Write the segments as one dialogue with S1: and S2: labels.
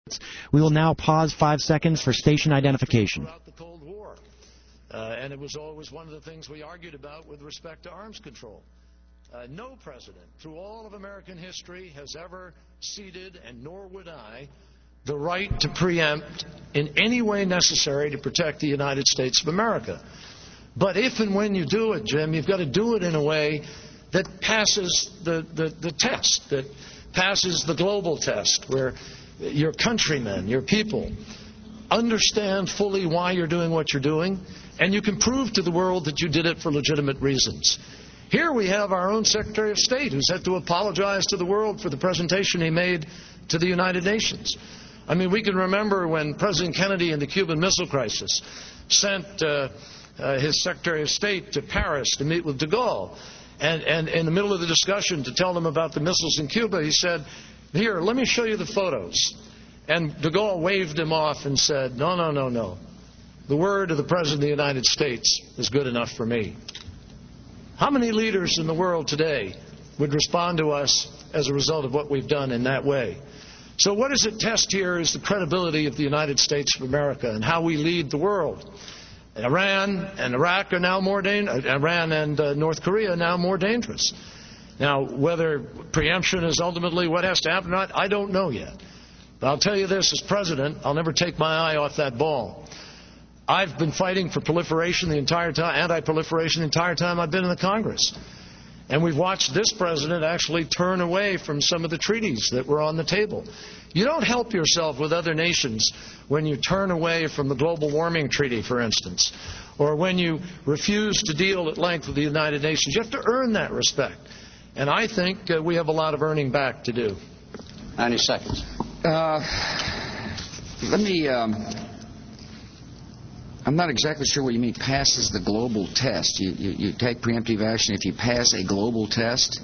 S1: We will now pause 5 seconds for station identification.
S2: Throughout the Cold War. And it was always one of the things we argued about with respect to arms control. No president through all of American history has ever ceded, and nor would I, the right to preempt in any way necessary to protect the United States of America. But if and when you do it, Jim, you've got to do it in a way that passes the test, that passes the global test, where your countrymen, your people, understand fully why you're doing what you're doing, and you can prove to the world that you did it for legitimate reasons. Here we have our own Secretary of State who's had to apologize to the world for the presentation he made to the United Nations. I mean, we can remember when President Kennedy in the Cuban Missile Crisis sent his Secretary of State to Paris to meet with de Gaulle. And in the middle of the discussion to tell them about the missiles in Cuba, he said, "Here, let me show you the photos." And de Gaulle waved him off and said, "No, no, no, no. The word of the President of the United States is good enough for me." How many leaders in the world today would respond to us as a result of what we've done in that way? So what does it test here is the credibility of the United States of America and how we lead the world. Iran and Iraq are now more dangerous. Iran and North Korea are now more dangerous. Now, whether preemption is ultimately what has to happen or not, I don't know yet. But I'll tell you this, as president, I'll never take my eye off that ball. I've been fighting for proliferation the entire time, anti-proliferation the entire time I've been in the Congress. And we've watched this president actually turn away from some of the treaties that were on the table. You don't help yourself with other nations when you turn away from the global warming treaty, for instance, or when you refuse to deal at length with the United Nations. You have to earn that respect. And I think we have a lot of earning back to do.
S3: 90 seconds.
S4: I'm not exactly sure what you mean passes the global test. You take preemptive action if you pass a global test.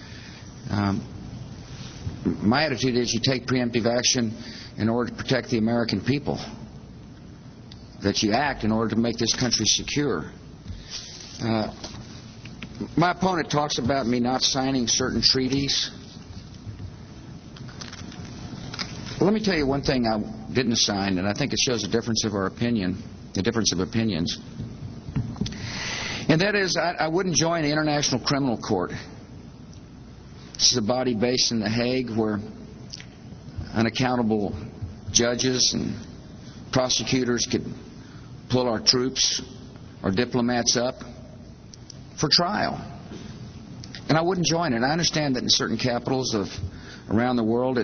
S4: My attitude is you take preemptive action in order to protect the American people. That you act in order to make this country secure. My opponent talks about me not signing certain treaties. Let me tell you one thing I didn't sign, and I think it shows a difference of our opinion. The difference of opinions. And that is, I wouldn't join the International Criminal Court. This is a body based in The Hague where unaccountable judges and prosecutors could pull our troops, our diplomats up for trial. And I wouldn't join it. I understand that in certain capitals of around the world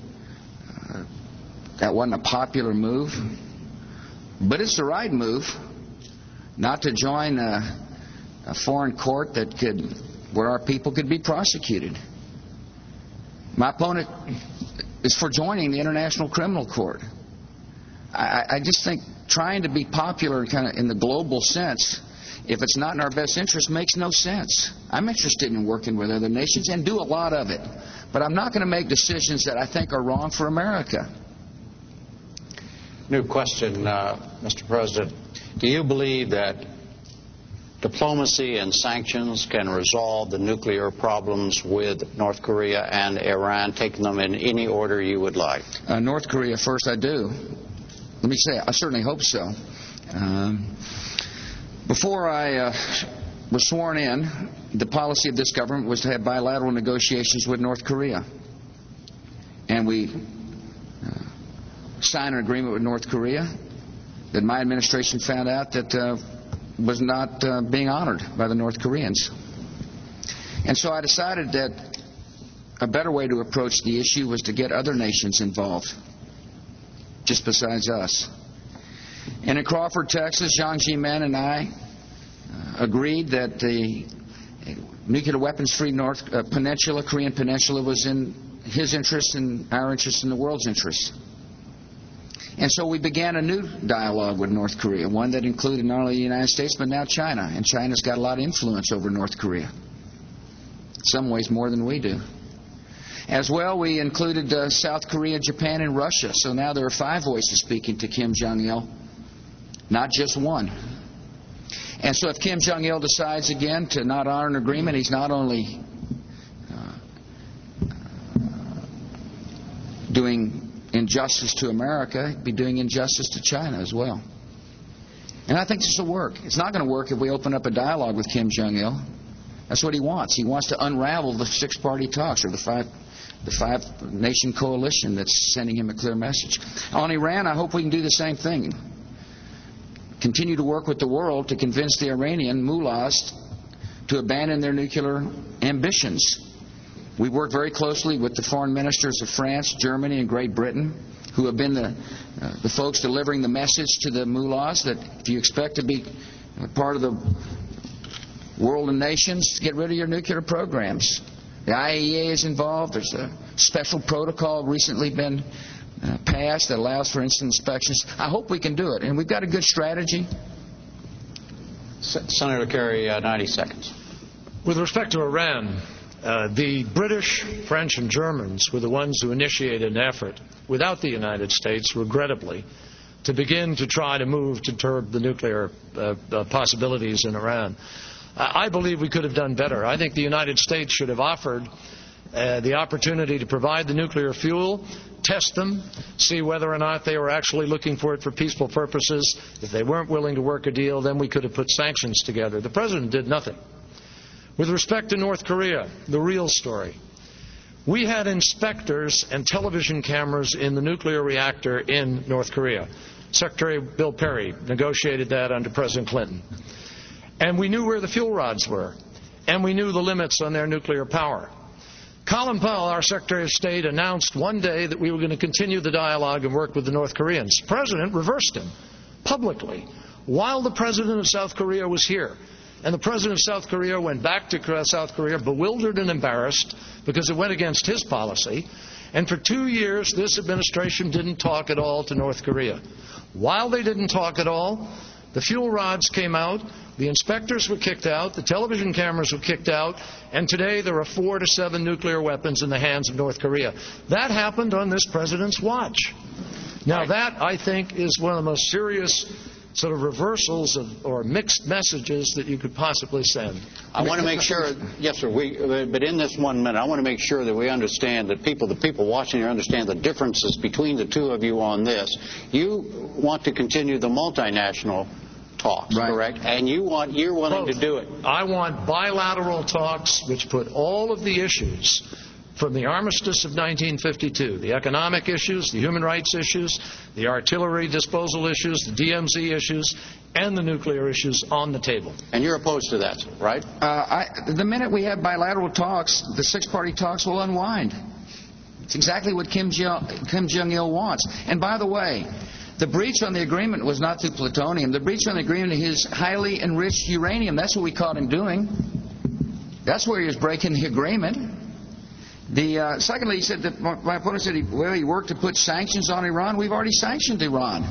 S4: that wasn't a popular move. But it's the right move not to join a foreign court where our people could be prosecuted. My opponent is for joining the International Criminal Court. I just think trying to be popular kind of in the global sense, if it's not in our best interest, makes no sense. I'm interested in working with other nations and do a lot of it. But I'm not going to make decisions that I think are wrong for America.
S3: New question, Mr. President. Do you believe that diplomacy and sanctions can resolve the nuclear problems with North Korea and Iran, taking them in any order you would like?
S4: North Korea first, I do. Let me say, I certainly hope so. Before I was sworn in, the policy of this government was to have bilateral negotiations with North Korea. And we signed an agreement with North Korea that my administration found out that was not being honored by the North Koreans. And so I decided that a better way to approach the issue was to get other nations involved, just besides us. And in Crawford, Texas, Jiang Zemin and I agreed that the nuclear weapons-free Korean Peninsula was in his interest and our interest and the world's interest. And so we began a new dialogue with North Korea, one that included not only the United States but now China. And China's got a lot of influence over North Korea, in some ways more than we do. As well, we included South Korea, Japan, and Russia. So now there are 5 voices speaking to Kim Jong-il, not just one. And so if Kim Jong-il decides again to not honor an agreement, he's not only doing injustice to America, he'd be doing injustice to China as well. And I think this will work. It's not going to work if we open up a dialogue with Kim Jong-il. That's what he wants. He wants to unravel the six-party talks, or the five-nation coalition that's sending him a clear message. On Iran, I hope we can do the same thing. Continue to work with the world to convince the Iranian mullahs to abandon their nuclear ambitions. We work very closely with the foreign ministers of France, Germany, and Great Britain, who have been the folks delivering the message to the mullahs that if you expect to be part of the world and nations, get rid of your nuclear programs. The IAEA is involved. There's a special protocol recently been passed that allows for instant inspections. I hope we can do it, and we've got a good strategy.
S3: Senator Kerry, 90 seconds.
S2: With respect to Iran, the British, French, and Germans were the ones who initiated an effort, without the United States, regrettably, to begin to try to move to curb the nuclear possibilities in Iran. I believe we could have done better. I think the United States should have offered the opportunity to provide the nuclear fuel, test them, see whether or not they were actually looking for it for peaceful purposes. If they weren't willing to work a deal, then we could have put sanctions together. The President did nothing. With respect to North Korea, the real story. We had inspectors and television cameras in the nuclear reactor in North Korea. Secretary Bill Perry negotiated that under President Clinton. And we knew where the fuel rods were. And we knew the limits on their nuclear power. Colin Powell, our Secretary of State, announced one day that we were going to continue the dialogue and work with the North Koreans. The President reversed him publicly while the President of South Korea was here. And the President of South Korea went back to South Korea bewildered and embarrassed because it went against his policy. And for 2 years, this administration didn't talk at all to North Korea. While they didn't talk at all, the fuel rods came out, the inspectors were kicked out, the television cameras were kicked out, and today there are 4 to 7 nuclear weapons in the hands of North Korea. That happened on this President's watch. Now that, I think, is one of the most serious sort of reversals or mixed messages that you could possibly send.
S3: I want to make sure, yes, sir, but in this 1 minute, I want to make sure that we understand that the people watching here understand the differences between the two of you on this. You want to continue the multinational talks, right, correct? And you're willing to do it. I want bilateral talks which put all of the issues from the armistice of 1952, the economic issues, the human rights issues, the artillery disposal issues, the DMZ issues, and the nuclear issues on the table. And you're opposed to that, right?
S4: The minute we have bilateral talks, the six-party talks will unwind. It's exactly what Kim Jong-il wants. And by the way, the breach on the agreement was not through plutonium. The breach on the agreement is highly enriched uranium. That's what we caught him doing. That's where he was breaking the agreement. Secondly, he said that my opponent said he worked to put sanctions on Iran. We've already sanctioned Iran.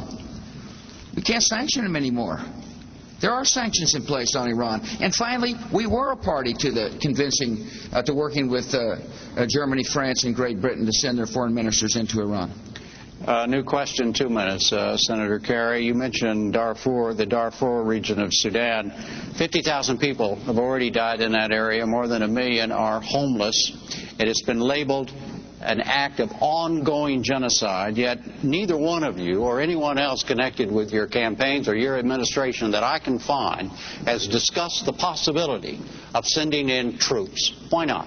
S4: We can't sanction them anymore. There are sanctions in place on Iran. And finally, we were a party to the convincing, to working with Germany, France, and Great Britain to send their foreign ministers into Iran.
S3: New question, 2 minutes. Senator Kerry, you mentioned Darfur, the Darfur region of Sudan. 50,000 people have already died in that area. More than 1 million are homeless. It has been labeled an act of ongoing genocide, yet neither one of you or anyone else connected with your campaigns or your administration that I can find has discussed the possibility of sending in troops. Why not?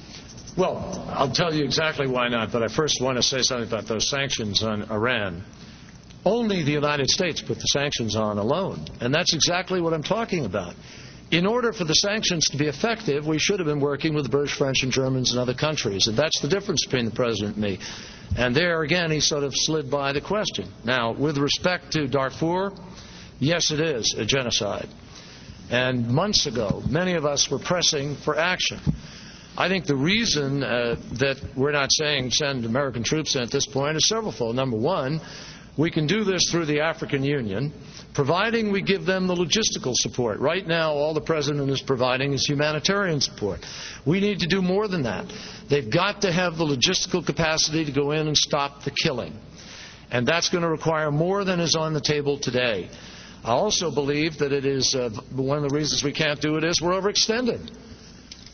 S2: Well, I'll tell you exactly why not, but I first want to say something about those sanctions on Iran. Only the United States put the sanctions on alone, and that's exactly what I'm talking about. In order for the sanctions to be effective, we should have been working with the British, French, and Germans and other countries, and that's the difference between the President and me. And there, again, he sort of slid by the question. Now, with respect to Darfur, yes, it is a genocide. And months ago, many of us were pressing for action. I think the reason that we're not saying send American troops in at this point is severalfold. Number one, we can do this through the African Union, providing we give them the logistical support. Right now, all the President is providing is humanitarian support. We need to do more than that. They've got to have the logistical capacity to go in and stop the killing. And that's going to require more than is on the table today. I also believe that it is one of the reasons we can't do it is we're overextended.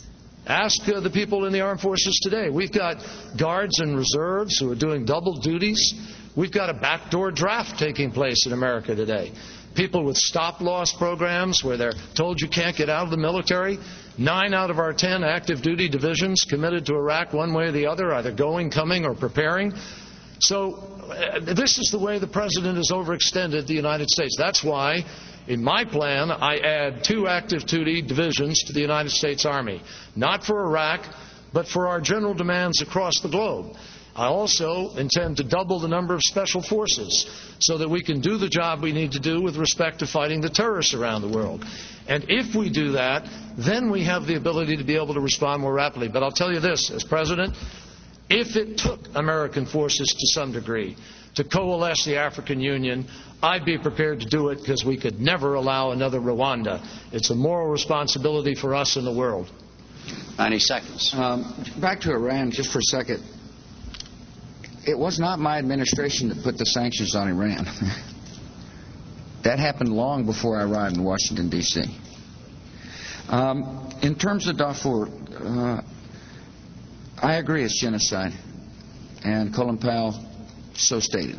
S2: Ask the people in the armed forces today. We've got guards and reserves who are doing double duties. We've got a backdoor draft taking place in America today. People with stop-loss programs where they're told you can't get out of the military. 9 out of our 10 active duty divisions committed to Iraq one way or the other, either going, coming, or preparing. So this is the way the President has overextended the United States. That's why, in my plan, I add 2 active duty divisions to the United States Army. Not for Iraq, but for our general demands across the globe. I also intend to double the number of special forces so that we can do the job we need to do with respect to fighting the terrorists around the world. And if we do that, then we have the ability to be able to respond more rapidly. But I'll tell you this, as President, if it took American forces to some degree to coalesce the African Union, I'd be prepared to do it because we could never allow another Rwanda. It's a moral responsibility for us in the world.
S3: 90 seconds.
S4: Back to Iran just for a second. It was not my administration that put the sanctions on Iran. That happened long before I arrived in Washington, D.C. In terms of Darfur, I agree it's genocide, and Colin Powell so stated.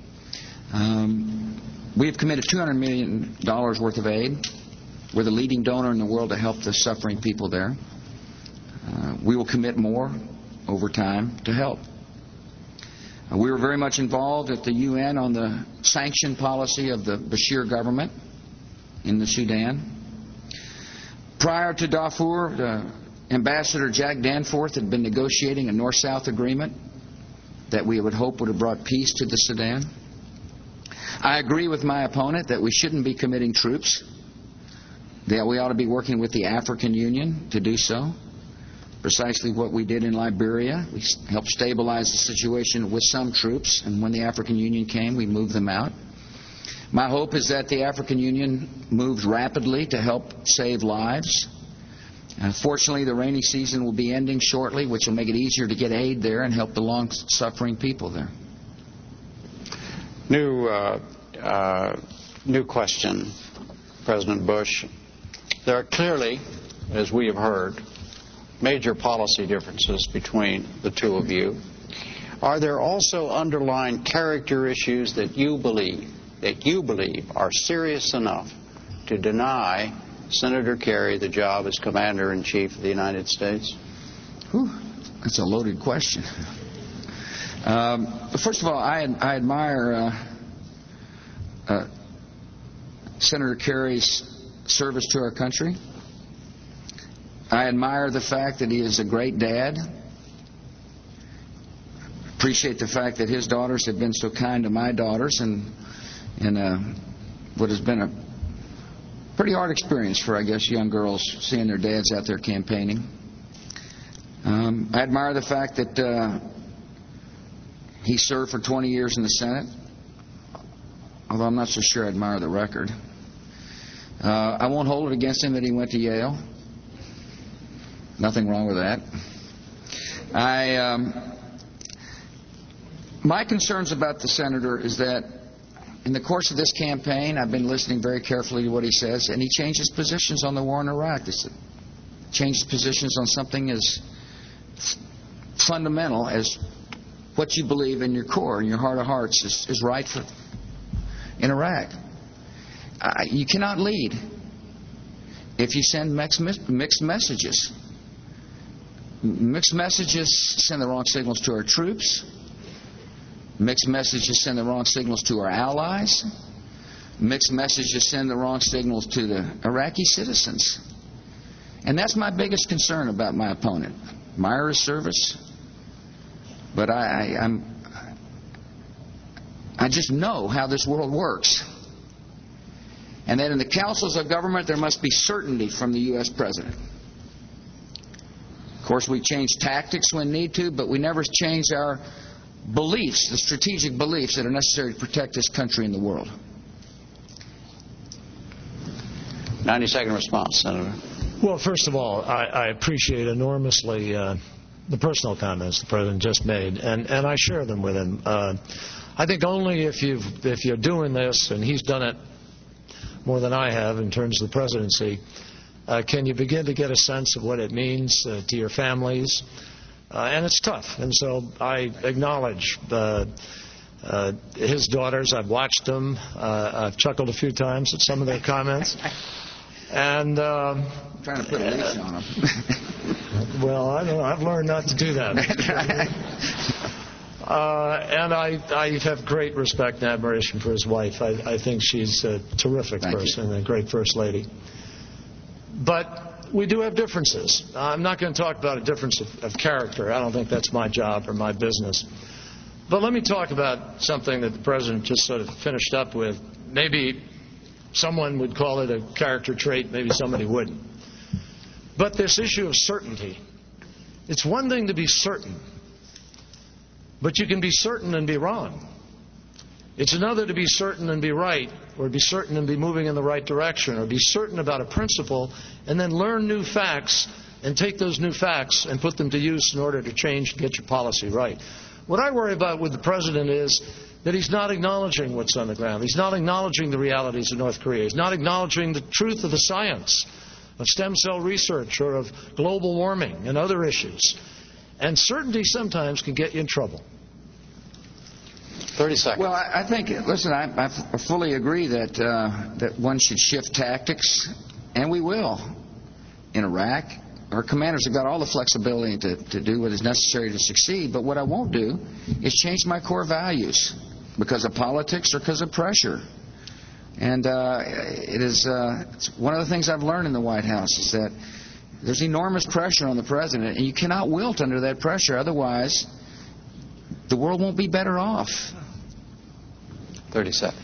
S4: We have committed $200 million worth of aid. We're the leading donor in the world to help the suffering people there. We will commit more over time to help. We were very much involved at the UN on the sanction policy of the Bashir government in the Sudan. Prior to Darfur, Ambassador Jack Danforth had been negotiating a North-South agreement that we would hope would have brought peace to the Sudan. I agree with my opponent that we shouldn't be committing troops, that we ought to be working with the African Union to do so. Precisely what we did in Liberia. We helped stabilize the situation with some troops, and when the African Union came, we moved them out. My hope is that the African Union moves rapidly to help save lives. Fortunately, the rainy season will be ending shortly, which will make it easier to get aid there and help the long-suffering people there.
S3: New question, President Bush. There are clearly, as we have heard, major policy differences between the two of you. Are there also underlying character issues that you believe are serious enough to deny Senator Kerry the job as Commander-in-Chief of the United States?
S4: That's a loaded question. First of all, I admire Senator Kerry's service to our country. I admire the fact that he is a great dad. Appreciate the fact that his daughters have been so kind to my daughters in what has been a pretty hard experience for, I guess, young girls seeing their dads out there campaigning. I admire the fact that he served for 20 years in the Senate, although I'm not so sure I admire the record. I won't hold it against him that he went to Yale. Nothing wrong with that. My concerns about the senator is that in the course of this campaign, I've been listening very carefully to what he says, and he changes positions on the war in Iraq. He changes positions on something as fundamental as what you believe in your core, in your heart of hearts, is right in Iraq. You cannot lead if you send mixed messages. Mixed messages send the wrong signals to our troops. Mixed messages send the wrong signals to our allies. Mixed messages send the wrong signals to the Iraqi citizens. And that's my biggest concern about my opponent. Admire his service, but I just know how this world works. And that in the councils of government there must be certainty from the U.S. President. Of course, we change tactics when need to, but we never change our beliefs, the strategic beliefs that are necessary to protect this country and the world.
S3: 90-second response, Senator.
S2: Well, first of all, I appreciate enormously the personal comments the President just made, and I share them with him. I think only if you're doing this, and he's done it more than I have in terms of the presidency, Can you begin to get a sense of what it means to your families? And it's tough. And so I acknowledge his daughters. I've watched them. I've chuckled a few times at some of their comments. And
S4: I'm trying to put a leash on them.
S2: Well, I know. I've learned not to do that. And I have great respect and admiration for his wife. I think she's a terrific person and a great First Lady. But we do have differences. I'm not going to talk about a difference of character. I don't think that's my job or my business. But let me talk about something that the President just sort of finished up with. Maybe someone would call it a character trait, maybe somebody wouldn't. But this issue of certainty. It's one thing to be certain, but you can be certain and be wrong. It's another to be certain and be right, or be certain and be moving in the right direction, or be certain about a principle and then learn new facts and take those new facts and put them to use in order to change and get your policy right. What I worry about with the President is that he's not acknowledging what's on the ground. He's not acknowledging the realities of North Korea. He's not acknowledging the truth of the science of stem cell research or of global warming and other issues. And certainty sometimes can get you in trouble.
S3: 30 seconds.
S4: Well, I think, listen, I fully agree that one should shift tactics, and we will, in Iraq. Our commanders have got all the flexibility to do what is necessary to succeed, but what I won't do is change my core values because of politics or because of pressure. And it's one of the things I've learned in the White House is that there's enormous pressure on the President, and you cannot wilt under that pressure. Otherwise, the world won't be better off.
S3: 30 seconds.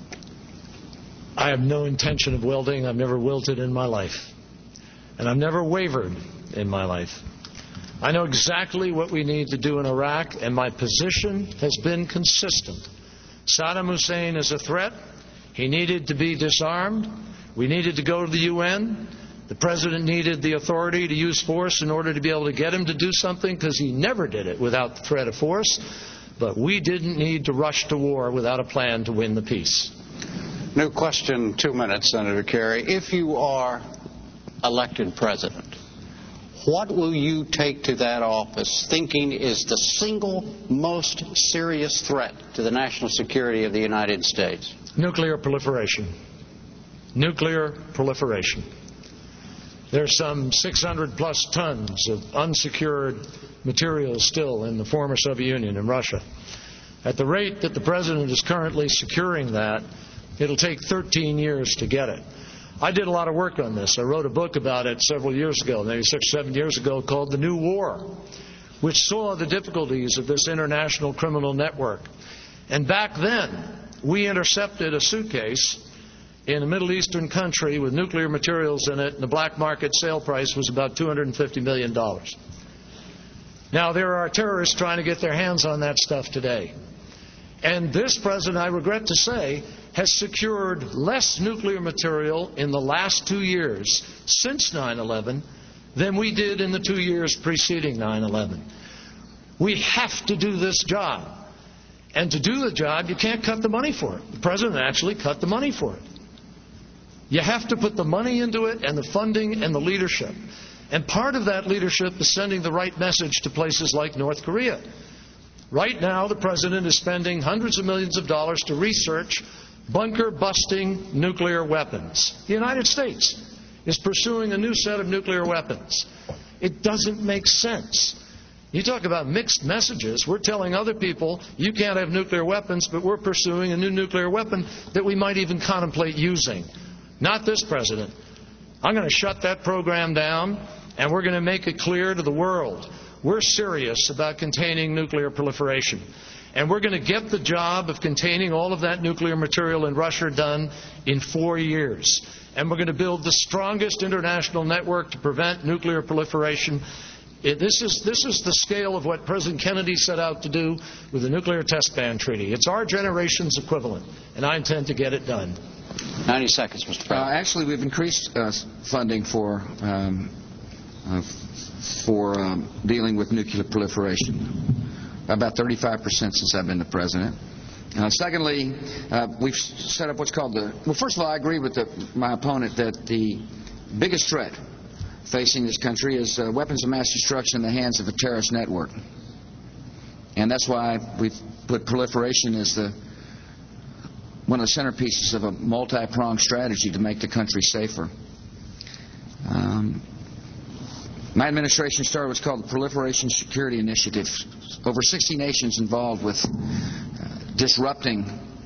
S2: I have no intention of wilting. I've never wilted in my life. And I've never wavered in my life. I know exactly what we need to do in Iraq, and my position has been consistent. Saddam Hussein is a threat. He needed to be disarmed. We needed to go to the UN. The President needed the authority to use force in order to be able to get him to do something, because he never did it without the threat of force. But we didn't need to rush to war without a plan to win the peace.
S3: New question, 2 minutes, Senator Kerry. If you are elected president, what will you take to that office thinking is the single most serious threat to the national security of the United States?
S2: Nuclear proliferation. Nuclear proliferation. There's some 600-plus tons of unsecured materials still in the former Soviet Union and Russia. At the rate that the President is currently securing that, it'll take 13 years to get it. I did a lot of work on this. I wrote a book about it several years ago, maybe 6 or 7 years ago, called The New War, which saw the difficulties of this international criminal network. And back then, we intercepted a suitcase in a Middle Eastern country with nuclear materials in it, and the black market sale price was about $250 million. Now, there are terrorists trying to get their hands on that stuff today. And this President, I regret to say, has secured less nuclear material in the last 2 years since 9/11 than we did in the 2 years preceding 9/11. We have to do this job. And to do the job, you can't cut the money for it. The President actually cut the money for it. You have to put the money into it and the funding and the leadership. And part of that leadership is sending the right message to places like North Korea. Right now, the President is spending hundreds of millions of dollars to research bunker-busting nuclear weapons. The United States is pursuing a new set of nuclear weapons. It doesn't make sense. You talk about mixed messages. We're telling other people, you can't have nuclear weapons, but we're pursuing a new nuclear weapon that we might even contemplate using. Not this President. I'm going to shut that program down, and we're going to make it clear to the world. We're serious about containing nuclear proliferation. And we're going to get the job of containing all of that nuclear material in Russia done in 4 years. And we're going to build the strongest international network to prevent nuclear proliferation. This is the scale of what President Kennedy set out to do with the Nuclear Test Ban Treaty. It's our generation's equivalent, and I intend to get it done.
S3: 90 seconds, Mr. President.
S4: Actually, we've increased funding for dealing with nuclear proliferation, about 35% since I've been the President. Secondly, we've set up what's called well, first of all, I agree with my opponent that the biggest threat facing this country is weapons of mass destruction in the hands of a terrorist network. And that's why we've put proliferation as one of the centerpieces of a multi-pronged strategy to make the country safer. My administration started what's called the Proliferation Security Initiative. Over 60 nations involved with disrupting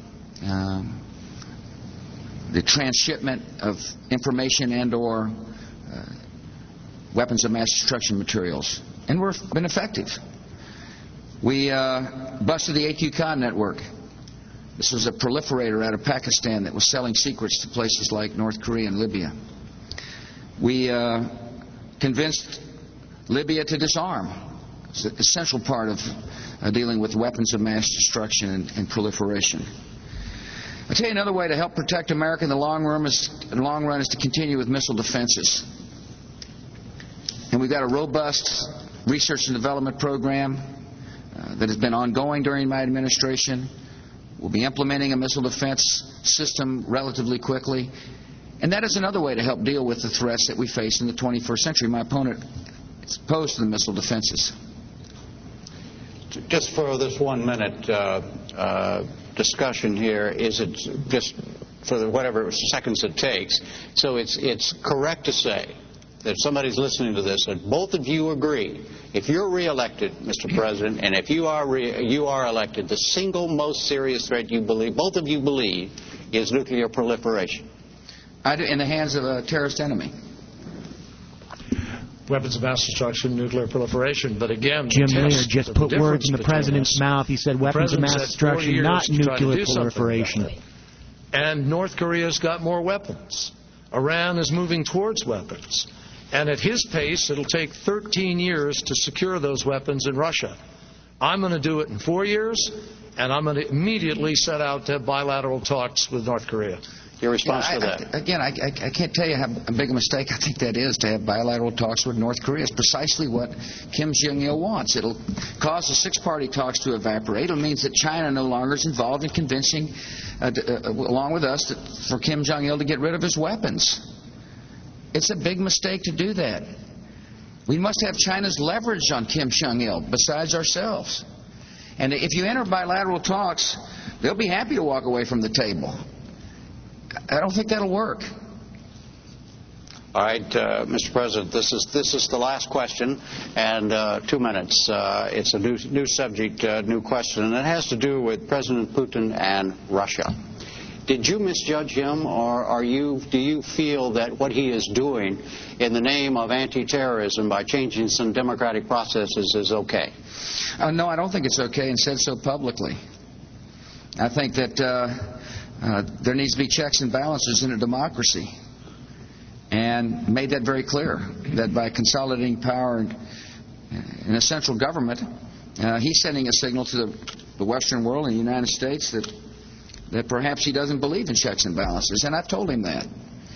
S4: the transshipment of information and/or weapons of mass destruction materials. And we've been effective. We busted the AQ-Khan network. This was a proliferator out of Pakistan that was selling secrets to places like North Korea and Libya. We convinced Libya to disarm. It's an essential part of dealing with weapons of mass destruction and proliferation. I'll tell you another way to help protect America in the long run is to continue with missile defenses. And we've got a robust research and development program that has been ongoing during my administration. We'll be implementing a missile defense system relatively quickly. And that is another way to help deal with the threats that we face in the 21st century. My opponent is opposed to the missile defenses.
S3: Just for this 1 minute discussion here, is it just for whatever seconds it takes? So it's correct to say that if somebody's listening to this, that both of you agree, if you're reelected, Mr. President, and if you are elected, the single most serious threat you believe, both of you believe, is nuclear proliferation.
S4: I do, in the hands of a terrorist enemy.
S2: Weapons of mass destruction, nuclear proliferation. But again,
S1: Jim Miller just put words in the president's mouth. He said weapons of mass destruction, not nuclear proliferation.
S2: And North Korea's got more weapons. Iran is moving towards weapons. And at his pace, it'll take 13 years to secure those weapons in Russia. I'm going to do it in 4 years, and I'm going to immediately set out to have bilateral talks with North Korea.
S3: Your response to that?
S4: I can't tell you how big a mistake I think that is to have bilateral talks with North Korea. It's precisely what Kim Jong-il wants. It'll cause the six-party talks to evaporate. It means that China no longer is involved in convincing, along with us, for Kim Jong-il to get rid of his weapons. It's a big mistake to do that. We must have China's leverage on Kim Jong-il besides ourselves. And if you enter bilateral talks, they'll be happy to walk away from the table. I don't think that'll work.
S3: All right, Mr. President, this is the last question, and 2 minutes. It's a new subject, new question, and it has to do with President Putin and Russia. Did you misjudge him, or do you feel that what he is doing in the name of anti-terrorism by changing some democratic processes is okay?
S4: No, I don't think it's okay, and said so publicly. I think that there needs to be checks and balances in a democracy, and made that very clear, that by consolidating power in a central government, he's sending a signal to the Western world and the United States that perhaps he doesn't believe in checks and balances, and I've told him that.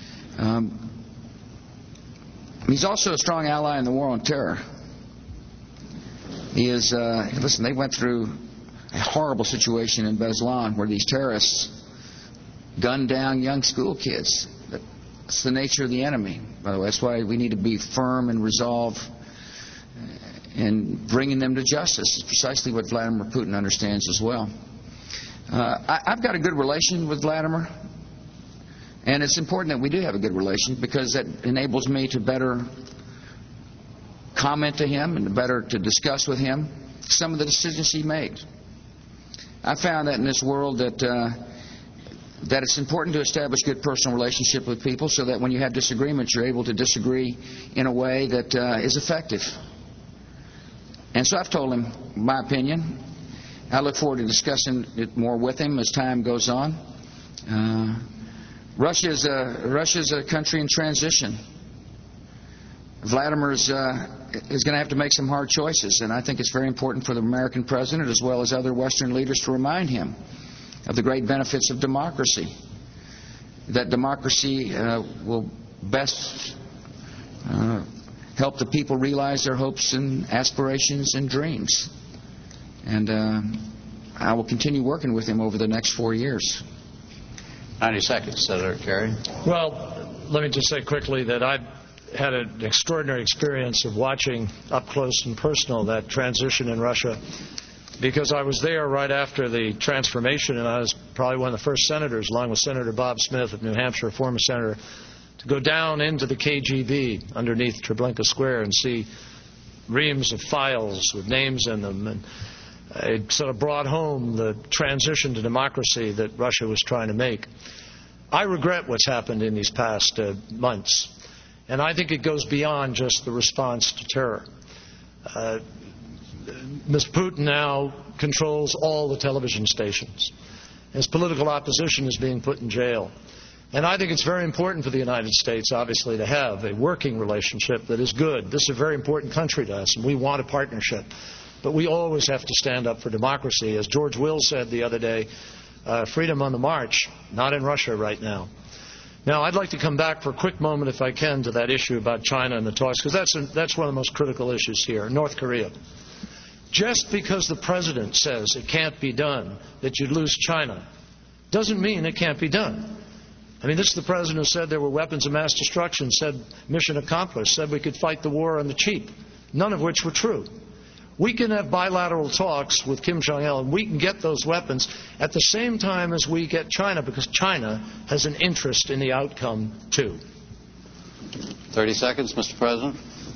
S4: He's also a strong ally in the war on terror. He is, listen, they went through a horrible situation in Beslan where these terrorists gunned down young school kids. That's the nature of the enemy, by the way. That's why we need to be firm and resolve in bringing them to justice. It's precisely what Vladimir Putin understands as well. I've got a good relation with Vladimir, and it's important that we do have a good relation because that enables me to better comment to him and better to discuss with him some of the decisions he made. I found that in this world that it's important to establish good personal relationship with people so that when you have disagreements, you're able to disagree in a way that is effective. And so I've told him my opinion. I look forward to discussing it more with him as time goes on. Russia's a country in transition. Vladimir is going to have to make some hard choices, and I think it's very important for the American president as well as other Western leaders to remind him of the great benefits of democracy. That democracy will best help the people realize their hopes and aspirations and dreams. And I will continue working with him over the next 4 years.
S3: 90 seconds, Senator Kerry.
S2: Well, let me just say quickly that I had an extraordinary experience of watching up close and personal that transition in Russia, because I was there right after the transformation, and I was probably one of the first senators, along with Senator Bob Smith of New Hampshire, a former senator, to go down into the KGB underneath Treblinka Square and see reams of files with names in them. And it sort of brought home the transition to democracy that Russia was trying to make. I regret what's happened in these past months, and I think it goes beyond just the response to terror. Mr. Putin now controls all the television stations. His political opposition is being put in jail. And I think it's very important for the United States, obviously, to have a working relationship that is good. This is a very important country to us, and we want a partnership. But we always have to stand up for democracy. As George Will said the other day, freedom on the march, not in Russia right now. Now, I'd like to come back for a quick moment, if I can, to that issue about China and the talks, because that's one of the most critical issues here, North Korea. Just because the president says it can't be done, that you'd lose China, doesn't mean it can't be done. I mean, this is the president who said there were weapons of mass destruction, said mission accomplished, said we could fight the war on the cheap, none of which were true. We can have bilateral talks with Kim Jong-il, and we can get those weapons at the same time as we get China, because China has an interest in the outcome, too.
S3: 30 seconds, Mr. President.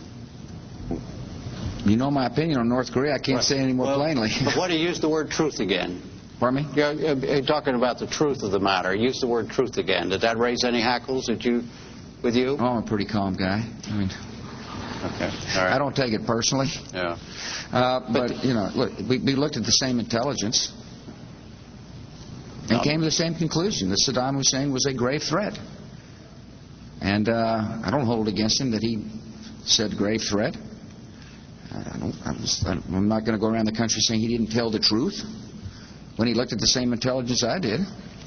S4: You know my opinion on North Korea. I can't say any more plainly.
S3: But why do you use the word truth again?
S4: Pardon me?
S3: You're talking about the truth of the matter. Use the word truth again. Did that raise any hackles with you?
S4: Oh, I'm a pretty calm guy. I mean,
S3: okay. All right.
S4: I don't take it personally.
S3: Yeah.
S4: But you know, look, we looked at the same intelligence and came to the same conclusion that Saddam Hussein was a grave threat. And I don't hold it against him that he said grave threat. I'm not going to go around the country saying he didn't tell the truth when he looked at the same intelligence I did.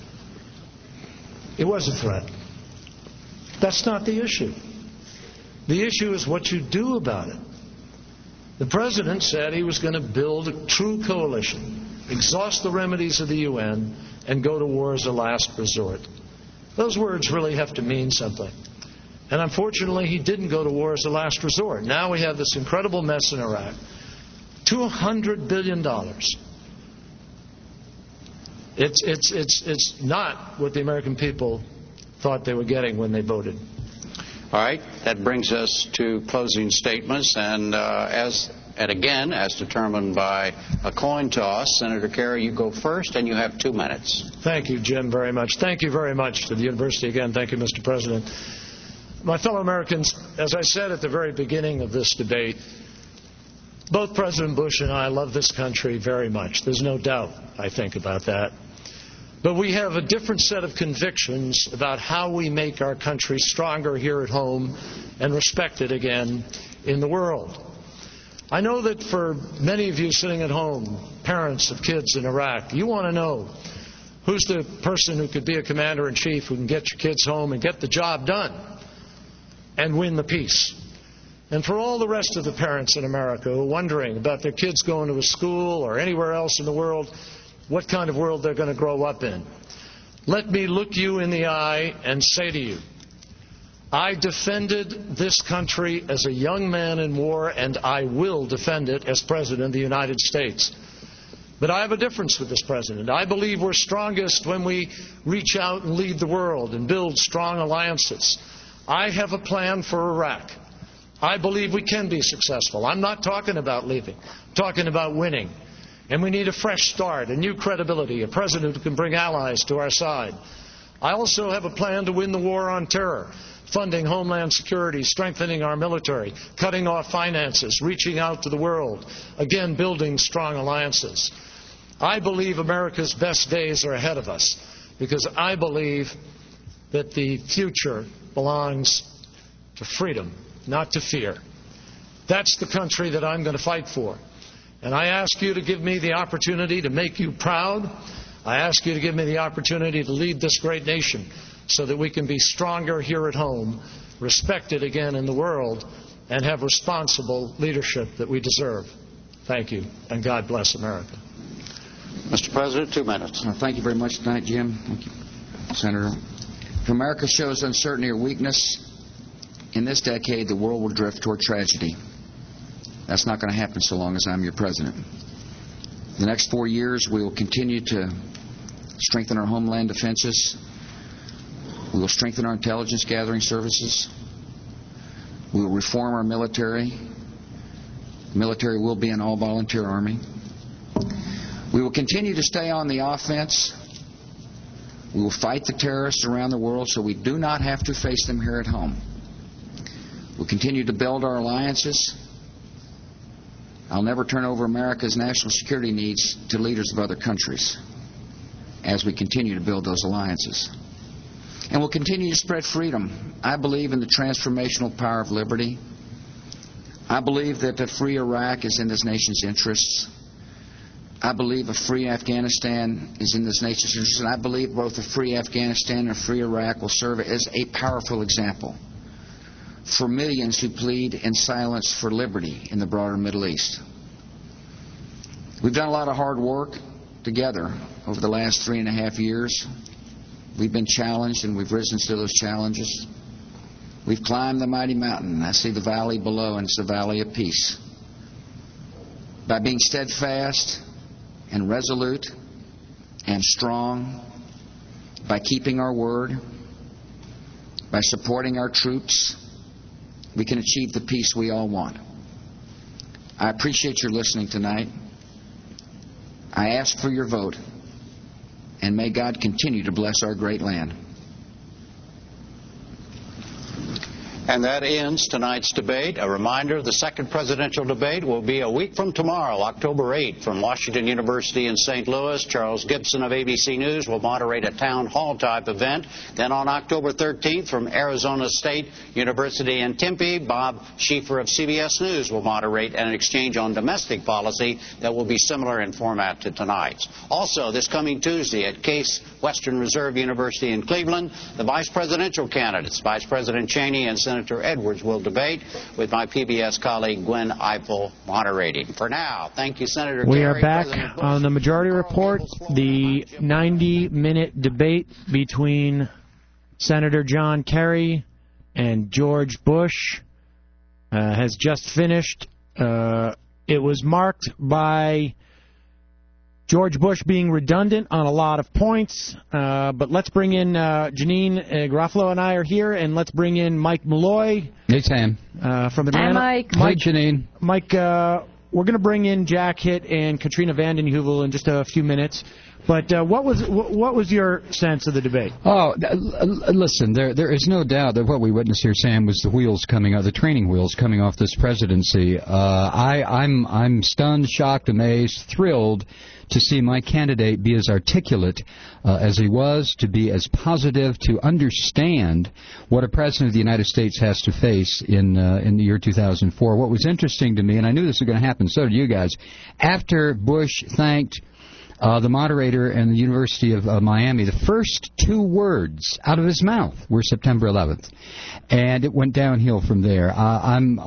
S2: It was a threat. That's not the issue. The issue is what you do about it. The president said he was going to build a true coalition, exhaust the remedies of the UN, and go to war as a last resort. Those words really have to mean something. And unfortunately, he didn't go to war as a last resort. Now we have this incredible mess in Iraq. $200 billion. It's not what the American people thought they were getting when they voted.
S3: All right. That brings us to closing statements. And again, as determined by a coin toss, Senator Kerry, you go first, and you have 2 minutes.
S2: Thank you, Jim, very much. Thank you very much to the university again. Thank you, Mr. President. My fellow Americans, as I said at the very beginning of this debate, both President Bush and I love this country very much. There's no doubt, I think, about that. But we have a different set of convictions about how we make our country stronger here at home and respected again in the world. I know that for many of you sitting at home, parents of kids in Iraq, you want to know who's the person who could be a commander-in-chief who can get your kids home and get the job done and win the peace. And for all the rest of the parents in America who are wondering about their kids going to a school or anywhere else in the world, what kind of world they're going to grow up in, let me look you in the eye and say to you, I defended this country as a young man in war, and I will defend it as President of the United States. But I have a difference with this president. I believe we're strongest when we reach out and lead the world and build strong alliances. I have a plan for Iraq. I believe we can be successful. I'm not talking about leaving. I'm talking about winning. And we need a fresh start, a new credibility, a president who can bring allies to our side. I also have a plan to win the war on terror, funding homeland security, strengthening our military, cutting off finances, reaching out to the world, again building strong alliances. I believe America's best days are ahead of us because I believe that the future belongs to freedom, not to fear. That's the country that I'm going to fight for. And I ask you to give me the opportunity to make you proud. I ask you to give me the opportunity to lead this great nation so that we can be stronger here at home, respected again in the world, and have responsible leadership that we deserve. Thank you, and God bless America.
S3: Mr. President, 2 minutes.
S4: Thank you very much tonight, Jim. Thank you, Senator. If America shows uncertainty or weakness in this decade, the world will drift toward tragedy. That's not going to happen so long as I'm your president. The next 4 years, we will continue to strengthen our homeland defenses. We will strengthen our intelligence gathering services. We will reform our military. The military will be an all-volunteer army. We will continue to stay on the offense. We will fight the terrorists around the world so we do not have to face them here at home. We'll continue to build our alliances. I'll never turn over America's national security needs to leaders of other countries as we continue to build those alliances. And we'll continue to spread freedom. I believe in the transformational power of liberty. I believe that a free Iraq is in this nation's interests. I believe a free Afghanistan is in this nation's interest, and I believe both a free Afghanistan and a free Iraq will serve as a powerful example for millions who plead in silence for liberty in the broader Middle East. We've done a lot of hard work together over the last 3.5 years. We've been challenged, and we've risen to those challenges. We've climbed the mighty mountain. I see the valley below, and it's the valley of peace. By being steadfast and resolute and strong, by keeping our word, by supporting our troops, we can achieve the peace we all want. I appreciate your listening tonight. I ask for your vote, and may God continue to bless our great land.
S3: And that ends tonight's debate. A reminder, the second presidential debate will be a week from tomorrow, October 8th, from Washington University in St. Louis. Charles Gibson of ABC News will moderate a town hall-type event. Then on October 13th, from Arizona State University in Tempe, Bob Schieffer of CBS News will moderate an exchange on domestic policy that will be similar in format to tonight's. Also, this coming Tuesday at Case Western Reserve University in Cleveland, the vice presidential candidates, Vice President Cheney and Senator Edwards, will debate, with my PBS colleague Gwen Ifill moderating. For now, thank you, Senator
S1: We
S3: Kerry,
S1: are back on the Majority Report. The 90-minute debate between Senator John Kerry and George Bush has just finished. It was marked by George Bush being redundant on a lot of points, but let's bring in Janine Garofalo and I are here, and let's bring in Mike Malloy.
S5: Hey, Sam.
S1: From Atlanta.
S6: Hi, Mike.
S5: Hi, Janine.
S1: Mike, we're going to bring in Jack Hitt and Katrina vanden Heuvel in just a few minutes. But what was your sense of the debate?
S5: Oh, listen, there is no doubt that what we witnessed here, Sam, was the wheels coming out, the training wheels coming off this presidency. I'm stunned, shocked, amazed, thrilled to see my candidate be as articulate as he was, to be as positive, to understand what a president of the United States has to face in the year 2004. What was interesting to me, and I knew this was going to happen, so did you guys, after Bush thanked the moderator and the University of Miami, the first two words out of his mouth were September 11th, and it went downhill from there. I'm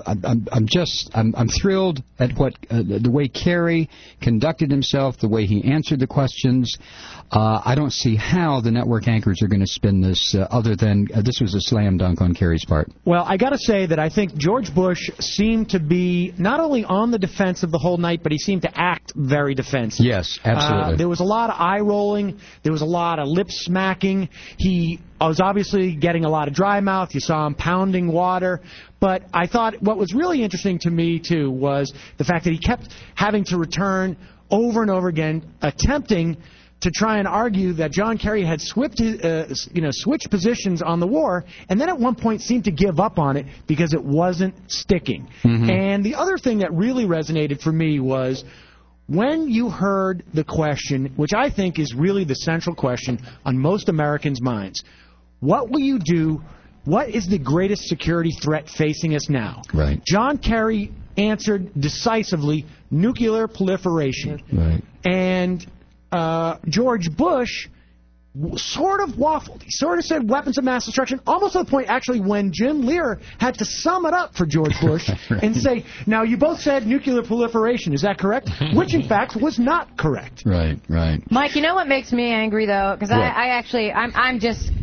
S5: thrilled at the way Kerry conducted himself, the way he answered the questions. I don't see how the network anchors are going to spin this other than this was a slam dunk on Kerry's part.
S1: Well, I got to say that I think George Bush seemed to be not only on the defensive the whole night, but he seemed to act very defensive.
S5: Yes, absolutely.
S1: There was a lot of eye rolling. There was a lot of lip smacking. He was obviously getting a lot of dry mouth. You saw him pounding water. But I thought what was really interesting to me, too, was the fact that he kept having to return over and over again, attempting to try and argue that John Kerry had switched positions on the war, and then at one point seemed to give up on it because it wasn't sticking. Mm-hmm. And the other thing that really resonated for me was when you heard the question, which I think is really the central question on most Americans' minds, what will you do? What is the greatest security threat facing us now?
S5: Right.
S1: John Kerry answered decisively, nuclear proliferation.
S5: Right.
S1: And George Bush sort of waffled. He sort of said weapons of mass destruction, almost to the point, actually, when Jim Lear had to sum it up for George Bush right. and say, now, you both said nuclear proliferation. Is that correct? Which, in fact, was not correct.
S5: Right, right.
S6: Mike, you know what makes me angry, though? Because I'm just...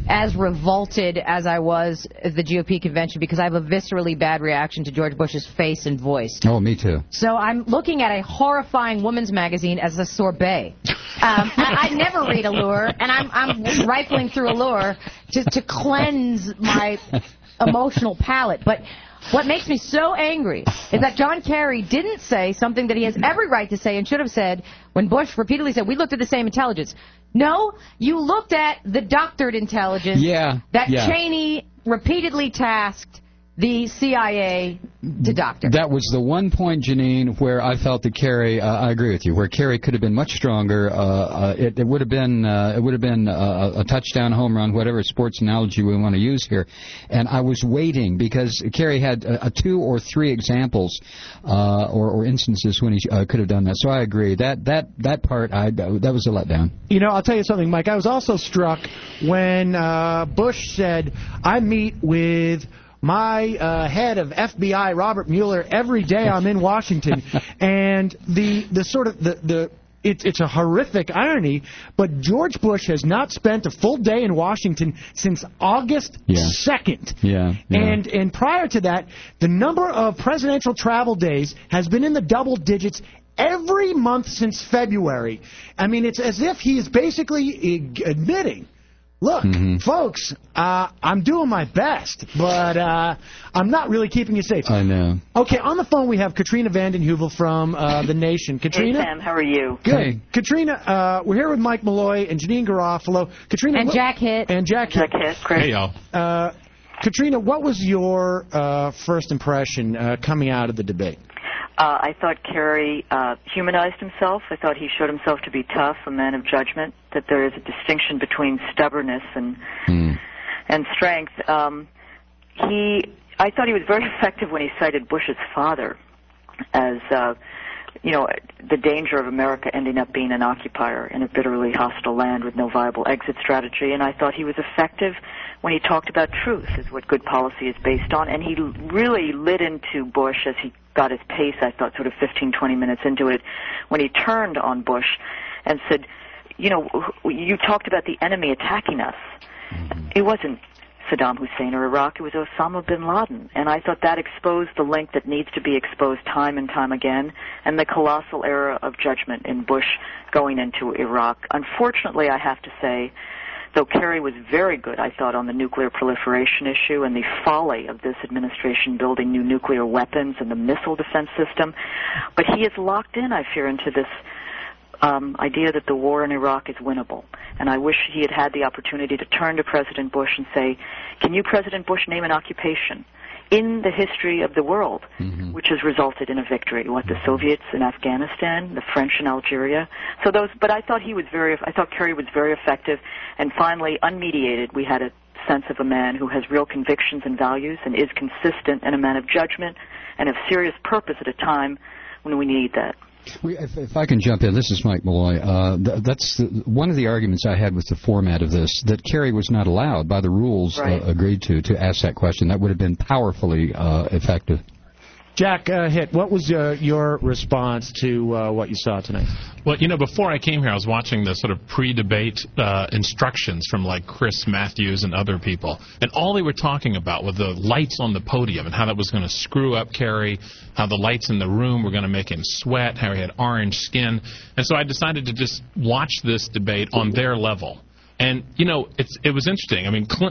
S6: as revolted as I was at the GOP convention because I have a viscerally bad reaction to George Bush's face and voice.
S5: Oh, me too.
S6: So I'm looking at a horrifying women's magazine as a sorbet. I never read Allure, and I'm rifling through Allure to cleanse my emotional palate. But what makes me so angry is that John Kerry didn't say something that he has every right to say and should have said when Bush repeatedly said, we looked at the same intelligence. No, you looked at the doctored intelligence that Cheney repeatedly tasked the CIA to doctor.
S5: That was the one point, Janine, where I felt that Kerry, I agree with you, where Kerry could have been much stronger. It would have been a touchdown, home run, whatever sports analogy we want to use here. And I was waiting because Kerry had 2 or 3 examples or instances when he could have done that. So I agree. That part, that was a letdown.
S1: You know, I'll tell you something, Mike. I was also struck when Bush said, I meet with my head of FBI, Robert Mueller, every day I'm in Washington, and it's a horrific irony, but George Bush has not spent a full day in Washington since August 2nd.
S5: Yeah.
S1: And prior to that, the number of presidential travel days has been in the double digits every month since February. I mean, it's as if he is basically admitting, look, folks, I'm doing my best, but I'm not really keeping you safe.
S5: I know.
S1: Okay, on the phone we have Katrina vanden Heuvel from The Nation. Katrina?
S7: Hey, Sam, how are you?
S1: Good.
S5: Hey.
S1: Katrina, we're here with Mike Malloy and Janine Garofalo. Katrina,
S6: And Jack Hitt.
S1: And Jack Hitt.
S7: Chris.
S8: Hey, y'all.
S1: Katrina, what was your first impression coming out of the debate?
S7: I thought Kerry humanized himself. I thought he showed himself to be tough, a man of judgment, that there is a distinction between stubbornness and strength. I thought he was very effective when he cited Bush's father as, the danger of America ending up being an occupier in a bitterly hostile land with no viable exit strategy. And I thought he was effective when he talked about truth is what good policy is based on. And he really lit into Bush as he got his pace, I thought, sort of 15, 20 minutes into it, when he turned on Bush and said, you talked about the enemy attacking us. It wasn't Saddam Hussein or Iraq, it was Osama bin Laden. And I thought that exposed the link that needs to be exposed time and time again, and the colossal error of judgment in Bush going into Iraq. Unfortunately, I have to say, though Kerry was very good, I thought, on the nuclear proliferation issue and the folly of this administration building new nuclear weapons and the missile defense system, but he is locked in, I fear, into this idea that the war in Iraq is winnable. And I wish he had had the opportunity to turn to President Bush and say, can you, President Bush, name an occupation in the history of the world which has resulted in a victory? What, the Soviets in Afghanistan, the French in Algeria? But I thought I thought Kerry was very effective. And finally, unmediated, we had a sense of a man who has real convictions and values and is consistent, and a man of judgment and of serious purpose at a time when we need that.
S5: If I can jump in, this is Mike Malloy. That's one of the arguments I had with the format of this, that Kerry was not allowed by the rules agreed to ask that question. That would have been powerfully effective.
S1: Jack Hitt, what was your response to what you saw tonight?
S8: Well, before I came here, I was watching the sort of pre-debate instructions from, like, Chris Matthews and other people. And all they were talking about were the lights on the podium and how that was going to screw up Kerry, how the lights in the room were going to make him sweat, how he had orange skin. And so I decided to just watch this debate on their level. And, it was interesting.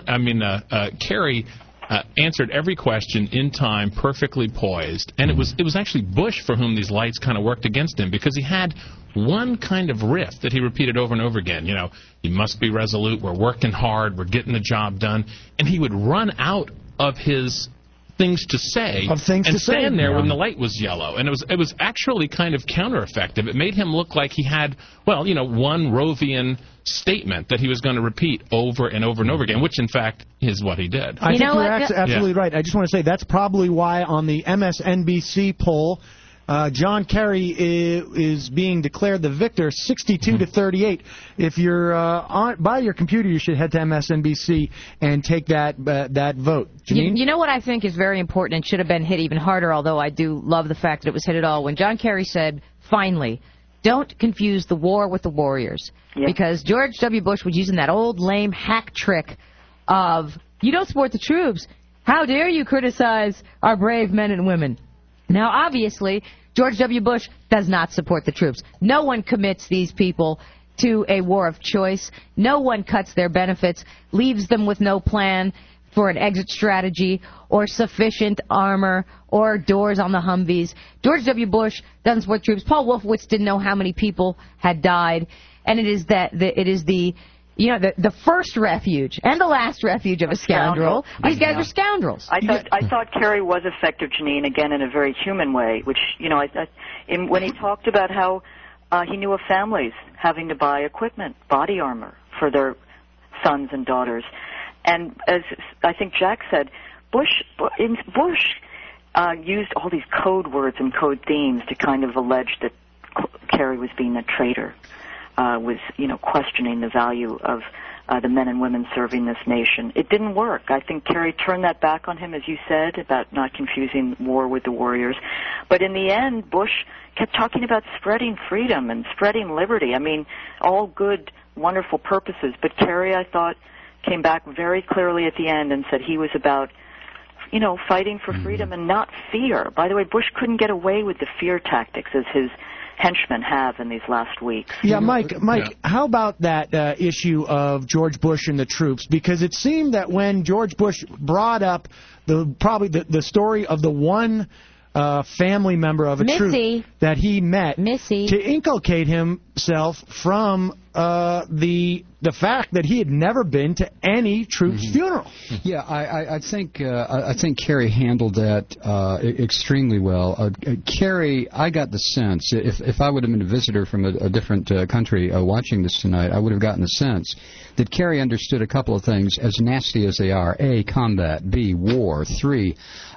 S8: Kerry answered every question in time, perfectly poised. And it was actually Bush for whom these lights kind of worked against him, because he had one kind of riff that he repeated over and over again. You must be resolute, we're working hard, we're getting the job done. And he would run out of his things to say and stand there when the light was yellow. And it was actually kind of counter-effective. It made him look like he had, one Rovian statement that he was going to repeat over and over and over again, which, in fact, is what he did.
S1: I think you're absolutely right. I just want to say that's probably why on the MSNBC poll, John Kerry is being declared the victor, 62-38. If you're by your computer, you should head to MSNBC and take that vote.
S6: You know what I think is very important and should have been hit even harder, although I do love the fact that it was hit at all, when John Kerry said, finally, don't confuse the war with the warriors. Yep. Because George W. Bush was using that old lame hack trick of, you don't support the troops. How dare you criticize our brave men and women? Now, obviously, George W. Bush does not support the troops. No one commits these people to a war of choice. No one cuts their benefits, leaves them with no plan for an exit strategy or sufficient armor or doors on the Humvees. George W. Bush doesn't support troops. Paul Wolfowitz didn't know how many people had died, and it is the first refuge and the last refuge of a scoundrel. These guys are scoundrels.
S7: I thought Kerry was effective, Janine, again in a very human way, which, when he talked about how he knew of families having to buy equipment, body armor for their sons and daughters. And as I think Jack said, Bush used all these code words and code themes to kind of allege that Kerry was being a traitor, was questioning the value of the men and women serving this nation. It didn't work. I think Kerry turned that back on him, as you said, about not confusing war with the warriors. But in the end, Bush kept talking about spreading freedom and spreading liberty. I mean, all good, wonderful purposes. But Kerry, I thought, came back very clearly at the end and said he was about, fighting for freedom and not fear. By the way, Bush couldn't get away with the fear tactics as his henchmen have in these last weeks.
S1: Yeah, Mike, how about that issue of George Bush and the troops? Because it seemed that when George Bush brought up the story of the one family member of a troop that he met to inculcate himself from the fact that he had never been to any troop's funeral.
S5: Yeah, I think Kerry handled that extremely well. Kerry, I got the sense, if I would have been a visitor from a different country watching this tonight, I would have gotten the sense that Kerry understood a couple of things as nasty as they are. A, combat. B, war. 3,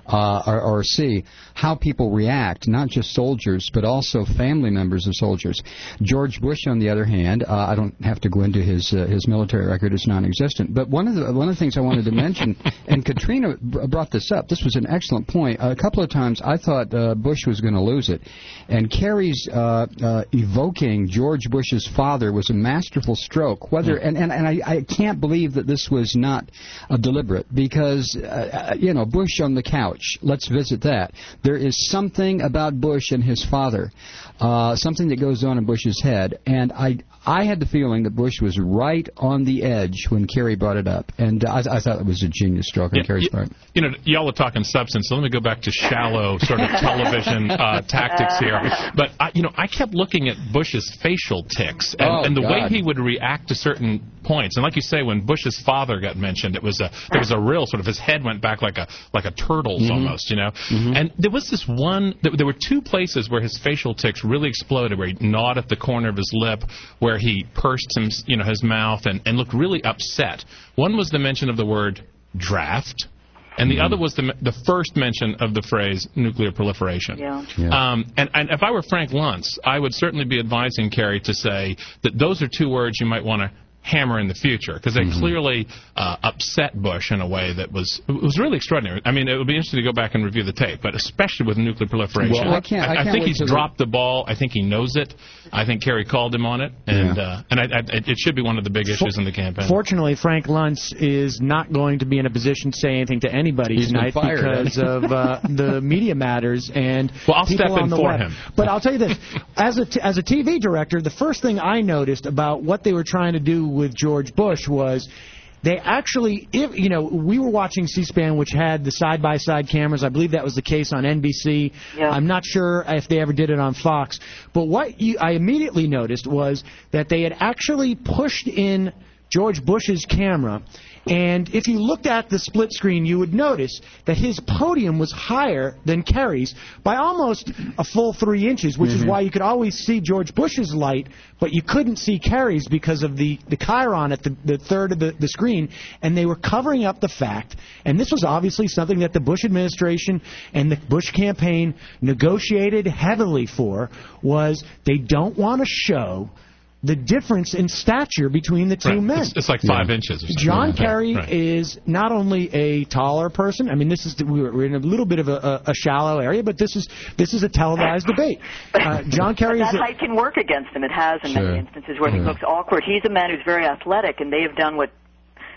S5: or C, how people react, not just soldiers, but also family members of soldiers. George Bush, on the other hand, I don't have to go into his military record; it's non-existent. But one of the things I wanted to mention, and Katrina brought this up. This was an excellent point. A couple of times I thought Bush was going to lose it, and Kerry's evoking George Bush's father was a masterful stroke. Whether and I can't believe that this was not deliberate, because Bush on the couch. Let's visit that. There is something about Bush and his father, something that goes on in Bush's head, and I had the feeling that Bush was right on the edge when Kerry brought it up, and I thought it was a genius stroke on Kerry's part.
S8: Y'all are talking substance, so let me go back to shallow sort of television tactics here. But I kept looking at Bush's facial tics and the way he would react to certain points. And like you say, when Bush's father got mentioned, there was a real sort of, his head went back like a turtle's almost, And there was this one. There were 2 places where his facial tics really exploded, where he gnawed at the corner of his lip, where he pursed his mouth and looked really upset. One was the mention of the word draft, and the other was the first mention of the phrase nuclear proliferation. And if I were Frank Luntz, I would certainly be advising Kerry to say that those are 2 words you might want to hammer in the future, because they clearly upset Bush in a way that was really extraordinary. I mean, it would be interesting to go back and review the tape, but especially with nuclear proliferation.
S5: Well,
S8: I think he's dropped the ball. I think he knows it. I think Kerry called him on it, and it should be one of the big issues in the campaign.
S1: Fortunately, Frank Luntz is not going to be in a position to say anything to anybody tonight because of the media matters and
S8: I'll step in for him.
S1: But I'll tell you this, as a TV director, the first thing I noticed about what they were trying to do with George Bush was they actually, we were watching C-SPAN, which had the side-by-side cameras. I believe that was the case on NBC. I'm not sure if they ever did it on Fox. But what I immediately noticed was that they had actually pushed in George Bush's camera, and if you looked at the split screen, you would notice that his podium was higher than Kerry's by almost a full 3 inches, which is why you could always see George Bush's light, but you couldn't see Kerry's because of the chyron at the third of the screen, and they were covering up the fact, and this was obviously something that the Bush administration and the Bush campaign negotiated heavily for, was they don't want to show the difference in stature between the 2 men.
S8: It's like 5 inches or something.
S1: John Kerry is not only a taller person. I mean, we're in a little bit of a shallow area, but this is a televised debate. John Kerry
S7: that height can work against him. It has in many instances where he looks awkward. He's a man who's very athletic, and they have done what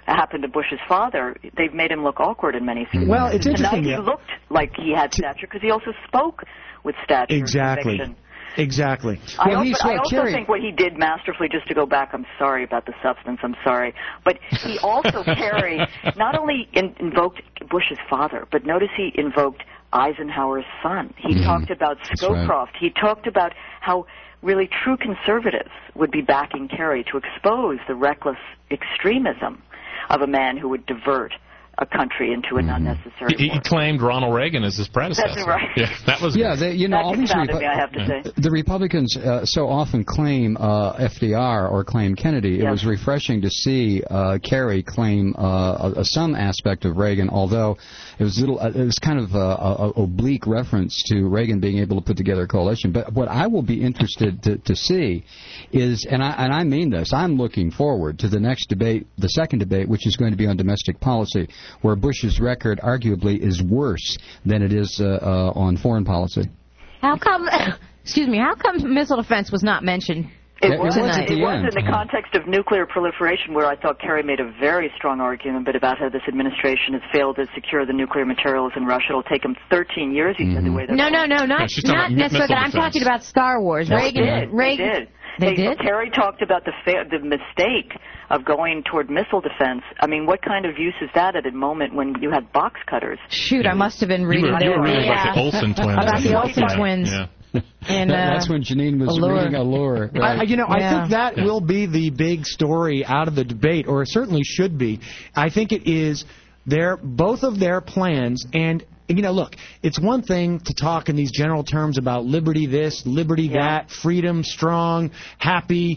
S7: happened to Bush's father, they've made him look awkward in many situations.
S1: Well, it's interesting.
S7: Tonight he looked like he had stature because he also spoke with stature.
S1: Exactly.
S7: And
S1: exactly.
S7: I also think what he did masterfully, just to go back, I'm sorry about the substance, I'm sorry, but he also, Kerry, not only invoked Bush's father, but notice he invoked Eisenhower's son. He talked about Scowcroft. Right. He talked about how really true conservatives would be backing Kerry to expose the reckless extremism of a man who would divert a country into an unnecessary
S8: He claimed Ronald Reagan as his predecessor.
S7: That's right.
S8: Yeah, that was
S7: all these I have to say.
S5: The Republicans so often claim FDR or claim Kennedy. It was refreshing to see Kerry claim some aspect of Reagan, although it was kind of a oblique reference to Reagan being able to put together a coalition. But what I will be interested to see is, and I mean this, I'm looking forward to the next debate, the second debate, which is going to be on domestic policy, where Bush's record arguably is worse than it is on foreign policy.
S6: How come, how come missile defense was not mentioned?
S7: It was in the context of nuclear proliferation, where I thought Kerry made a very strong argument about how this administration has failed to secure the nuclear materials in Russia. It'll take them 13 years, he said, the way they're
S6: not necessarily. I'm talking about Star Wars. Reagan did.
S7: Kerry talked about the mistake of going toward missile defense. I mean, what kind of use is that at a moment when you had box cutters?
S6: Shoot, I must have been reading.
S8: You were reading about the Olsen twins.
S6: About the Olsen twins.
S8: Yeah.
S5: And that's when Janine was reading Allure. Right.
S1: I think that will be the big story out of the debate, or it certainly should be. I think it is both of their plans, and look, it's one thing to talk in these general terms about liberty this, liberty that, freedom, strong, happy,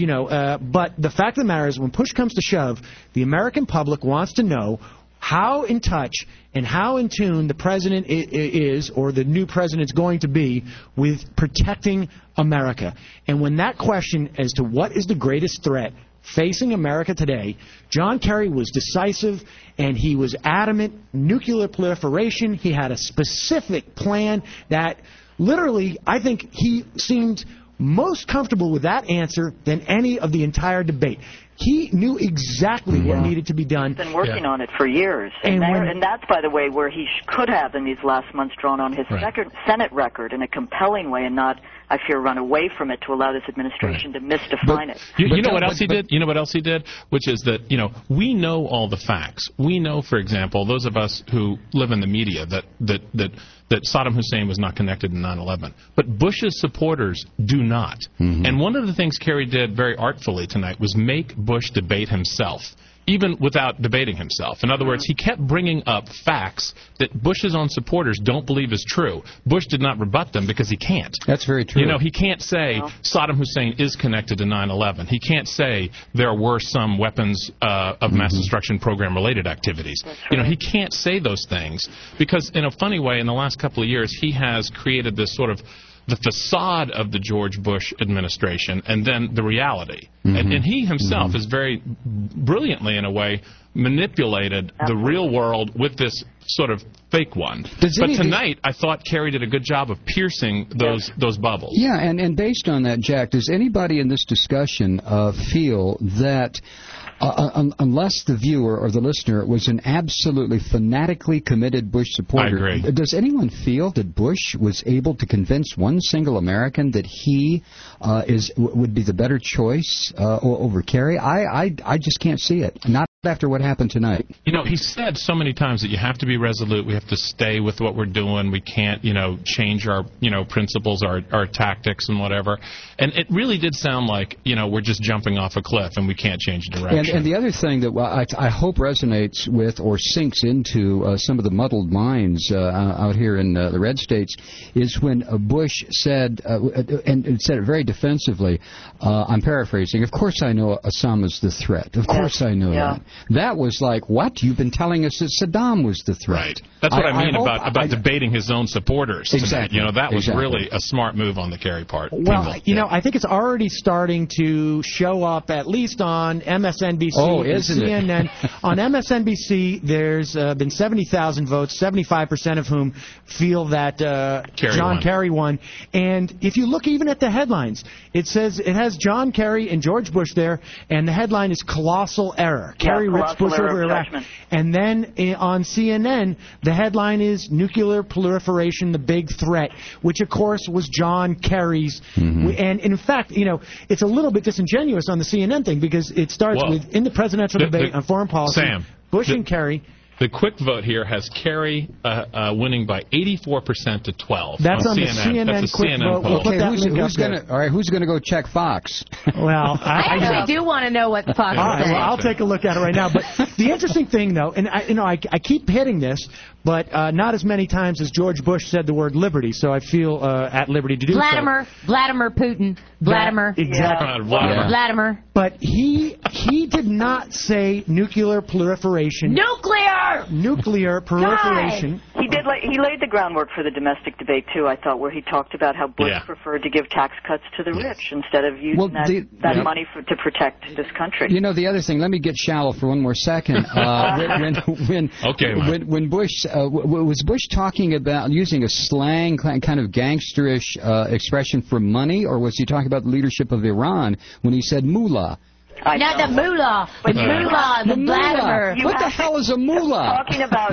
S1: but the fact of the matter is, when push comes to shove, the American public wants to know how in touch and how in tune the president is, or the new president's going to be, with protecting America. And when that question as to what is the greatest threat facing America today, John Kerry was decisive and he was adamant. Nuclear proliferation. He had a specific plan that literally, I think he seemed most comfortable with that answer than any of the entire debate. He knew exactly what needed to be done.
S7: He's been working on it for years. And that's, by the way, where he could have, in these last months, drawn on his Senate record in a compelling way and not, I fear, run away from it to allow this administration to misdefine it.
S8: You know what else he did? You know what else he did? Which is that, we know all the facts. We know, for example, those of us who live in the media, that Saddam Hussein was not connected to 9/11. But Bush's supporters do not. And one of the things Kerry did very artfully tonight was make Bush debate himself, even without debating himself. In other words, he kept bringing up facts that Bush's own supporters don't believe is true. Bush did not rebut them because he can't.
S5: That's very true.
S8: He can't say Saddam Hussein is connected to 9/11. He can't say there were some weapons of mass destruction program-related activities. He can't say those things because, in a funny way, in the last couple of years, he has created this sort of the facade of the George Bush administration and then the reality. And he himself is very brilliantly, in a way, manipulated the real world with this sort of fake one. But tonight, I thought Kerry did a good job of piercing those bubbles.
S5: Yeah, and based on that, Jack, does anybody in this discussion feel that unless the viewer or the listener was an absolutely fanatically committed Bush supporter,
S8: I agree.
S5: Does anyone feel that Bush was able to convince one single American that he would be the better choice over Kerry? I just can't see it. Not after what happened tonight.
S8: He said so many times that you have to be resolute. We have to stay with what we're doing. We can't, change our, principles, our tactics and whatever. And it really did sound like, we're just jumping off a cliff and we can't change direction.
S5: And the other thing that I hope resonates with or sinks into some of the muddled minds out here in the red states is when Bush said, and said it very defensively, I'm paraphrasing, of course I know Osama's the threat. Of course I know that. That was like, what? You've been telling us that Saddam was the threat.
S8: Right. That's what I mean about debating his own supporters.
S5: Exactly.
S8: That was really a smart move on the Kerry part.
S1: Well, I think it's already starting to show up, at least on MSNBC MSNBC,
S5: and
S1: CNN. On MSNBC, there's been 70,000 votes, 75% of whom feel that John Kerry won. And if you look even at the headlines, it says it has John Kerry and George Bush there, and the headline is colossal error. Kerry rips Bush over Iraq. And then on CNN, the headline is nuclear proliferation, the big threat, which of course was John Kerry's. And in fact, it's a little bit disingenuous on the CNN thing because it starts with in the presidential debate on foreign policy, Bush and Kerry.
S8: The quick vote here has Kerry winning by 84% to 12.
S1: That's on
S8: CNN.
S1: the CNN
S8: That's a
S1: quick
S8: CNN
S1: vote.
S8: poll.
S1: Okay,
S5: who's going to go check Fox?
S6: I
S1: Well,
S6: actually do want to know what Fox is saying.
S1: Well, I'll take a look at it right now. But the interesting thing, though, and I keep hitting this, but not as many times as George Bush said the word liberty, so I feel at liberty to do so.
S6: Vladimir Putin. Vladimir.
S1: Exactly.
S6: Vladimir.
S1: But he did not say nuclear proliferation. Nuclear proliferation.
S7: He did. He laid the groundwork for the domestic debate too. I thought, where he talked about how Bush preferred to give tax cuts to the rich instead of using that money to protect this country.
S5: The other thing. Let me get shallow for one more second. When Bush was Bush talking about using a slang kind of gangsterish expression for money, or was he talking about the leadership of Iran when he said mullah?
S6: Not the mullah, but mullah, the Vladimir.
S5: What the hell is a mullah?
S7: Talking about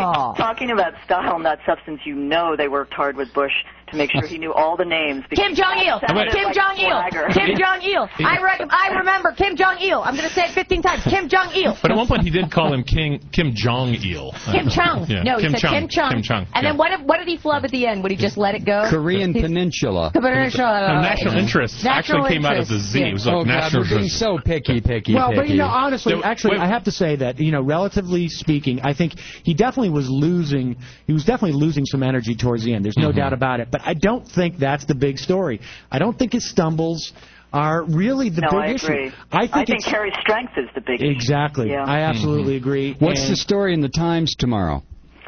S7: style, not substance. They worked hard with Bush to make sure he knew all the names.
S6: Kim Jong-il. Kim Jong-il. I remember Kim Jong-il. I'm going to say it 15 times. Kim Jong-il.
S8: But at one point he did call him Kim Jong-il.
S6: Kim Chung. No, he said Kim Chung.
S8: Kim Chung.
S6: And then what did he flub at the end? Would he just let it go?
S5: Korean Peninsula.
S8: National interest actually came out as a Z. It was like national interest.
S5: We're being so picky.
S1: Well, but honestly, I have to say that relatively speaking, I think he definitely was losing. He was definitely losing some energy towards the end. There's no doubt about it. But I don't think that's the big story. I don't think his stumbles are really the big issue.
S7: Agree. I think Kerry's strength is the big issue.
S1: Exactly. Yeah. I absolutely agree.
S5: What's the story in the Times tomorrow?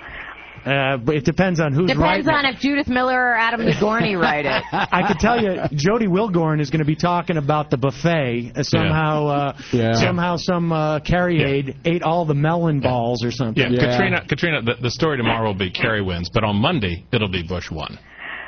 S1: But it depends on who's writing it.
S6: Depends on if Judith Miller or Adam Nagorny write it.
S1: I can tell you, Jody Wilgorn is going to be talking about the buffet. Somehow some Kerry aide ate all the melon balls or something.
S8: Yeah. Katrina, the story tomorrow will be Kerry wins, but on Monday it'll be Bush won.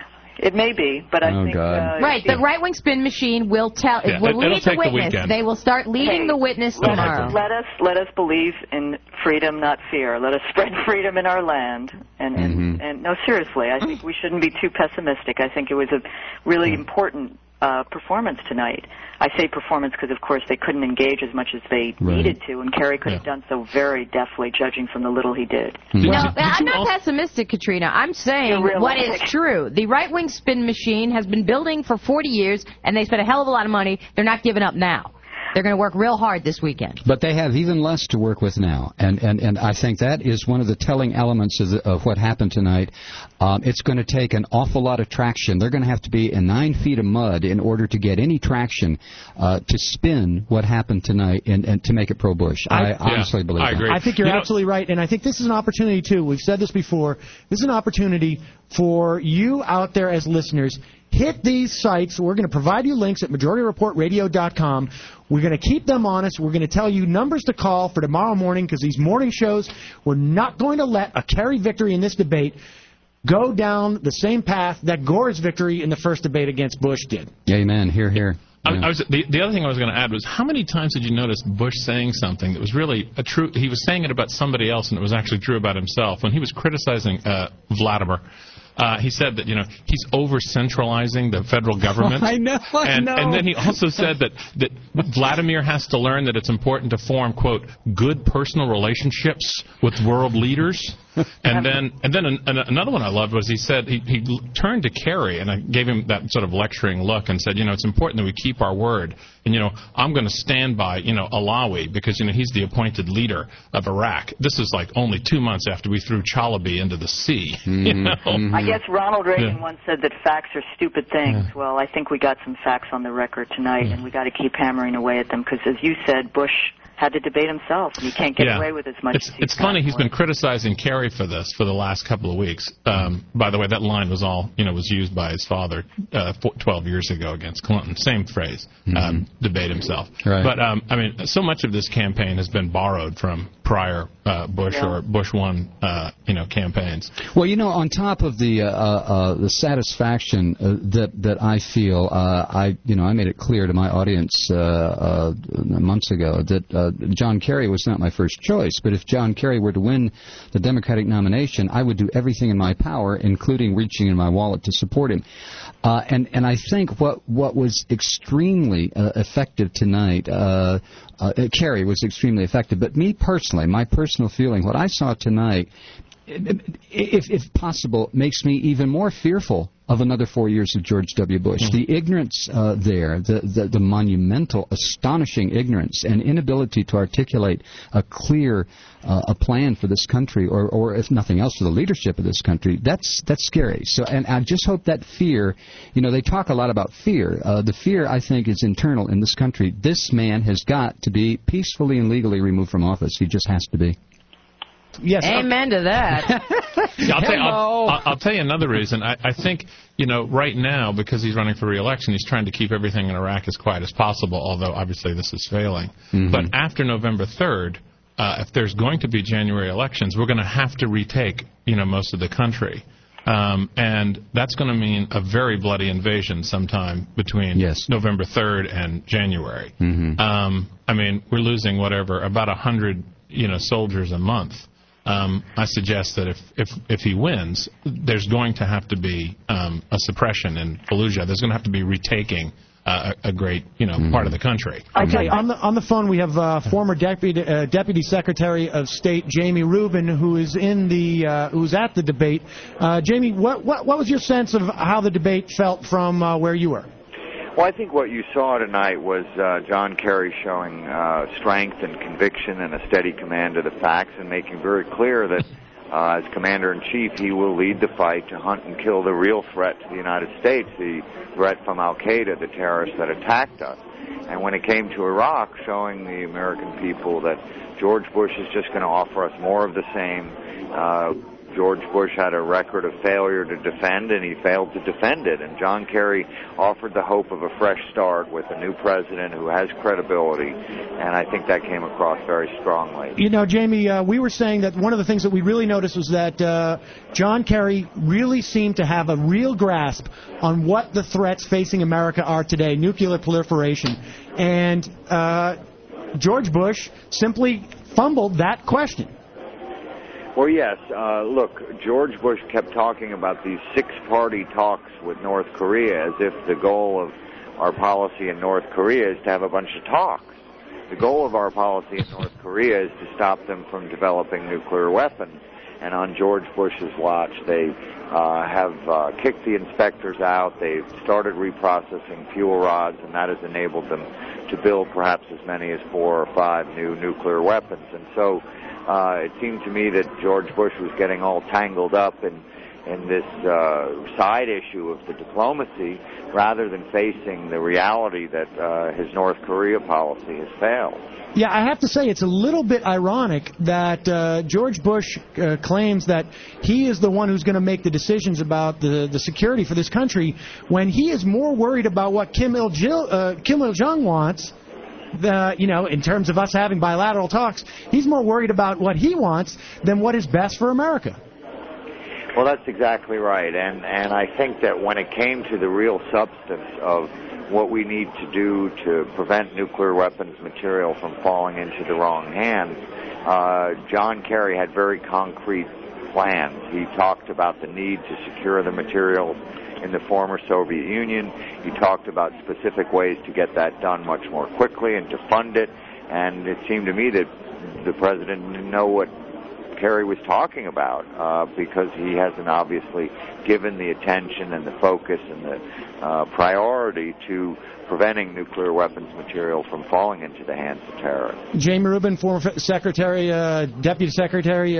S7: It may be, but I think...
S6: right, the right-wing spin machine will tell...
S8: Yeah,
S6: will lead the witness. They will start leading the witness tomorrow.
S7: Let us believe in freedom, not fear. Let us spread freedom in our land. And no, seriously, I think we shouldn't be too pessimistic. I think it was a really important performance tonight. I say performance because, of course, they couldn't engage as much as they needed to, and Kerry could have done so very deftly, judging from the little he did.
S6: I'm not pessimistic, Katrina. I'm saying what is true. The right-wing spin machine has been building for 40 years, and they spent a hell of a lot of money. They're not giving up now. They're going to work real hard this weekend.
S5: But they have even less to work with now. And I think that is one of the telling elements of what happened tonight. It's going to take an awful lot of traction. They're going to have to be in 9 feet of mud in order to get any traction to spin what happened tonight and to make it pro-Bush. I honestly believe that.
S8: I agree.
S1: I think you're absolutely right. And I think this is an opportunity, too. We've said this before. This is an opportunity for you out there as listeners. Hit these sites. We're going to provide you links at MajorityReportRadio.com. We're going to keep them honest. We're going to tell you numbers to call for tomorrow morning because these morning shows, we're not going to let a Kerry victory in this debate go down the same path that Gore's victory in the first debate against Bush did.
S5: Amen. Hear, hear.
S8: The other thing I was going to add was, how many times did you notice Bush saying something that was really a true... He was saying it about somebody else, and it was actually true about himself. When he was criticizing Vladimir, he said that, he's over-centralizing the federal government.
S5: I know.
S8: And then he also said that Vladimir has to learn that it's important to form, quote, good personal relationships with world leaders. And then another one I loved was he said he turned to Kerry, and I gave him that sort of lecturing look and said, it's important that we keep our word. And, I'm going to stand by, Alawi because, he's the appointed leader of Iraq. This is like only 2 months after we threw Chalabi into the sea.
S7: I guess Ronald Reagan once said that facts are stupid things. Well, I think we got some facts on the record tonight, and we got to keep hammering away at them because, as you said, Bush had the debate himself, and he can't get away with as much as
S8: It's funny, he's been criticizing Kerry for this for the last couple of weeks. By the way, that line was was used by his father 12 years ago against Clinton. Same phrase, debate himself.
S5: Right.
S8: But, I mean, so much of this campaign has been borrowed from prior Bush or Bush 1, campaigns.
S5: Well, on top of the satisfaction that I feel, I made it clear to my audience months ago that John Kerry was not my first choice. But if John Kerry were to win the Democratic nomination, I would do everything in my power, including reaching in my wallet, to support him. And I think what was extremely effective tonight, Kerry was extremely effective. But me personally, my personal feeling, what I saw tonight, if possible, makes me even more fearful of another 4 years of George W. Bush. The ignorance there, the monumental, astonishing ignorance and inability to articulate a clear a plan for this country, or if nothing else, for the leadership of this country, that's scary. So, and I just hope that fear, they talk a lot about fear. The fear, I think, is internal in this country. This man has got to be peacefully and legally removed from office. He just has to be.
S1: Yes.
S6: Amen to that.
S8: I'll tell you another reason. I think, right now, because he's running for re-election, he's trying to keep everything in Iraq as quiet as possible, although obviously this is failing. Mm-hmm. But after November 3rd, if there's going to be January elections, we're going to have to retake, most of the country. And that's going to mean a very bloody invasion sometime between November 3rd and January. Mm-hmm. I mean, we're losing about 100, soldiers a month. I suggest that if he wins, there's going to have to be a suppression in Fallujah. There's going to have to be retaking a great part of the country.
S1: Okay, on the phone we have former Deputy Secretary of State Jamie Rubin, who is who's at the debate. Jamie, what was your sense of how the debate felt from where you were?
S9: Well, I think what you saw tonight was John Kerry showing strength and conviction and a steady command of the facts, and making very clear that as Commander-in-Chief, he will lead the fight to hunt and kill the real threat to the United States, the threat from Al-Qaeda, the terrorists that attacked us. And when it came to Iraq, showing the American people that George Bush is just going to offer us more of the same. George Bush had a record of failure to defend, and he failed to defend it. And John Kerry offered the hope of a fresh start with a new president who has credibility, and I think that came across very strongly.
S1: Jamie, we were saying that one of the things that we really noticed was that John Kerry really seemed to have a real grasp on what the threats facing America are today, nuclear proliferation. And George Bush simply fumbled that question.
S9: Well, yes. Look, George Bush kept talking about these six-party talks with North Korea as if the goal of our policy in North Korea is to have a bunch of talks. The goal of our policy in North Korea is to stop them from developing nuclear weapons. And on George Bush's watch, they have kicked the inspectors out. They've started reprocessing fuel rods, and that has enabled them to build perhaps as many as 4 or 5 new nuclear weapons. And so it seemed to me that George Bush was getting all tangled up in this side issue of the diplomacy, rather than facing the reality that his North Korea policy has failed.
S1: Yeah, I have to say it's a little bit ironic that George Bush claims that he is the one who's going to make the decisions about the security for this country, when he is more worried about what Kim Il-jung wants. In terms of us having bilateral talks, he's more worried about what he wants than what is best for America.
S9: Well, that's exactly right. And I think that when it came to the real substance of what we need to do to prevent nuclear weapons material from falling into the wrong hands, John Kerry had very concrete plans. He talked about the need to secure the material in the former Soviet Union. He talked about specific ways to get that done much more quickly and to fund it. And it seemed to me that the president didn't know what Kerry was talking about because he hasn't obviously given the attention and the focus and the priority to preventing nuclear weapons material from falling into the hands of terrorists.
S1: Jamie Rubin, former Secretary, Deputy Secretary,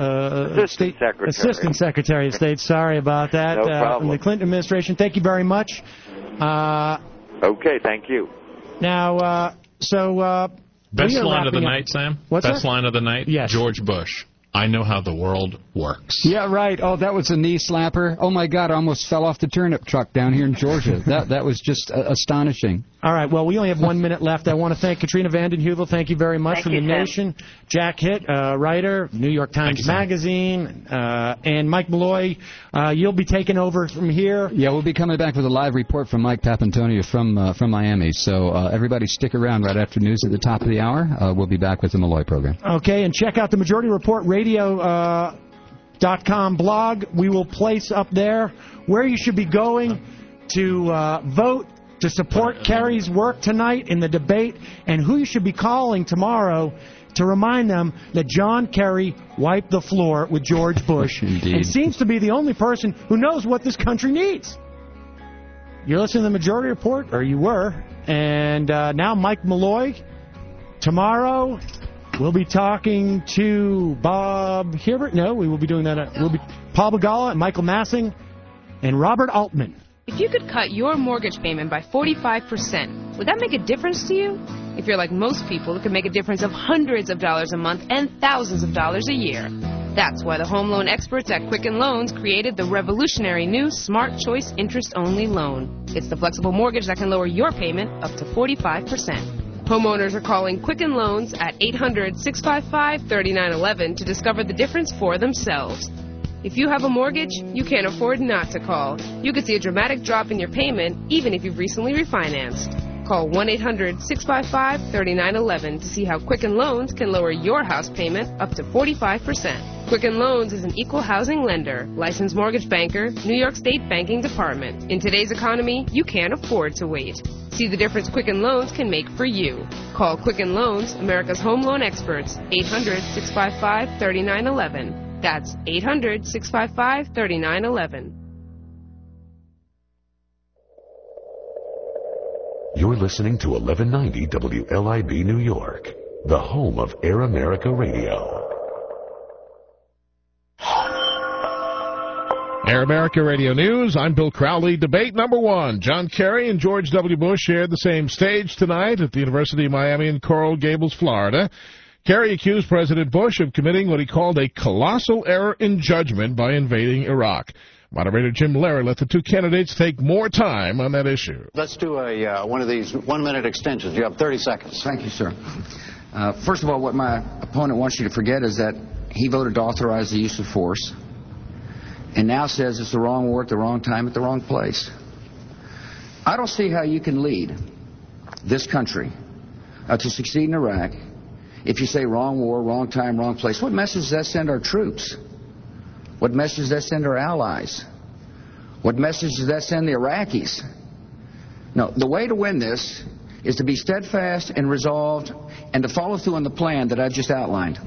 S1: Assistant Secretary of State. Sorry about that.
S9: No problem.
S1: From the Clinton administration. Thank you very much.
S9: Okay, thank you.
S1: Now,
S8: Best
S1: we are
S8: line of the
S1: wrapping up.
S8: night, Sam?
S1: What's
S8: Best
S1: that?
S8: line of the night?
S1: Yes.
S8: George Bush. I know how the world works.
S5: Yeah, right. Oh, that was a knee slapper. Oh, my God, I almost fell off the turnip truck down here in Georgia. That was just astonishing.
S1: All right, well, we only have 1 minute left. I want to thank Katrina vanden Heuvel. Thank you very much from The Nation. Jack Hitt, writer, New York Times Magazine, and Mike Malloy, you'll be taking over from here.
S5: Yeah, we'll be coming back with a live report from Mike Papantonio from Miami. So everybody stick around right after news at the top of the hour. We'll be back with the Malloy program.
S1: Okay, and check out the Majority Report Radio.com blog. We will place up there where you should be going to vote to support Kerry's work tonight in the debate, and who you should be calling tomorrow to remind them that John Kerry wiped the floor with George Bush.
S5: Indeed.
S1: And seems to be the only person who knows what this country needs. You're listening to the Majority Report, or you were, and now Mike Malloy. Tomorrow we'll be talking to Bob Hibbert. No, we will be doing that. We'll be Paul Begala and Michael Massing and Robert Altman.
S10: If you could cut your mortgage payment by 45%, would that make a difference to you? If you're like most people, it could make a difference of hundreds of dollars a month and thousands of dollars a year. That's why the home loan experts at Quicken Loans created the revolutionary new Smart Choice interest-only loan. It's the flexible mortgage that can lower your payment up to 45%. Homeowners are calling Quicken Loans at 800-655-3911 to discover the difference for themselves. If you have a mortgage, you can't afford not to call. You could see a dramatic drop in your payment, even if you've recently refinanced. Call 1-800-655-3911 to see how Quicken Loans can lower your house payment up to 45%. Quicken Loans is an equal housing lender, licensed mortgage banker, New York State Banking Department. In today's economy, you can't afford to wait. See the difference Quicken Loans can make for you. Call Quicken Loans, America's home loan experts, 800-655-3911. That's 800-655-3911.
S11: You're listening to 1190 WLIB New York, the home of Air America Radio.
S12: Air America Radio News. I'm Bill Crowley. Debate number one. John Kerry and George W. Bush shared the same stage tonight at the University of Miami in Coral Gables, Florida. Kerry accused President Bush of committing what he called a colossal error in judgment by invading Iraq. Moderator Jim Lehrer let the two candidates take more time on that issue.
S3: Let's do one of these 1 minute extensions. You have 30 seconds.
S4: Thank you, sir. First of all, what my opponent wants you to forget is that he voted to authorize the use of force and now says it's the wrong war at the wrong time at the wrong place. I don't see how you can lead this country to succeed in Iraq if you say wrong war, wrong time, wrong place. What message does that send our troops? What message does that send our allies? What message does that send the Iraqis? No, the way to win this is to be steadfast and resolved and to follow through on the plan that I've just outlined.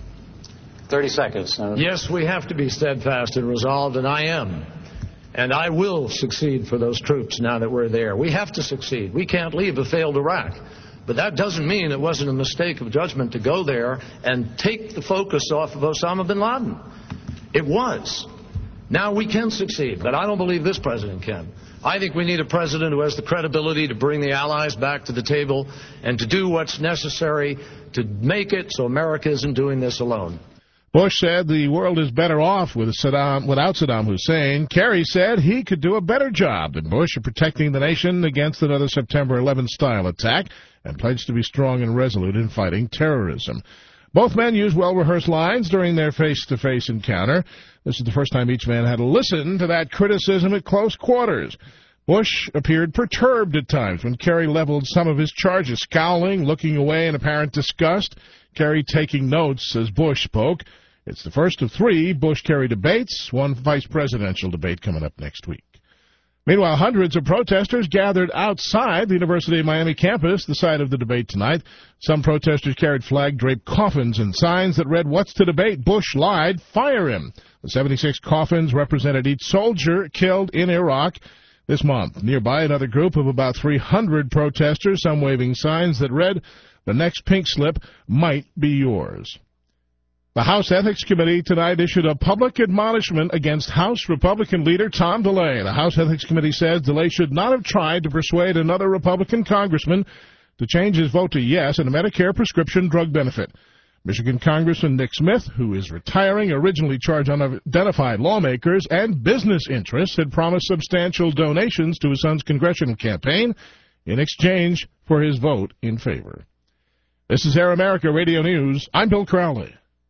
S3: 30 seconds.
S2: Yes, we have to be steadfast and resolved, and I am. And I will succeed for those troops now that we're there. We have to succeed. We can't leave a failed Iraq. But that doesn't mean it wasn't a mistake of judgment to go there and take the focus off of Osama bin Laden. It was. Now we can succeed, but I don't believe this president can. I think we need a president who has the credibility to bring the allies back to the table and to do what's necessary to make it so America isn't doing this alone.
S12: Bush said the world is better off without Saddam Hussein. Kerry said he could do a better job than Bush of protecting the nation against another September 11-style attack and pledged to be strong and resolute in fighting terrorism. Both men used well-rehearsed lines during their face-to-face encounter. This is the first time each man had to listen to that criticism at close quarters. Bush appeared perturbed at times when Kerry leveled some of his charges, scowling, looking away in apparent disgust, Kerry taking notes as Bush spoke. It's the first of three Bush-Kerry debates, one vice presidential debate coming up next week. Meanwhile, hundreds of protesters gathered outside the University of Miami campus, the site of the debate tonight. Some protesters carried flag-draped coffins and signs that read, "What's to debate? Bush lied. Fire him." The 76 coffins represented each soldier killed in Iraq this month. Nearby, another group of about 300 protesters, some waving signs that read, "The next pink slip might be yours." The House Ethics Committee tonight issued a public admonishment against House Republican leader Tom DeLay. The House Ethics Committee says DeLay should not have tried to persuade another Republican congressman to change his vote to yes in a Medicare prescription drug benefit. Michigan Congressman Nick Smith, who is retiring, originally charged unidentified lawmakers and business interests, had promised substantial donations to his son's congressional campaign in exchange for his vote in favor. This is Air America Radio News. I'm Bill Crowley.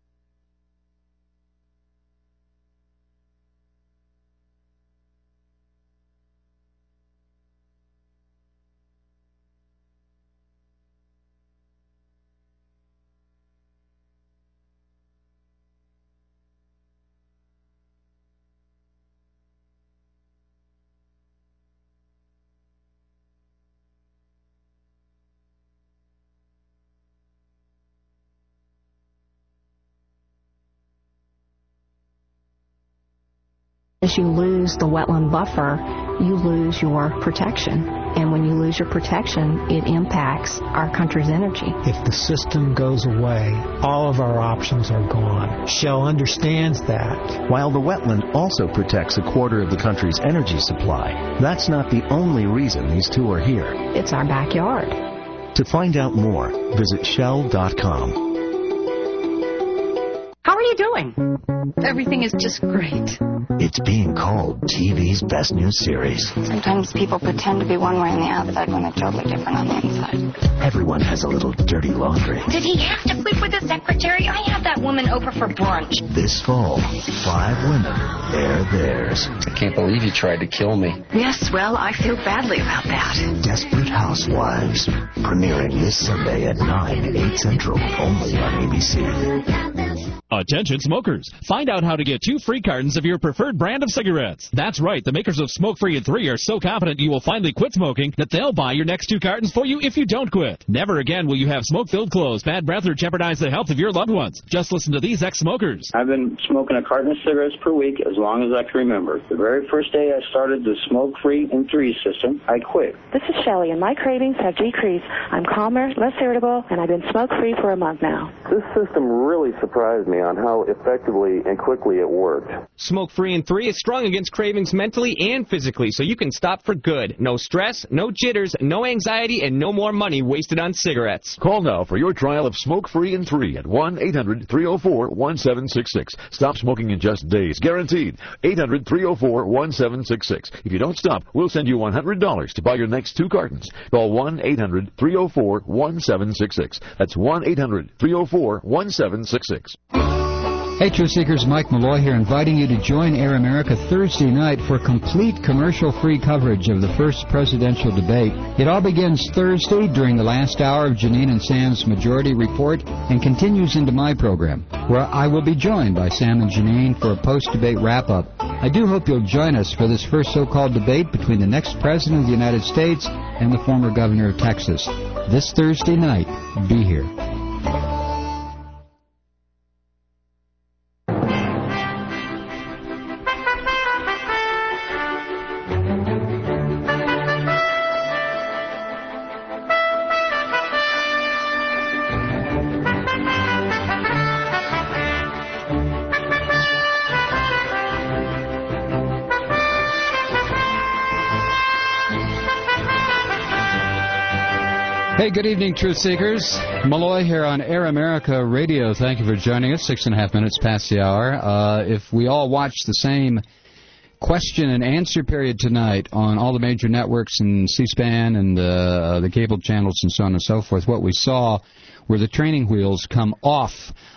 S13: As you lose the wetland buffer, you lose your protection. And when you lose your protection, it impacts our country's energy.
S14: If the system goes away, all of our options are gone. Shell understands that.
S15: While the wetland also protects a quarter of the country's energy supply, that's not the only reason these two are here.
S13: It's our backyard.
S15: To find out more, visit Shell.com.
S16: How are you doing? Everything is just great.
S17: It's being called TV's best new series.
S18: Sometimes people pretend to be one way on the outside when they're totally different on the inside.
S17: Everyone has a little dirty laundry.
S16: Did he have to sleep with his secretary? I had that woman over for brunch.
S17: This fall, 5 women, they're theirs.
S4: I can't believe he tried to kill me.
S16: Yes, well, I feel badly about that.
S17: Desperate Housewives, premiering this Sunday at 9, 8 Central, only on ABC.
S19: Attention smokers. Find out how to get 2 free cartons of your preferred brand of cigarettes. That's right. The makers of Smoke Free and 3 are so confident you will finally quit smoking that they'll buy your next 2 cartons for you if you don't quit. Never again will you have smoke-filled clothes, bad breath, or jeopardize the health of your loved ones. Just listen to these ex-smokers.
S20: I've been smoking a carton of cigarettes per week as long as I can remember. The very first day I started the Smoke Free and 3 system, I quit.
S21: This is Shelley, and my cravings have decreased. I'm calmer, less irritable, and I've been smoke-free for a month now.
S22: This system really surprised me on how effectively and quickly it worked.
S23: Smoke Free and 3 is strong against cravings mentally and physically, so you can stop for good. No stress, no jitters, no anxiety, and no more money wasted on cigarettes.
S24: Call now for your trial of Smoke Free and 3 at 1-800-304-1766. Stop smoking in just days, guaranteed. 800-304-1766. If you don't stop, we'll send you $100 to buy your next 2 cartons. Call 1-800-304-1766. That's 1-800-304-1766.
S5: Hey, Truth Seekers, Mike Malloy here, inviting you to join Air America Thursday night for complete commercial-free coverage of the first presidential debate. It all begins Thursday during the last hour of Janine and Sam's Majority Report and continues into my program, where I will be joined by Sam and Janine for a post-debate wrap-up. I do hope you'll join us for this first so-called debate between the next president of the United States and the former governor of Texas. This Thursday night, be here. Hey, good evening, Truth Seekers. Malloy here on Air America Radio. Thank you for joining us. 6.5 minutes past the hour. If we all watch the same question and answer period tonight on all the major networks and C-SPAN and the cable channels and so on and so forth, what we saw were the training wheels come off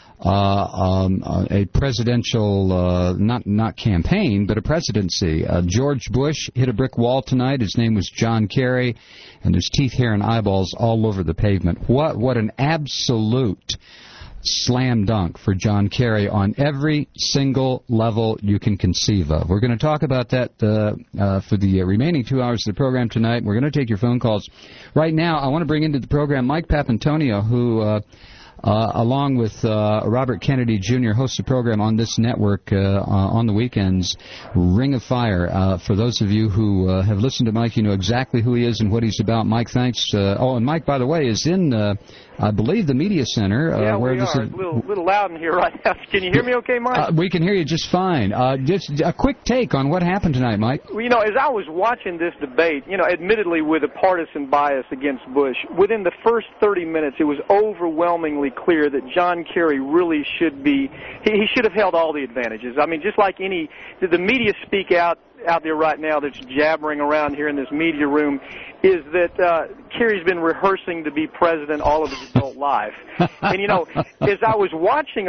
S5: a presidential, not campaign, but a presidency. George Bush hit a brick wall tonight. His name was John Kerry, and there's teeth, hair, and eyeballs all over the pavement. What an absolute slam dunk for John Kerry on every single level you can conceive of. We're going to talk about that for the remaining 2 hours of the program tonight. We're going to take your phone calls. Right now, I want to bring into the program Mike Papantonio, who along with Robert Kennedy Jr., hosts a program on this network on the weekends, Ring of Fire. For those of you who have listened to Mike, you know exactly who he is and what he's about. Mike, thanks. And Mike, by the way, is in I believe, the media center. Where
S6: we are. It's a little loud in here right now. Can you hear me okay, Mike?
S5: We can hear you just fine. Just a quick take on what happened tonight, Mike.
S6: Well, as I was watching this debate, admittedly with a partisan bias against Bush, within the first 30 minutes it was overwhelmingly clear that John Kerry really should be, he should have held all the advantages. I mean, just like the media speak out there right now that's jabbering around here in this media room is that Kerry's been rehearsing to be president all of his adult life. And, as I was watching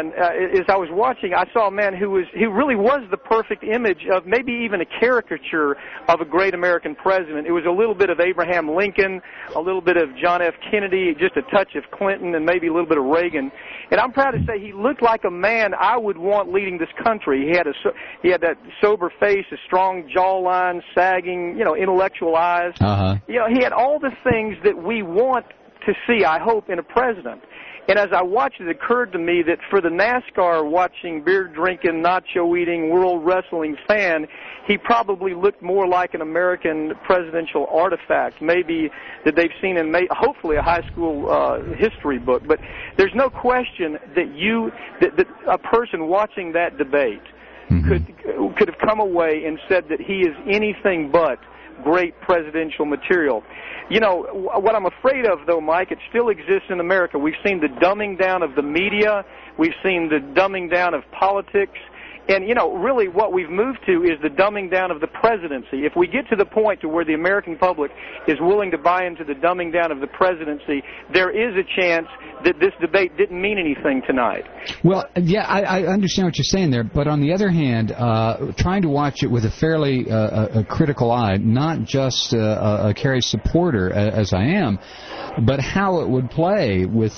S6: I saw a man who really was the perfect image of maybe even a caricature of a great American president. It was a little bit of Abraham Lincoln, a little bit of John F. Kennedy, just a touch of Clinton, and maybe a little bit of Reagan. And I'm proud to say he looked like a man I would want leading this country. He had that sober face, a strong jawline, sagging, intellectual eyes. He had all the things that we want to see, I hope, in a president. And as I watched it occurred to me that for the NASCAR watching, beer-drinking, nacho-eating, world wrestling fan, he probably looked more like an American presidential artifact, maybe that they've seen in hopefully a high school history book. But there's no question that a person watching that debate could have come away and said that he is anything but great presidential material. What I'm afraid of, though, Mike, it still exists in America. We've seen the dumbing down of the media. We've seen the dumbing down of politics. And, really what we've moved to is the dumbing down of the presidency. If we get to the point to where the American public is willing to buy into the dumbing down of the presidency, there is a chance that this debate didn't mean anything tonight.
S5: Well, yeah, I understand what you're saying there, but on the other hand, trying to watch it with a fairly critical eye, not just a Kerry supporter as I am, but how it would play with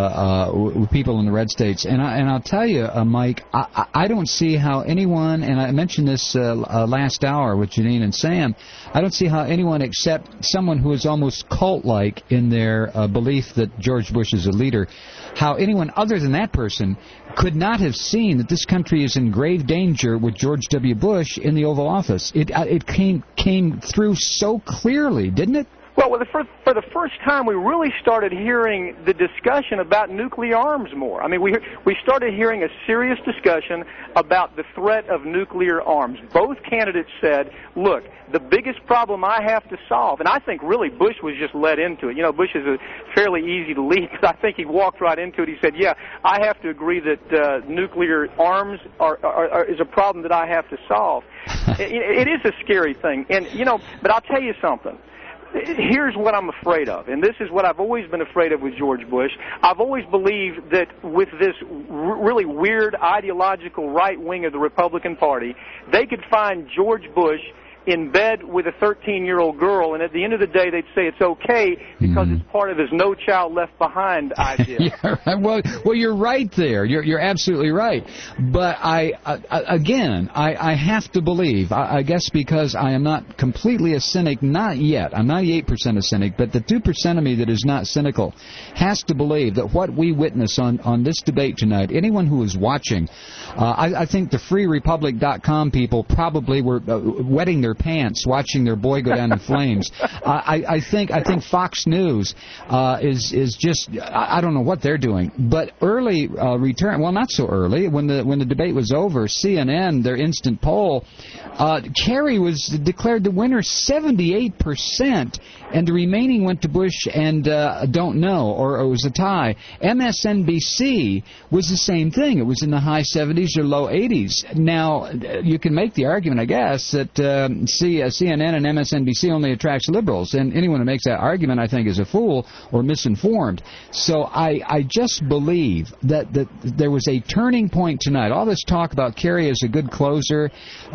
S5: people in the red states. And I'll tell you, Mike, I don't see how anyone, and I mentioned this last hour with Janine and Sam, I don't see how anyone except someone who is almost cult-like in their belief that George Bush is a leader, how anyone other than that person could not have seen that this country is in grave danger with George W. Bush in the Oval Office. It came through so clearly, didn't it?
S6: Well, for the first time, we really started hearing the discussion about nuclear arms more. I mean, we started hearing a serious discussion about the threat of nuclear arms. Both candidates said, look, the biggest problem I have to solve, and I think really Bush was just led into it. Bush is fairly easy to lead because I think he walked right into it. He said, yeah, I have to agree that nuclear arms is a problem that I have to solve. It is a scary thing. And, but I'll tell you something. Here's what I'm afraid of, and this is what I've always been afraid of with George Bush. I've always believed that with this really weird ideological right wing of the Republican Party, they could find George Bush in bed with a 13-year-old girl, and at the end of the day, they'd say it's okay because it's part of his No Child Left Behind idea.
S5: Yeah, right. Well, you're right there. You're absolutely right. But I have to believe, I guess because I am not completely a cynic, not yet. I'm 98% a cynic, but the 2% of me that is not cynical has to believe that what we witness on this debate tonight, anyone who is watching, I think the FreeRepublic.com people probably were wetting their pants watching their boy go down in flames. I think Fox News is just, I don't know what they're doing, but early return, well, not so early, when the debate was over, CNN, their instant poll, Kerry was declared the winner 78%, and the remaining went to Bush and don't know, or it was a tie. MSNBC was the same thing. It was in the high 70s or low 80s. Now, you can make the argument, I guess, that CNN and MSNBC only attracts liberals, and anyone who makes that argument, I think, is a fool or misinformed. So I just believe that there was a turning point tonight. All this talk about Kerry as a good closer,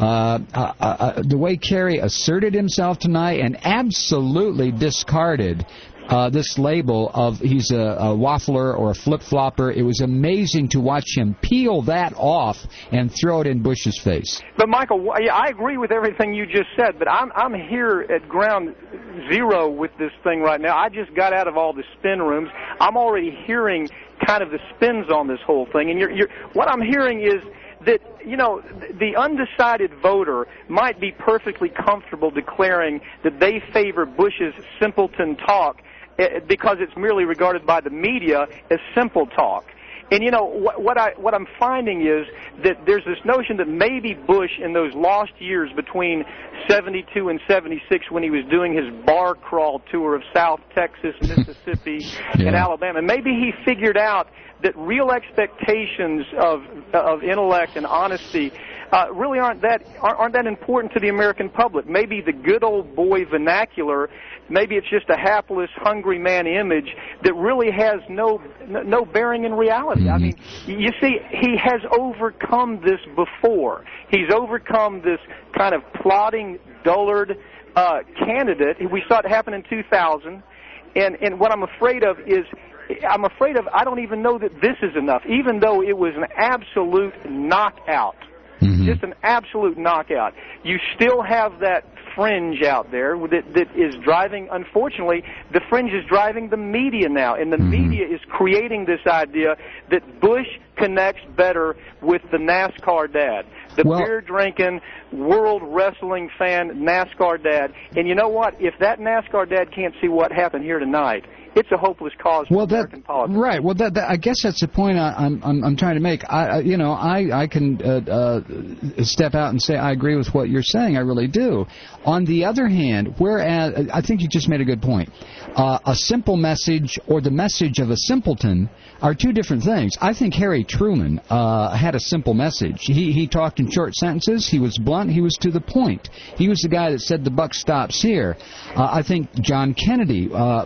S5: the way Kerry asserted himself tonight and absolutely discarded this label of he's a waffler or a flip-flopper. It was amazing to watch him peel that off and throw it in Bush's face.
S6: But, Michael, I agree with everything you just said, but I'm here at ground zero with this thing right now. I just got out of all the spin rooms. I'm already hearing kind of the spins on this whole thing. And what I'm hearing is that, the undecided voter might be perfectly comfortable declaring that they favor Bush's simpleton talk because it's merely regarded by the media as simple talk. And you know what I'm finding is that there's this notion that maybe Bush, in those lost years between 72 and 76, when he was doing his bar crawl tour of South Texas, Mississippi, and Alabama, maybe he figured out that real expectations of intellect and honesty really aren't that important to the American public. Maybe the good old boy vernacular, maybe it's just a hapless, hungry man image that really has no bearing in reality. I mean, you see, he has overcome this before. He's overcome this kind of plodding, dullard candidate. We saw it happen in 2000, and what I'm afraid of is, I don't even know that this is enough, even though it was an absolute knockout. Just an absolute knockout. You still have that fringe out there that is driving, unfortunately, the fringe is driving the media now, and the media is creating this idea that Bush connects better with the NASCAR dad, the beer-drinking, world wrestling fan NASCAR dad. And you know what? If that NASCAR dad can't see what happened here tonight, it's a hopeless cause for American politics.
S5: Right. Well, I guess that's the point I'm trying to make. I can step out and say I agree with what you're saying. I really do. On the other hand, whereas I think you just made a good point, a simple message or the message of a simpleton are two different things. I think Harry Truman had a simple message. He talked in short sentences. He was blunt. He was to the point. He was the guy that said the buck stops here. I think John Kennedy,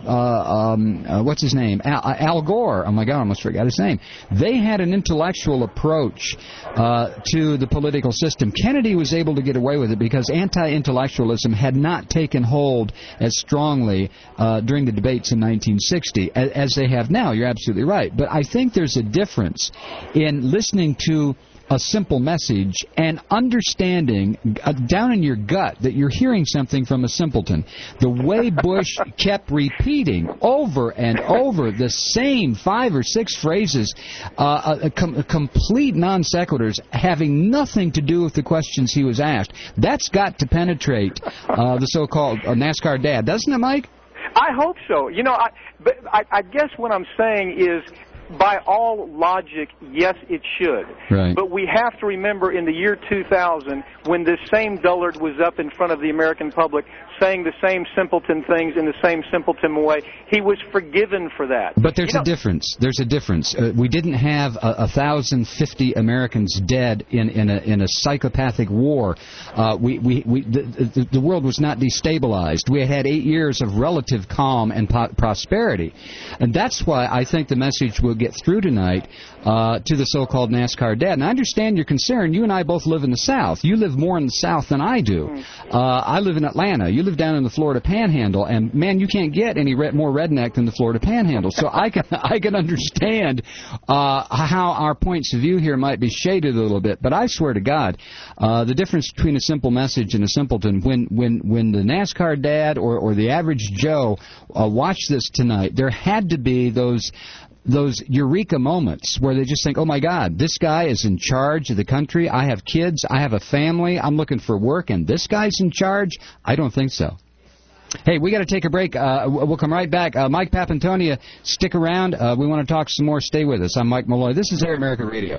S5: what's his name? Al Gore. Oh my God, I almost forgot his name. They had an intellectual approach to the political system. Kennedy was able to get away with it because anti-intellectualism had not taken hold as strongly during the debates in 1960 as they have now. You're absolutely right. But I think there's a difference in listening to a simple message and understanding down in your gut that you're hearing something from a simpleton. The way Bush kept repeating over and over the same 5 or 6 phrases, complete non sequiturs, having nothing to do with the questions he was asked, that's got to penetrate the so-called NASCAR dad, doesn't it, Mike?
S6: I hope so. You know, I guess what I'm saying is, by all logic, yes, it should.
S5: Right.
S6: But we have to remember in the year 2000, when this same dullard was up in front of the American public saying the same simpleton things in the same simpleton way, he was forgiven for that.
S5: But there's a difference. There's a difference. We didn't have 1,050 Americans dead in a psychopathic war. The world was not destabilized. We had 8 years of relative calm and prosperity. And that's why I think the message will get through tonight to the so-called NASCAR dad. And I understand your concern. You and I both live in the South. You live more in the South than I do. I live in Atlanta. You live down in the Florida Panhandle, and man, you can't get any more redneck than the Florida Panhandle. So I can understand how our points of view here might be shaded a little bit. But I swear to God, the difference between a simple message and a simpleton, when the NASCAR dad or the average Joe watch this tonight, there had to be those eureka moments where they just think, oh my God, this guy is in charge of the country. I have kids. I have a family. I'm looking for work, and this guy's in charge? I don't think so. Hey, we got to take a break. We'll come right back. Mike Papantonia, stick around. We want to talk some more. Stay with us. I'm Mike Malloy. This is Air America Radio.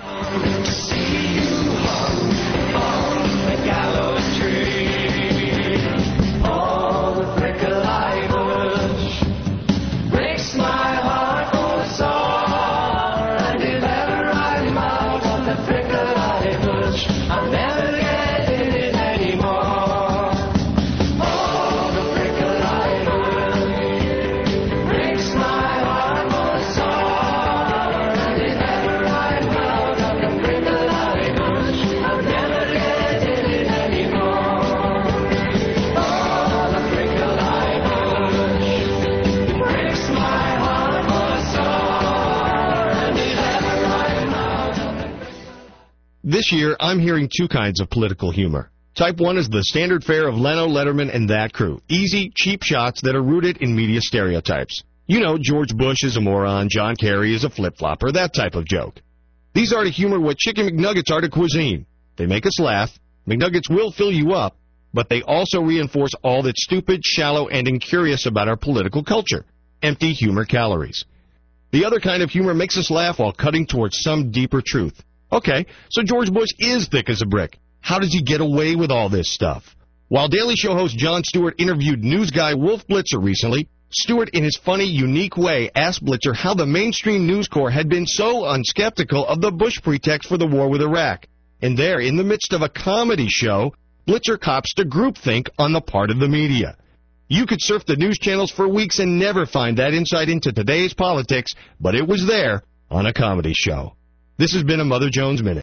S1: This year, I'm hearing two kinds of political humor. Type 1 is the standard fare of Leno, Letterman, and that crew. Easy, cheap shots that are rooted in media stereotypes. You know, George Bush is a moron, John Kerry is a flip-flopper, that type of joke. These are to humor what Chicken McNuggets are to cuisine. They make us laugh, McNuggets will fill you up, but they also reinforce all that's stupid, shallow, and incurious about our political culture. empty humor calories. The other kind of humor makes us laugh while cutting towards some deeper truth. Okay, so George Bush is thick as a brick. How does he get away with all this stuff? While Daily Show host Jon Stewart interviewed news guy Wolf Blitzer recently, Stewart, in his funny, unique way, asked Blitzer how the mainstream News Corps had been so unskeptical of the Bush pretext for the war with Iraq. And there, in the midst of a comedy show, Blitzer cops to groupthink on the part of the media. You could surf the news channels for weeks and never find that insight into today's politics, but it was there on a comedy show. This has been a Mother Jones Minute.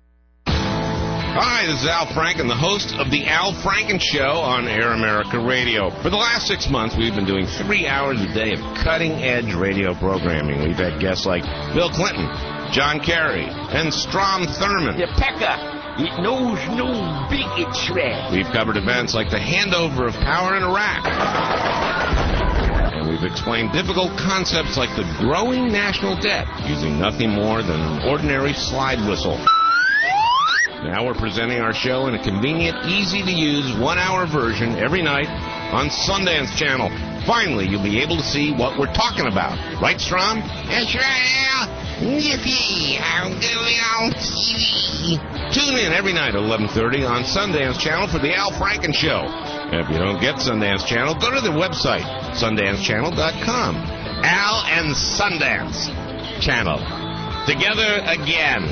S7: Hi, this is Al Franken, the host of The Al Franken Show on Air America Radio. For the last 6 months, we've been doing 3 hours a day of cutting-edge radio programming. We've had guests like Bill Clinton, John Kerry, and Strom Thurmond.
S8: It knows no bigotry.
S7: We've covered events like the handover of power in Iraq. And we've explained difficult concepts like the growing national debt using nothing more than an ordinary slide whistle. Now we're presenting our show in a convenient, easy-to-use 1-hour version every night on Sundance Channel. Finally, you'll be able to see what we're talking about. Right, Strom?
S8: That's right, Al. Yippee! I'm going on TV.
S7: Tune in every night at 11:30 on Sundance Channel for The Al Franken Show. And if you don't get Sundance Channel, go to their website, sundancechannel.com. Al and Sundance Channel. Together again.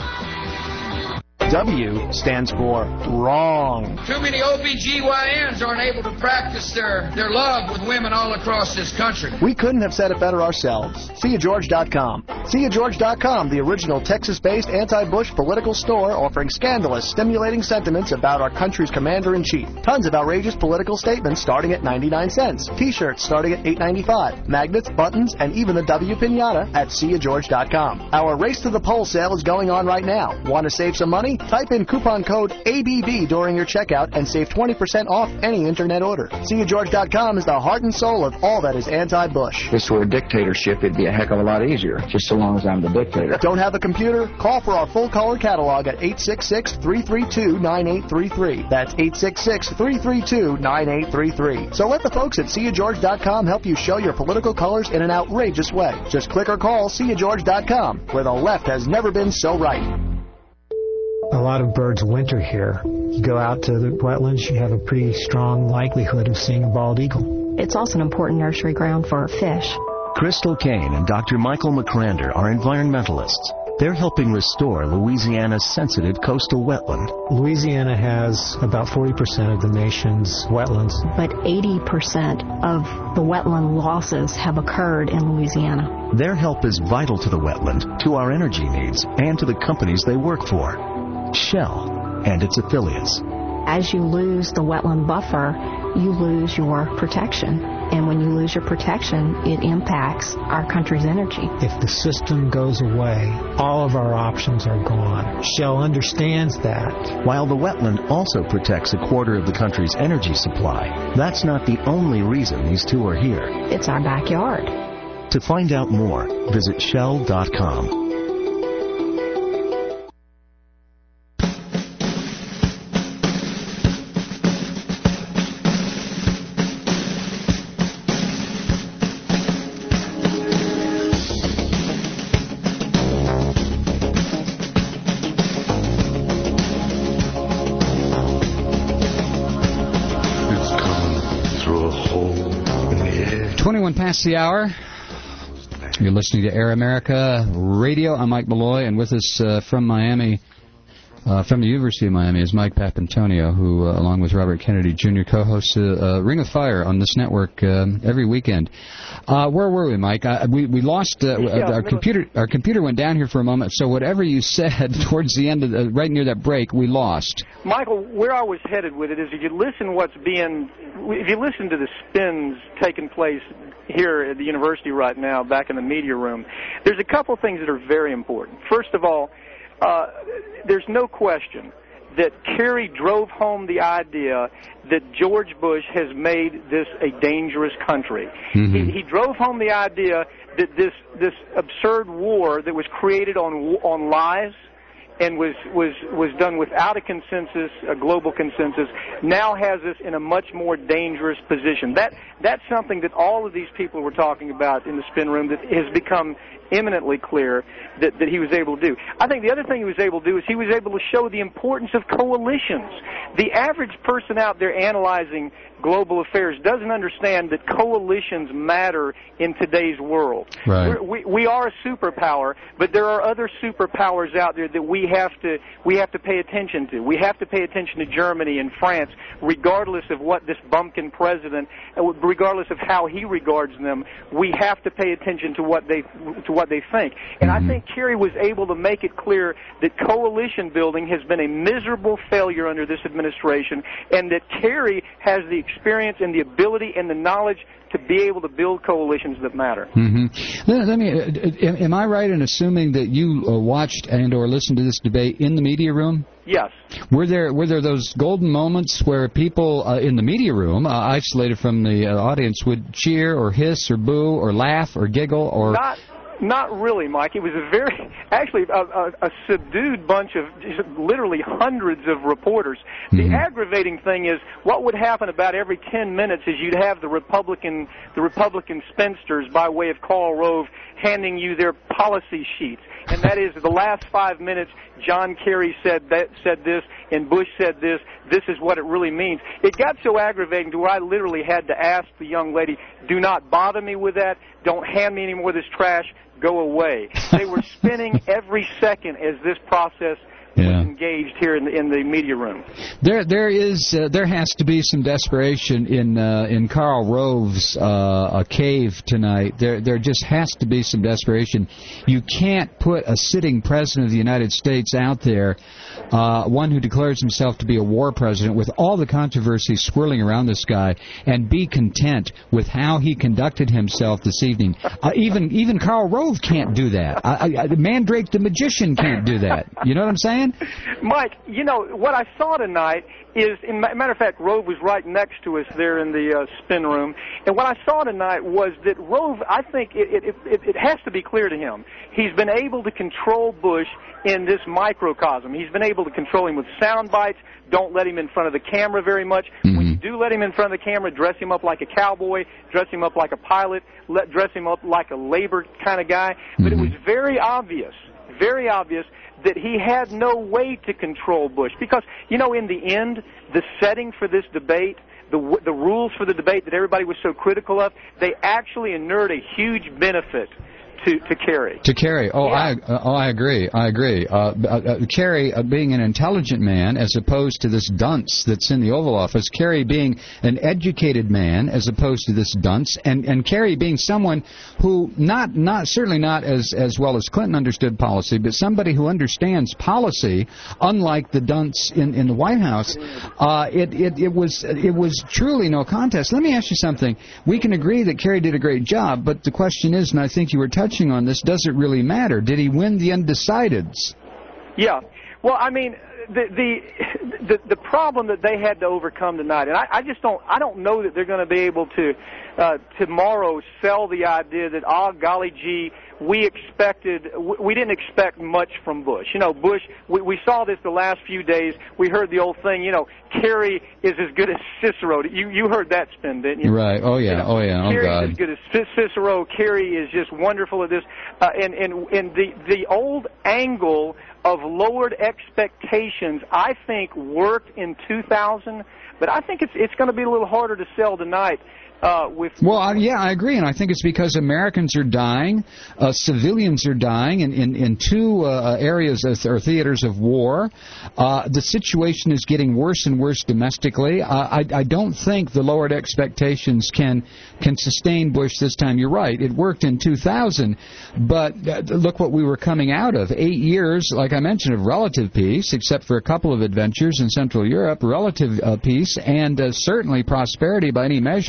S9: W stands for wrong.
S10: Too many OBGYNs aren't able to practice their love with women all across this country.
S9: We couldn't have said it better ourselves. SeeYaGeorge.com. SeeYaGeorge.com, the original Texas-based anti-Bush political store offering scandalous, stimulating sentiments about our country's commander-in-chief. Tons of outrageous political statements starting at 99 cents. T-shirts starting at $8.95. Magnets, buttons, and even the W Pinata at SeeYaGeorge.com. Our Race to the Poll sale is going on right now. Want to save some money? Type in coupon code ABB during your checkout and save 20% off any internet order. SeeYaGeorge.com is the heart and soul of all that is anti-Bush.
S4: If this were a dictatorship, it'd be a heck of a lot easier, just so long as I'm the dictator.
S9: Don't have a computer? Call for our full-color catalog at 866-332-9833. That's 866-332-9833. So let the folks at SeeYaGeorge.com help you show your political colors in an outrageous way. Just click or call SeeYaGeorge.com, where the left has never been so right.
S14: A lot of birds winter here. You go out to the wetlands, you have a pretty strong likelihood of seeing a bald eagle.
S13: It's also an important nursery ground for fish.
S15: Crystal Kane and Dr. Michael McCrander are environmentalists. They're helping restore Louisiana's sensitive coastal wetland.
S14: Louisiana has about 40% of the nation's wetlands.
S13: But 80% of the wetland losses have occurred in Louisiana.
S15: Their help is vital to the wetland, to our energy needs, and to the companies they work for. Shell and its affiliates.
S13: As you lose the wetland buffer, you lose your protection. And when you lose your protection, it impacts our country's energy.
S14: If the system goes away, all of our options are gone. Shell understands that.
S15: While the wetland also protects a quarter of the country's energy supply, that's not the only reason these two are here.
S13: It's our backyard.
S15: To find out more, visit Shell.com.
S5: Past the hour. You're listening to Air America Radio. I'm Mike Malloy, and with us from Miami, from the University of Miami, is Mike Papantonio, who, along with Robert Kennedy Jr., co-hosts Ring of Fire on this network every weekend. Where were we, Mike? We lost our computer. Our computer went down here for a moment. So whatever you said towards the end of right near that break, we lost.
S6: Michael, where I was headed with it is if you listen to the spins taking place here at the university right now, back in the media room, there's a couple things that are very important. First of all, there's no question that Kerry drove home the idea that George Bush has made this a dangerous country. Mm-hmm. He drove home the idea that this absurd war that was created on lies and was done without a consensus, a global consensus, now has us in a much more dangerous position. That's something that all of these people were talking about in the spin room that has become eminently clear that he was able to do. I think the other thing he was able to do is he was able to show the importance of coalitions. The average person out there analyzing global affairs doesn't understand that coalitions matter in today's world.
S5: Right.
S6: We are a superpower, but there are other superpowers out there that we have to pay attention to. We have to pay attention to Germany and France, regardless of what this bumpkin president, regardless of how he regards them. We have to pay attention to what they think. And I think Kerry was able to make it clear that coalition building has been a miserable failure under this administration, and that Kerry has the experience and the ability and the knowledge to be able to build coalitions that matter.
S5: Let me. Am I right in assuming that you watched and or listened to this debate in the media room?
S6: Yes.
S5: Were there those golden moments where people in the media room, isolated from the audience, would cheer or hiss or boo or laugh or giggle or?
S6: Not really, Mike. It was a subdued bunch of just literally hundreds of reporters. The aggravating thing is what would happen about every 10 minutes is you'd have the Republican spinsters by way of Karl Rove handing you their policy sheets. And that is the last 5 minutes, John Kerry said this, and Bush said this. This is what it really means. It got so aggravating to where I literally had to ask the young lady, do not bother me with that. Don't hand me any more of this trash. Go away. They were spinning every second as this process was engaged here in the media room.
S5: There has to be some desperation in Karl Rove's cave tonight. There just has to be some desperation. You can't put a sitting president of the United States out there, one who declares himself to be a war president, with all the controversy swirling around this guy, and be content with how he conducted himself this evening. Even Karl Rove can't do that. Mandrake the magician can't do that. You know what I'm saying?
S6: Mike, you know, what I saw tonight is, matter of fact, Rove was right next to us there in the spin room, and what I saw tonight was that Rove, I think it has to be clear to him, he's been able to control Bush in this microcosm. He's been able to control him with sound bites. Don't let him in front of the camera very much. When you do let him in front of the camera, dress him up like a cowboy, dress him up like a pilot, dress him up like a labor kind of guy. But it was very obvious that he had no way to control Bush. Because, you know, in the end, the setting for this debate, the rules for the debate that everybody was so critical of, they actually inured a huge benefit to Kerry.
S5: To Kerry. I agree. Kerry being an intelligent man as opposed to this dunce that's in the Oval Office. Kerry being an educated man as opposed to this dunce. And Kerry being someone who certainly not as well as Clinton understood policy, but somebody who understands policy, unlike the dunce in the White House. It was truly no contest. Let me ask you something. We can agree that Kerry did a great job, but the question is, and I think you were touching on this, does it really matter? Did he win the undecideds?
S6: Yeah. Well, I mean, the problem that they had to overcome tonight, and I don't know that they're going to be able to tomorrow sell the idea that, golly gee, we didn't expect much from Bush. You know, Bush, we saw this the last few days. We heard the old thing, you know, Kerry is as good as Cicero. You heard that spin, didn't you?
S5: Right. Oh, yeah.
S6: Kerry
S5: God.
S6: is as good as Cicero. Kerry is just wonderful at this. And the old angle of lowered expectations, I think, worked in 2000, but I think it's going to be a little harder to sell tonight.
S5: I agree, and I think it's because Americans are dying, civilians are dying in two areas or theaters of war. The situation is getting worse and worse domestically. I don't think the lowered expectations can sustain Bush this time. You're right, it worked in 2000, but look what we were coming out of. 8 years, like I mentioned, of relative peace, except for a couple of adventures in Central Europe, relative peace, and certainly prosperity by any measure.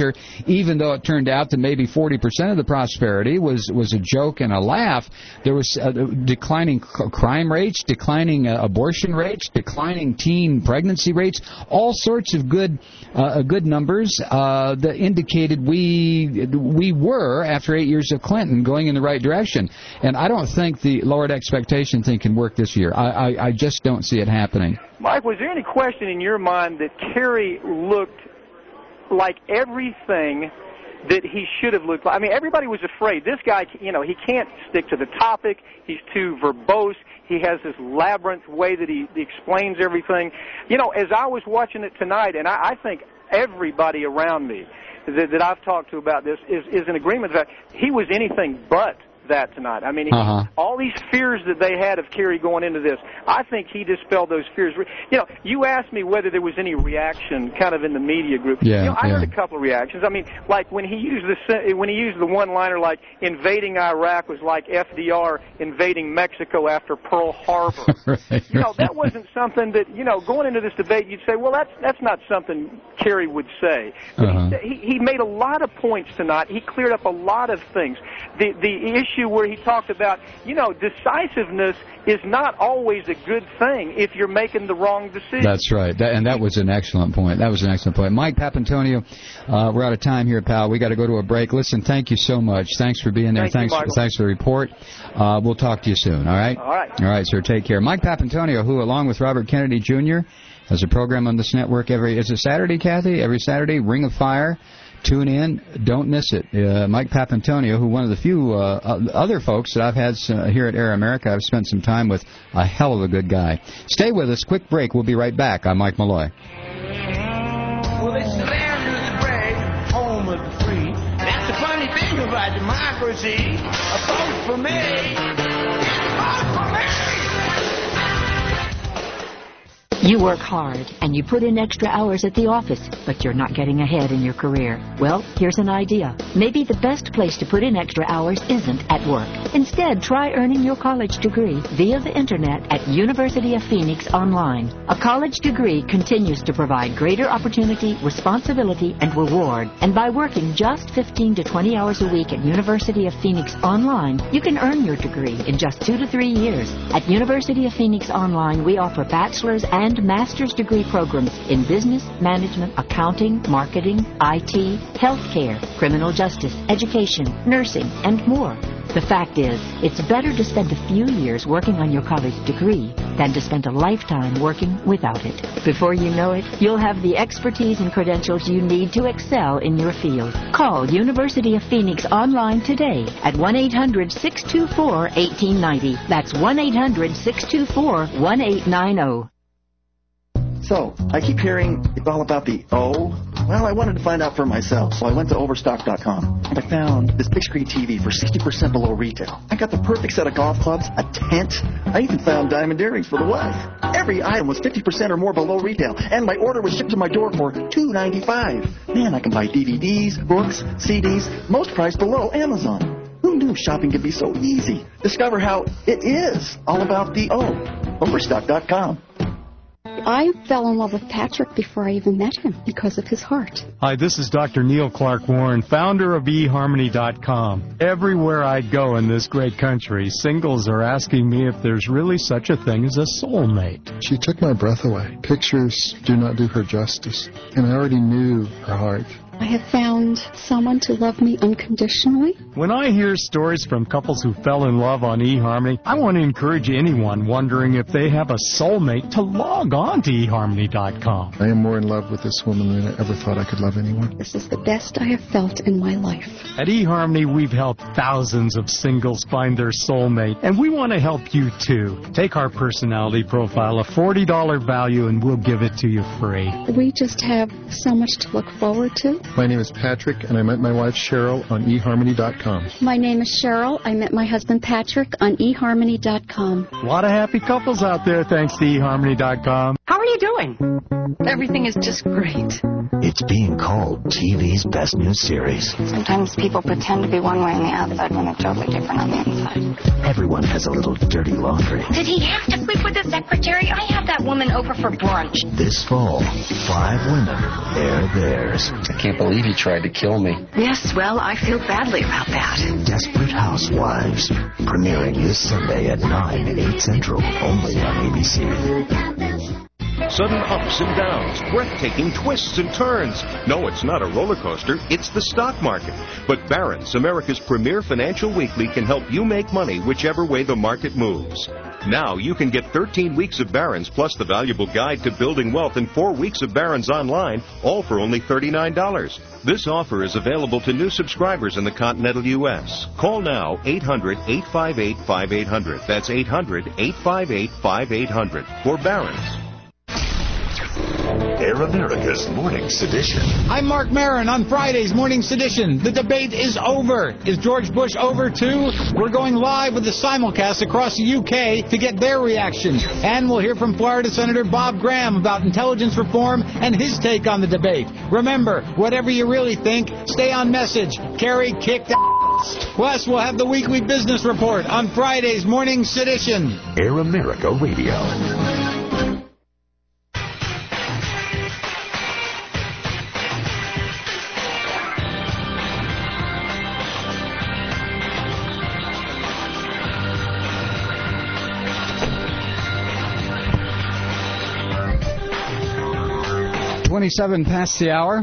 S5: even though it turned out that maybe 40% of the prosperity was a joke and a laugh, there was declining crime rates, declining abortion rates, declining teen pregnancy rates, all sorts of good numbers that indicated we were, after 8 years of Clinton, going in the right direction. And I don't think the lowered expectation thing can work this year. I just don't see it happening.
S6: Mike, was there any question in your mind that Kerry looked like everything that he should have looked like? I mean, everybody was afraid. This guy, he can't stick to the topic. He's too verbose. He has this labyrinth way that he explains everything. As I was watching it tonight, and I think everybody around me that I've talked to about this is in agreement that he was anything but that tonight. I mean, all these fears that they had of Kerry going into this, I think he dispelled those fears. You asked me whether there was any reaction kind of in the media group. I heard a couple of reactions. I mean, like when he used the one-liner like invading Iraq was like FDR invading Mexico after Pearl Harbor. That wasn't something that, going into this debate, you'd say, well, that's not something Kerry would say. He made a lot of points tonight. He cleared up a lot of things. The issue where he talked about, decisiveness is not always a good thing if you're making the wrong decision.
S5: That's right. That was an excellent point. Mike Papantonio, we're out of time here, pal. We got to go to a break. Listen, thank you so much. Thanks for being there. Thanks for the report. We'll talk to you soon, all right? All right, sir. Take care. Mike Papantonio, who, along with Robert Kennedy Jr., has a program on this network is it Saturday, Kathy? Every Saturday, Ring of Fire. Tune in. Don't miss it. Mike Papantonio, who one of the few other folks that I've had here at Air America, I've spent some time with, a hell of a good guy. Stay with us. Quick break. We'll be right back. I'm Mike Malloy.
S8: Well, it's the land of the brave, home of the free. That's the funny thing about democracy. A vote for me. Vote for me.
S2: You work hard, and you put in extra hours at the office, but you're not getting ahead in your career. Well, here's an idea. Maybe the best place to put in extra hours isn't at work. Instead, try earning your college degree via the Internet at University of Phoenix Online. A college degree continues to provide greater opportunity, responsibility, and reward. And by working just 15 to 20 hours a week at University of Phoenix Online, you can earn your degree in just 2 to 3 years. At University of Phoenix Online, we offer bachelor's and master's degree programs in business, management, accounting, marketing, IT, healthcare, criminal justice, education, nursing, and more. The fact is, it's better to spend a few years working on your college degree than to spend a lifetime working without it. Before you know it, you'll have the expertise and credentials you need to excel in your field. Call University of Phoenix Online today at 1-800-624-1890. That's 1-800-624-1890.
S3: So, I keep hearing it's all about the O. Well, I wanted to find out for myself, so I went to Overstock.com, and I found this big screen TV for 60% below retail. I got the perfect set of golf clubs, a tent. I even found diamond earrings for the wife. Every item was 50% or more below retail, and my order was shipped to my door for $2.95. Man, I can buy DVDs, books, CDs, most priced below Amazon. Who knew shopping could be so easy? Discover how it is all about the O. Overstock.com.
S11: I fell in love with Patrick before I even met him because of his heart.
S12: Hi, this is Dr. Neil Clark Warren, founder of eHarmony.com. Everywhere I go in this great country, singles are asking me if there's really such a thing as a soulmate.
S25: She took my breath away. Pictures do not do her justice, and I already knew her heart.
S11: I have found someone to love me unconditionally.
S12: When I hear stories from couples who fell in love on eHarmony, I want to encourage anyone wondering if they have a soulmate to log on to eHarmony.com.
S25: I am more in love with this woman than I ever thought I could love anyone.
S11: This is the best I have felt in my life.
S12: At eHarmony, we've helped thousands of singles find their soulmate, and we want to help you too. Take our personality profile, a $40 value, and we'll give it to you free.
S11: We just have so much to look forward to.
S25: My name is Patrick, and I met my wife Cheryl on eHarmony.com.
S11: My name is Cheryl. I met my husband Patrick on eHarmony.com.
S12: A lot of happy couples out there thanks to eHarmony.com.
S26: How are you
S16: you doing? Everything is just great.
S15: It's being called TV's best new series.
S11: Sometimes people pretend to be one way on the outside when they're totally different on the inside.
S15: Everyone has a little dirty laundry.
S17: Did he have to sleep with the secretary? I had that woman over for brunch.
S15: This fall, 5 women, they're theirs.
S4: I can't believe he tried to kill me.
S16: Yes, well, I feel badly about that.
S15: Desperate Housewives, premiering this Sunday at 9, 8 Central, only on ABC.
S18: Sudden ups and downs, breathtaking twists and turns. No, it's not a roller coaster, it's the stock market. But Barron's, America's premier financial weekly, can help you make money whichever way the market moves. Now you can get 13 weeks of Barron's plus the valuable guide to building wealth and 4 weeks of Barron's online, all for only $39. This offer is available to new subscribers in the continental U.S. Call now 800-858-5800. That's 800-858-5800 for Barron's.
S15: Air America's Morning Sedition.
S19: I'm Mark Maron on Friday's Morning Sedition. The debate is over. Is George Bush over too? We're going live with the simulcast across the UK to get their reaction. And we'll hear from Florida Senator Bob Graham about intelligence reform and his take on the debate. Remember, whatever you really think, stay on message. Kerry kicked ass. Plus, we'll have the weekly business report on Friday's Morning Sedition.
S15: Air America Radio.
S5: 27 past the hour.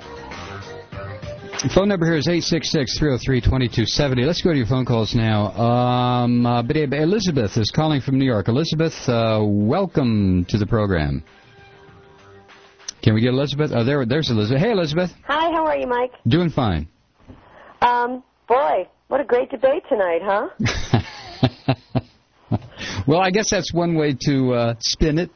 S5: The phone number here is 866-303-2270. Let's go to your phone calls now. Elizabeth is calling from New York. Elizabeth, welcome to the program. Can we get Elizabeth? Oh, there's Elizabeth. Hey, Elizabeth.
S20: Hi, how are you, Mike?
S5: Doing fine.
S20: Boy, what a great debate tonight, huh?
S5: Well, I guess that's one way to spin it.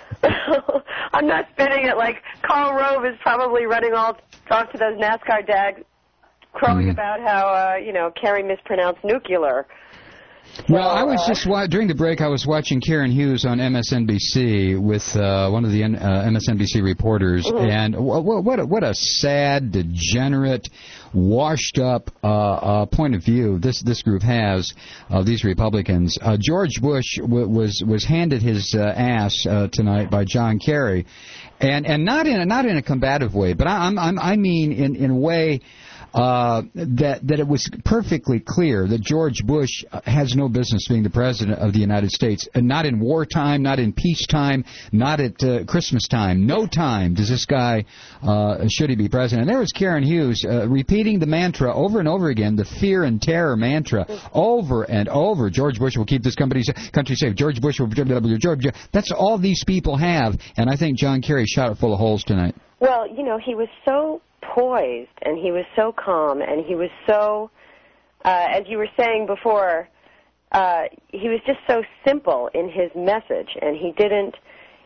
S20: I'm not spinning it like Karl Rove is probably running off to those NASCAR dads crowing about how, Kerry mispronounced nuclear.
S5: Well, I was just during the break. I was watching Karen Hughes on MSNBC with one of the MSNBC reporters, and what a sad, degenerate, washed-up point of view this group has of these Republicans. George Bush was handed his ass tonight by John Kerry, and not in a combative way, but I mean in a way. That it was perfectly clear that George Bush has no business being the president of the United States, and not in wartime, not in peacetime, not at Christmas time. No time does this guy should he be president. And there was Karen Hughes repeating the mantra over and over again, the fear and terror mantra, over and over. George Bush will keep this country safe. George Bush will George. That's all these people have, and I think John Kerry shot it full of holes tonight.
S20: Well, he was so poised, and he was so calm, and he was so, as you were saying before, he was just so simple in his message, and he didn't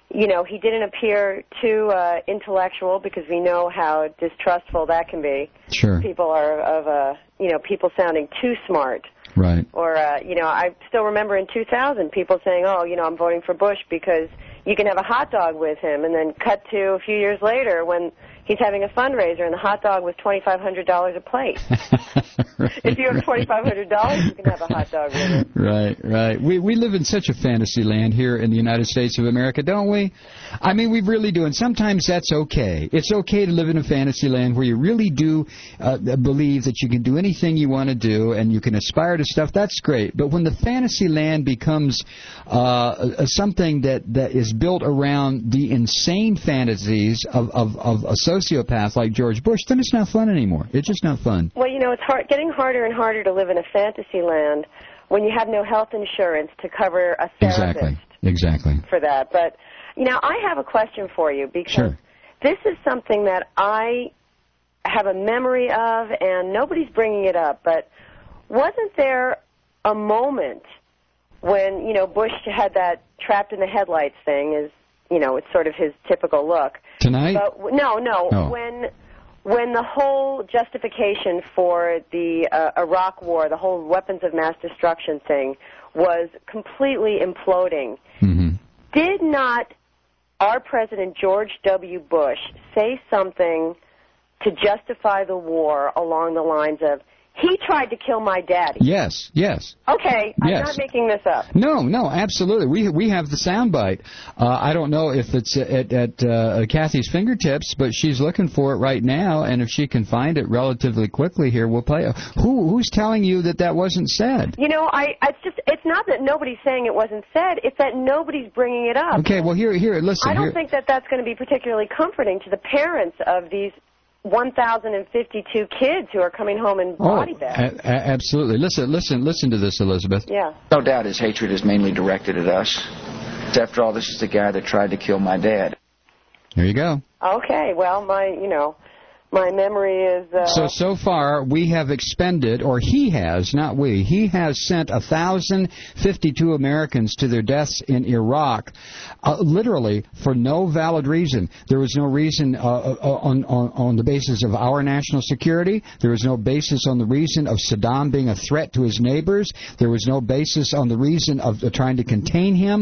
S20: appear too intellectual, because we know how distrustful that can be.
S5: Sure.
S20: People are people sounding too smart.
S5: Right.
S20: Or, I still remember in 2000 people saying, I'm voting for Bush because you can have a hot dog with him, and then cut to a few years later when he's having a fundraiser and the hot dog was $2,500 a plate. Right, if you have $2,500, you can have a hot dog with him.
S5: Right. We live in such a fantasy land here in the United States of America, don't we? I mean, we really do, and sometimes that's okay. It's okay to live in a fantasy land where you really do believe that you can do anything you want to do and you can aspire to stuff. That's great. But when the fantasy land becomes something that is built around the insane fantasies of a sociopath like George Bush, then it's not fun anymore. It's just not fun.
S20: Well, it's getting harder and harder to live in a fantasy land when you have no health insurance to cover a therapist.
S5: Exactly.
S20: For that. But, I have a question for you, because this is something that I have a memory of, and nobody's bringing it up, but wasn't there a moment when, Bush had that trapped in the headlights thing, it's sort of his typical look.
S5: Tonight?
S20: But, no. Oh. When the whole justification for the Iraq War, the whole weapons of mass destruction thing, was completely imploding, did not our President George W. Bush say something to justify the war along the lines of, he tried to kill my daddy.
S5: Yes, yes.
S20: Okay, I'm
S5: Yes.
S20: not making this up.
S5: No, absolutely. We have the soundbite. I don't know if it's at Kathy's fingertips, but she's looking for it right now, and if she can find it relatively quickly here, we'll play it. Who's telling you that wasn't said?
S20: You know, it's not that nobody's saying it wasn't said, it's that nobody's bringing it up.
S5: Okay, well, here, listen.
S20: I don't think that's going to be particularly comforting to the parents of these 1,052 kids who are coming home in body bags.
S5: Absolutely. Listen to this, Elizabeth.
S20: Yeah.
S4: No doubt his hatred is mainly directed at us. After all, this is the guy that tried to kill my dad.
S5: There you go.
S20: Okay, well, my memory is...
S5: So far, we have expended, or he has, not we, he has sent 1,052 Americans to their deaths in Iraq, literally for no valid reason. There was no reason on the basis of our national security. There was no basis on the reason of Saddam being a threat to his neighbors. There was no basis on the reason of trying to contain him.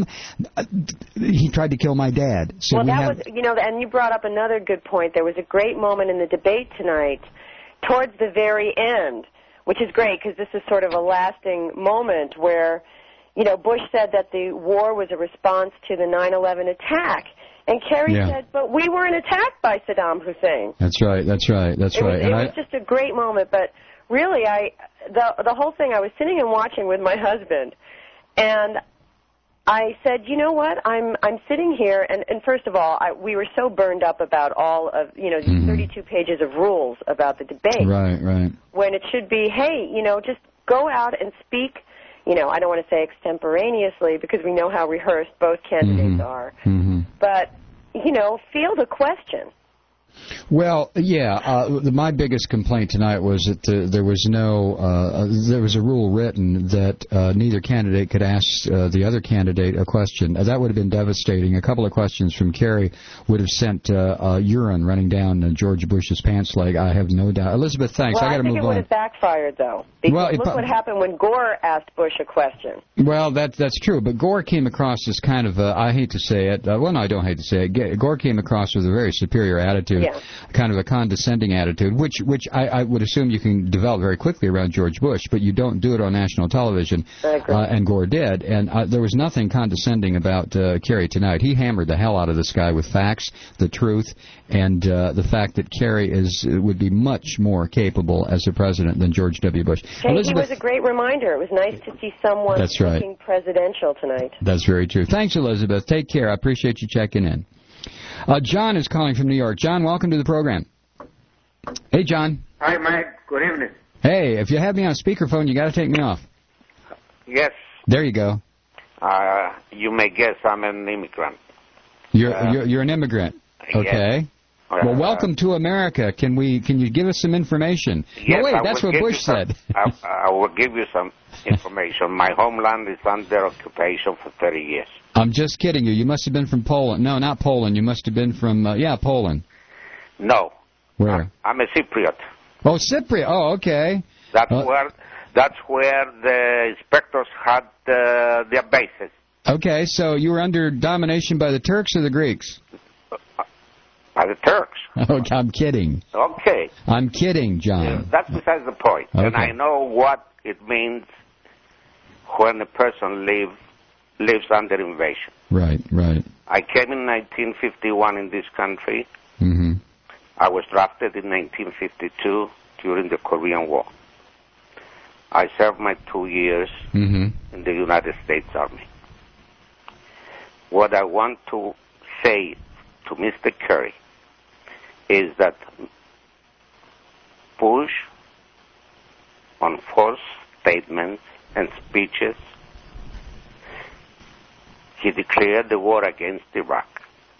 S5: He tried to kill my dad. So
S20: was, and you brought up another good point. There was a great moment in the debate tonight towards the very end, which is great because this is sort of a lasting moment where, Bush said that the war was a response to the 9/11 attack. And Kerry said, but we weren't attacked by Saddam Hussein.
S5: That's right. It
S20: was just a great moment. But really, the whole thing, I was sitting and watching with my husband, and I said, you know what, I'm sitting here, and first of all, we were so burned up about all of, these 32 pages of rules about the debate.
S5: Right.
S20: When it should be, hey, just go out and speak, I don't want to say extemporaneously because we know how rehearsed both candidates are. But, field a question.
S5: Well, my biggest complaint tonight was that there was a rule written that neither candidate could ask the other candidate a question. That would have been devastating. A couple of questions from Kerry would have sent urine running down George Bush's pants leg. I have no doubt. Elizabeth, thanks.
S20: Well,
S5: I got to move on.
S20: I think it would have backfired, though. Because look what happened when Gore asked Bush a question.
S5: Well, that's true. But Gore came across as kind of I hate to say it. Well, no, I don't hate to say it. Gore came across with a very superior attitude.
S20: Yeah.
S5: Kind of a condescending attitude, which I would assume you can develop very quickly around George Bush, but you don't do it on national television.
S20: I agree.
S5: And Gore did, and there was nothing condescending about Kerry tonight. He hammered the hell out of this guy with facts, the truth, and the fact that Kerry would be much more capable as a president than George W. Bush.
S20: Hey, he was a great reminder. It was nice to see someone looking presidential tonight.
S5: That's very true. Thanks, Elizabeth. Take care. I appreciate you checking in. John is calling from New York. John, welcome to the program. Hey, John.
S1: Hi, Mike. Good evening.
S5: Hey, if you have me on speakerphone, you got to take me off.
S1: Yes.
S5: There you go.
S1: You may guess I'm an immigrant.
S5: You're an immigrant. Okay.
S1: Yes.
S5: Well, welcome to America. Can you give us some information?
S1: Yes,
S5: no, wait, that's what Bush said.
S1: I will give you some information. My homeland is under occupation for 30 years.
S5: I'm just kidding you. You must have been from Poland. No, not Poland. You must have been from, Poland.
S1: No.
S5: Where?
S1: I'm a Cypriot.
S5: Oh, Cypriot. Oh, okay.
S1: That's where the inspectors had their bases.
S5: Okay, so you were under domination by the Turks or the Greeks?
S1: By the Turks.
S5: Oh, I'm kidding.
S1: Okay.
S5: I'm kidding, John.
S1: Yeah, that's besides the point.
S5: Okay.
S1: And I know what it means when a person lives under invasion.
S5: Right.
S1: I came in 1951 in this country.
S5: Mm-hmm.
S1: I was drafted in 1952 during the Korean War. I served my 2 years in the United States Army. What I want to say to Mr. Kerry is that Bush, on false statements and speeches, he declared the war against Iraq.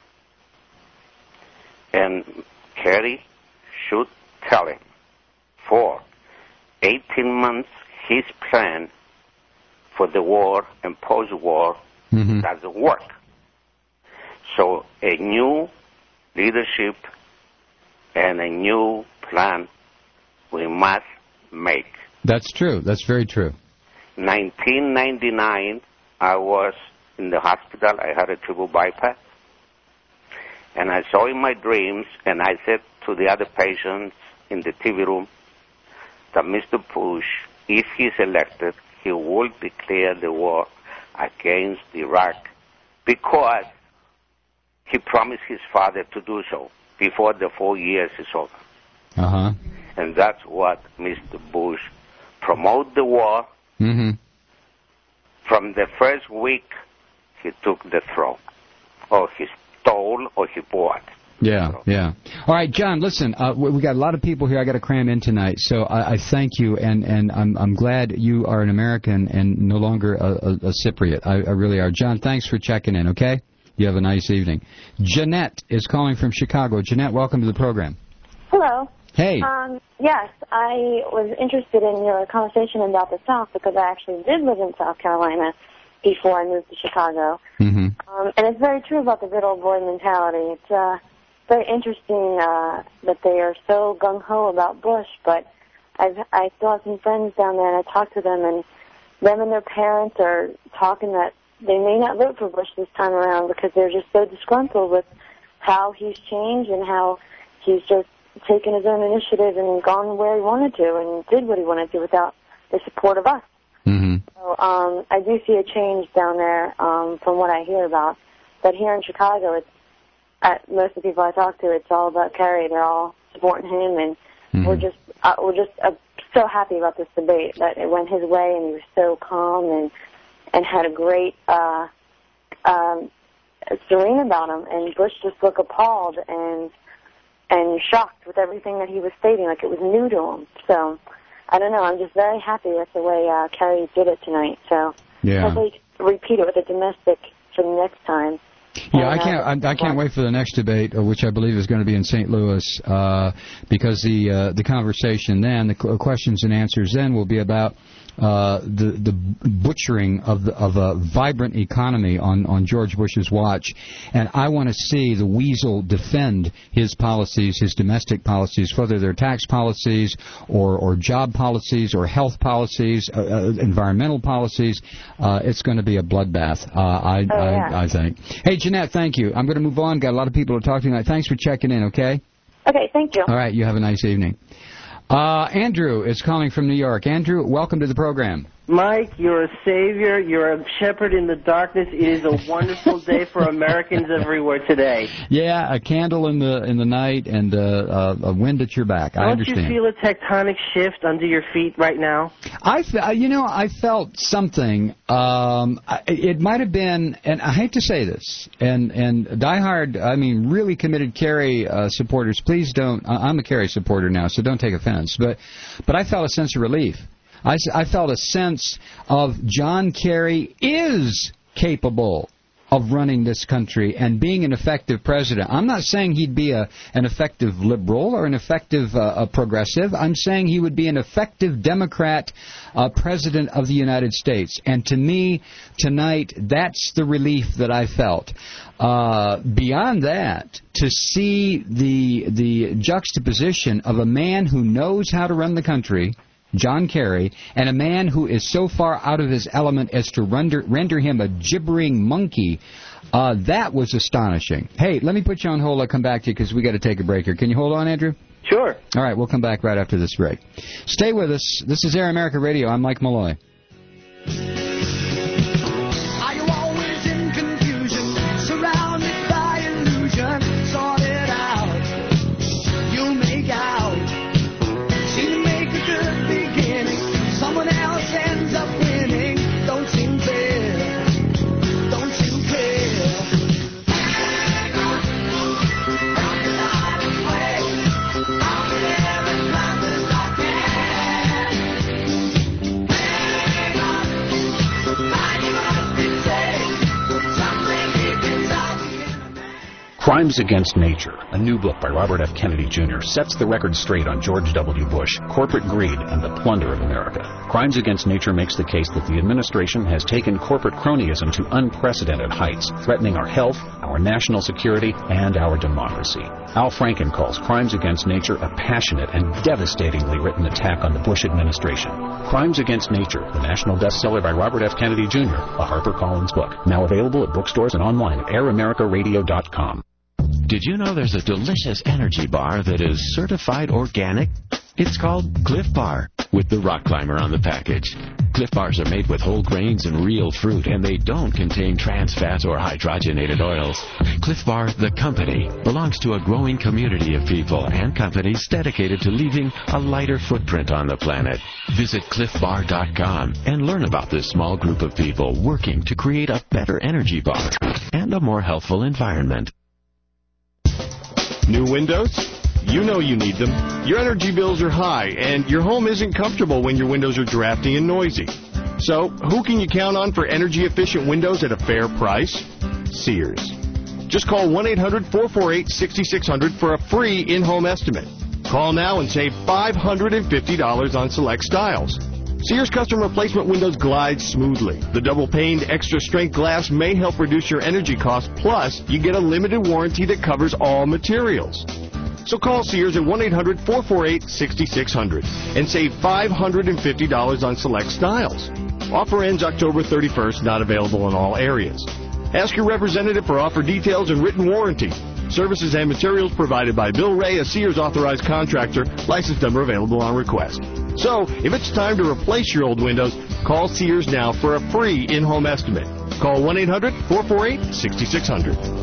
S1: And Kerry should tell him for 18 months his plan for the war and post-war doesn't work. So a new leadership and a new plan we must make.
S5: That's true. That's very true.
S1: 1999, I was in the hospital. I had a triple bypass. And I saw in my dreams, and I said to the other patients in the TV room that Mr. Bush, if he's elected, he will declare the war against Iraq because he promised his father to do so before the 4 years is over.
S5: Uh-huh.
S1: And that's what Mr. Bush promoted the war.
S5: Mm-hmm. From
S1: the first week, he took the throne. Or he stole or he bought.
S5: Yeah, yeah. All right, John, listen, we got a lot of people here I got to cram in tonight, so I thank you, and I'm glad you are an American and no longer a Cypriot. I really are. John, thanks for checking in, okay? You have a nice evening. Jeanette is calling from Chicago. Jeanette, welcome to the program.
S7: Hello.
S5: Hey.
S7: Yes, I was interested in your conversation about the South because I actually did live in South Carolina before I moved to Chicago.
S5: Mm-hmm.
S7: And it's very true about the good old boy mentality. It's very interesting that they are so gung-ho about Bush, but I still have some friends down there, and I talk to them, and them and their parents are talking that they may not vote for Bush this time around because they're just so disgruntled with how he's changed and how he's just taken his own initiative and gone where he wanted to and did what he wanted to without the support of us.
S5: Mm-hmm.
S7: So I do see a change down there from what I hear about. But here in Chicago, most of the people I talk to, it's all about Kerry. They're all supporting him, and we're just so happy about this debate that it went his way, and he was so calm and had a great serene about him. And Bush just looked appalled and shocked with everything that he was stating, like it was new to him. So, I don't know, I'm just very happy with the way Kerry did it tonight. So, hopefully he can repeat it with a domestic for the next time.
S5: Yeah, I can't wait for the next debate, which I believe is going to be in St. Louis, because the conversation then, the questions and answers then will be about the butchering of a vibrant economy on George Bush's watch, and I want to see the weasel defend his policies, his domestic policies, whether they're tax policies or job policies or health policies, environmental policies. It's going to be a bloodbath, I think. Hey, Jeanette, thank you. I'm going to move on. Got a lot of people to talk to tonight. Thanks for checking in, okay?
S7: Okay, thank you.
S5: All right, you have a nice evening. Andrew is calling from New York. Andrew, welcome to the program.
S21: Mike, you're a savior. You're a shepherd in the darkness. It is a wonderful day for Americans everywhere today.
S5: Yeah, a candle in the night and a wind at your back. I understand.
S21: Don't you feel a tectonic shift under your feet right now?
S5: I felt something. It might have been, and I hate to say this, and diehard, really committed Kerry supporters, please don't. I'm a Kerry supporter now, so don't take offense. But I felt a sense of relief. I felt a sense of John Kerry is capable of running this country and being an effective president. I'm not saying he'd be an effective liberal or an effective progressive. I'm saying he would be an effective Democrat president of the United States. And to me, tonight, that's the relief that I felt. Beyond that, to see the juxtaposition of a man who knows how to run the country, John Kerry, and a man who is so far out of his element as to render him a gibbering monkey, that was astonishing. Hey, let me put you on hold. I'll come back to you because we got to take a break here. Can you hold on, Andrew?
S21: Sure.
S5: All right, we'll come back right after this break. Stay with us. This is Air America Radio. I'm Mike Malloy.
S8: Are you always in confusion, surrounded by illusion? Sort it out. You'll make out. See to make a good beginning. Someone else ends up winning. Don't seem fair. Don't seem fair. Hang on. Don't be out of way. I'll be there as long as I can. Hang on. Find what it takes. Something deep inside.
S22: Crimes Against Nature, a new book by Robert F. Kennedy Jr., sets the record straight on George W. Bush, corporate greed, and the plunder of America. Crimes Against Nature makes the case that the administration has taken corporate cronyism to unprecedented heights, threatening our health, our national security, and our democracy. Al Franken calls Crimes Against Nature a passionate and devastatingly written attack on the Bush administration. Crimes Against Nature, the national bestseller by Robert F. Kennedy Jr., a HarperCollins book. Now available at bookstores and online at AirAmericaRadio.com.
S9: Did you know there's a delicious energy bar that is certified organic? It's called Cliff Bar, with the rock climber on the package. Cliff Bars are made with whole grains and real fruit, and they don't contain trans fats or hydrogenated oils. Cliff Bar, the company, belongs to a growing community of people and companies dedicated to leaving a lighter footprint on the planet. Visit cliffbar.com and learn about this small group of people working to create a better energy bar and a more healthful environment.
S10: New windows? You know you need them. Your energy bills are high, and your home isn't comfortable when your windows are drafty and noisy. So, who can you count on for energy-efficient windows at a fair price? Sears. Just call 1-800-448-6600 for a free in-home estimate. Call now and save $550 on select styles. Sears custom replacement windows glide smoothly. The double-paned extra-strength glass may help reduce your energy costs, plus you get a limited warranty that covers all materials. So call Sears at 1-800-448-6600 and save $550 on select styles. Offer ends October 31st, not available in all areas. Ask your representative for offer details and written warranty. Services and materials provided by Bill Ray, a Sears authorized contractor, license number available on request. So, if it's time to replace your old windows, call Sears now for a free in-home estimate. Call 1-800-448-6600.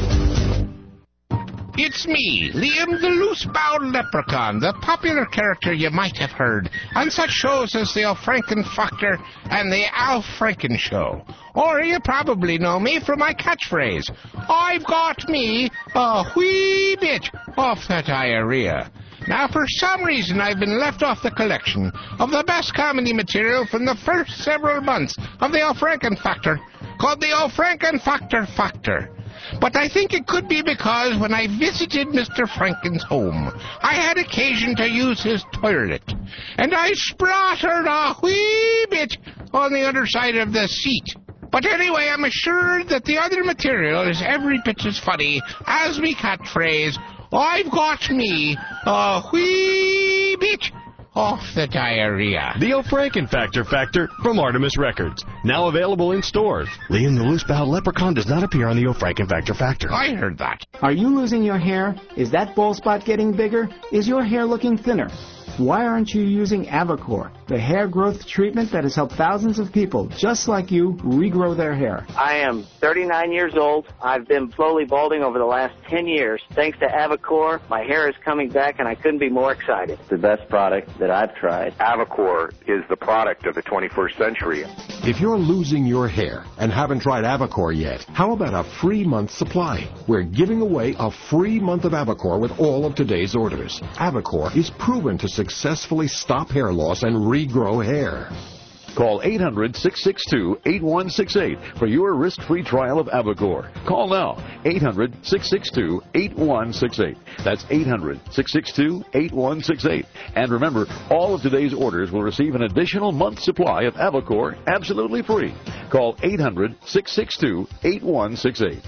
S14: It's me, Liam the Loose-Bowed Leprechaun, the popular character you might have heard on such shows as the Al Franken Factor and the Al Franken Show. Or you probably know me from my catchphrase, I've got me a wee bit off the diarrhea. Now, for some reason, I've been left off the collection of the best comedy material from the first several months of the Al Franken Factor, called the Al Franken Factor. But I think it could be because when I visited Mr. Franken's home, I had occasion to use his toilet, and I splattered a wee bit on the other side of the seat. But anyway, I'm assured that the other material is every bit as funny as me catchphrase, I've got me a wee bit off the diarrhea.
S10: The Al Franken Factor from Artemis Records. Now available in stores. Liam the Loose-Bowed Leprechaun does not appear on the Al Franken Factor.
S14: I heard that.
S23: Are you losing your hair? Is that bald spot getting bigger? Is your hair looking thinner? Why aren't you using Avacor, the hair growth treatment that has helped thousands of people just like you regrow their hair?
S24: I am 39 years old. I've been slowly balding over the last 10 years. Thanks to Avacor, my hair is coming back, and I couldn't be more excited. The best product that I've tried.
S26: Avacor is the product of the 21st century.
S27: If you're losing your hair and haven't tried Avacor yet, how about a free month supply? We're giving away a free month of Avacor with all of today's orders. Avacor is proven to successfully stop hair loss and regrow hair.
S28: Call 800-662-8168 for your risk-free trial of Avacor. Call now, 800-662-8168. That's 800-662-8168. And remember, all of today's orders will receive an additional month's supply of Avacor absolutely free. Call 800-662-8168.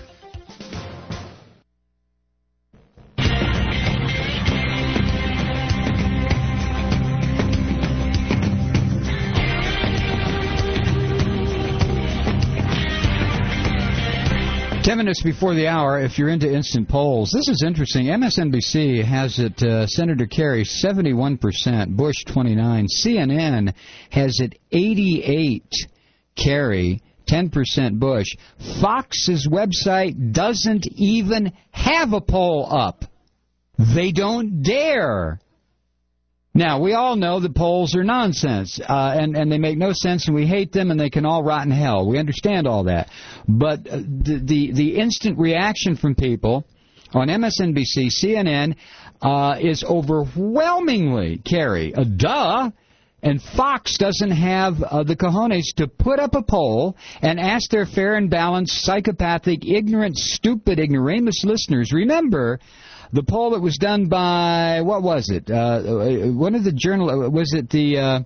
S5: Ten minutes before the hour, if you're into instant polls, this is interesting. MSNBC has it Senator Kerry 71%, Bush 29%. CNN has it 88%, Kerry, 10% Bush. Fox's website doesn't even have a poll up. They don't dare. Now, we all know the polls are nonsense, and they make no sense, and we hate them, and they can all rot in hell. We understand all that. But the instant reaction from people on MSNBC, CNN, is overwhelmingly, Kerry, duh, and Fox doesn't have the cojones to put up a poll and ask their fair and balanced, psychopathic, ignorant, stupid, ignoramus listeners. Remember, the poll that was done by, what was it? One of the was it the,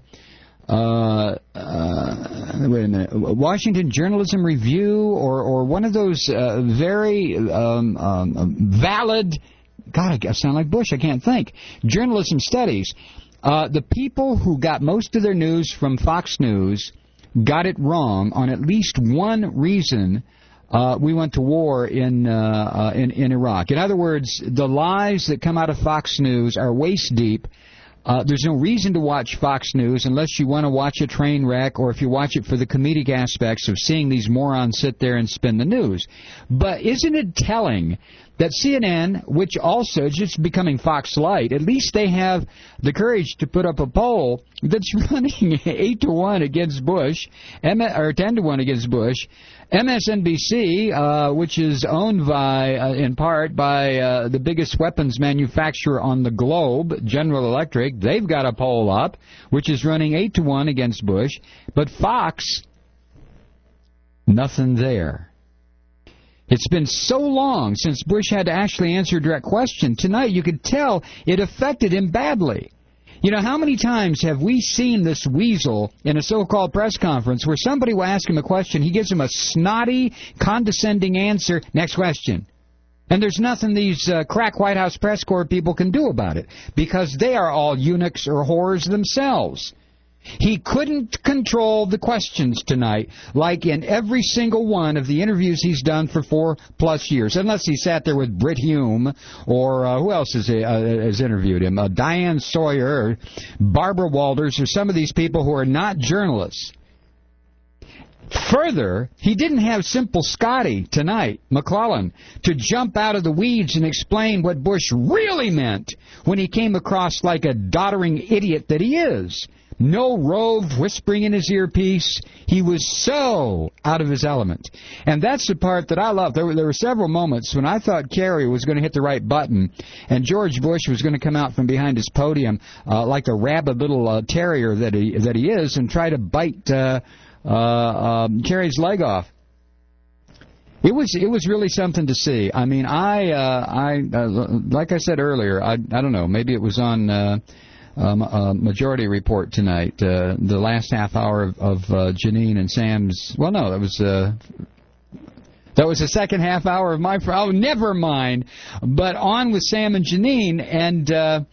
S5: wait a minute, Washington Journalism Review or one of those very valid, God, I sound like Bush, I can't think, journalism studies. The people who got most of their news from Fox News got it wrong on at least one reason we went to war in Iraq. In other words, the lies that come out of Fox News are waist deep. There's no reason to watch Fox News unless you want to watch a train wreck or if you watch it for the comedic aspects of seeing these morons sit there and spin the news. But isn't it telling that CNN, which also is just becoming Fox Light, at least they have the courage to put up a poll that's running 8-1 against Bush, or 10-1 against Bush. MSNBC, which is owned in part by the biggest weapons manufacturer on the globe, General Electric, they've got a poll up, which is running 8-1 against Bush. But Fox, nothing there. It's been so long since Bush had to actually answer a direct question. Tonight, you could tell it affected him badly. You know, how many times have we seen this weasel in a so-called press conference where somebody will ask him a question, he gives him a snotty, condescending answer, next question. And there's nothing these crack White House press corps people can do about it, because they are all eunuchs or whores themselves. He couldn't control the questions tonight, like in every single one of the interviews he's done for 4+ years, unless he sat there with Britt Hume, or who else has interviewed him, Diane Sawyer, or Barbara Walters, or some of these people who are not journalists. Further, he didn't have Simple Scotty tonight, McClellan, to jump out of the weeds and explain what Bush really meant when he came across like a doddering idiot that he is. No Rove whispering in his earpiece. He was so out of his element. And that's the part that I love. There were several moments when I thought Kerry was going to hit the right button and George Bush was going to come out from behind his podium like a rabid little terrier that he is and try to bite Kerry's leg off. It was really something to see. I mean, I like I said earlier, I don't know, maybe it was on Majority Report tonight, the last half hour of Janine and Sam's. Well, no, that was the second half hour of my. Oh, never mind. But on with Sam and Janine, and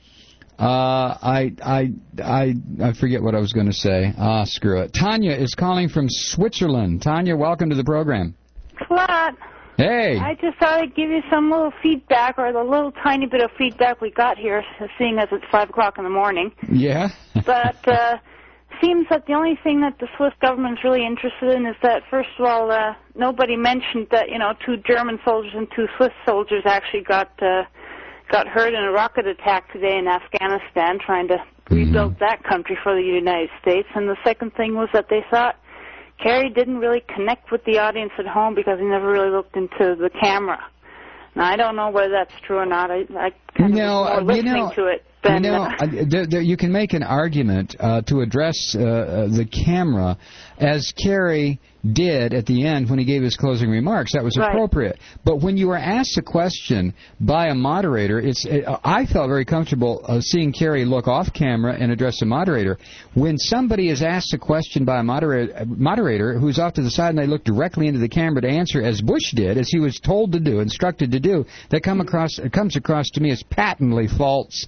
S5: I forget what I was going to say. Screw it. Tanya is calling from Switzerland. Tanya, welcome to the program.
S2: Claude.
S5: Hey.
S2: I just thought I'd give you some little feedback, or the little tiny bit of feedback we got here, seeing as it's 5 o'clock in the morning.
S5: Yeah.
S2: But seems that the only thing that the Swiss government's really interested in is that, first of all, nobody mentioned that 2 German soldiers and 2 Swiss soldiers actually got hurt in a rocket attack today in Afghanistan, trying to rebuild that country for the United States. And the second thing was that they thought Kerry didn't really connect with the audience at home because he never really looked into the camera. Now, I don't know whether that's true or not. I kind of was more listening to it.
S5: You can make an argument to address the camera as Kerry did at the end when he gave his closing remarks. That was appropriate. But when you are asked a question by a moderator, I felt very comfortable seeing Kerry look off camera and address a moderator. When somebody is asked a question by a moderator who's off to the side and they look directly into the camera to answer, as Bush did, as he was told to do, instructed to do, that comes across to me as patently false.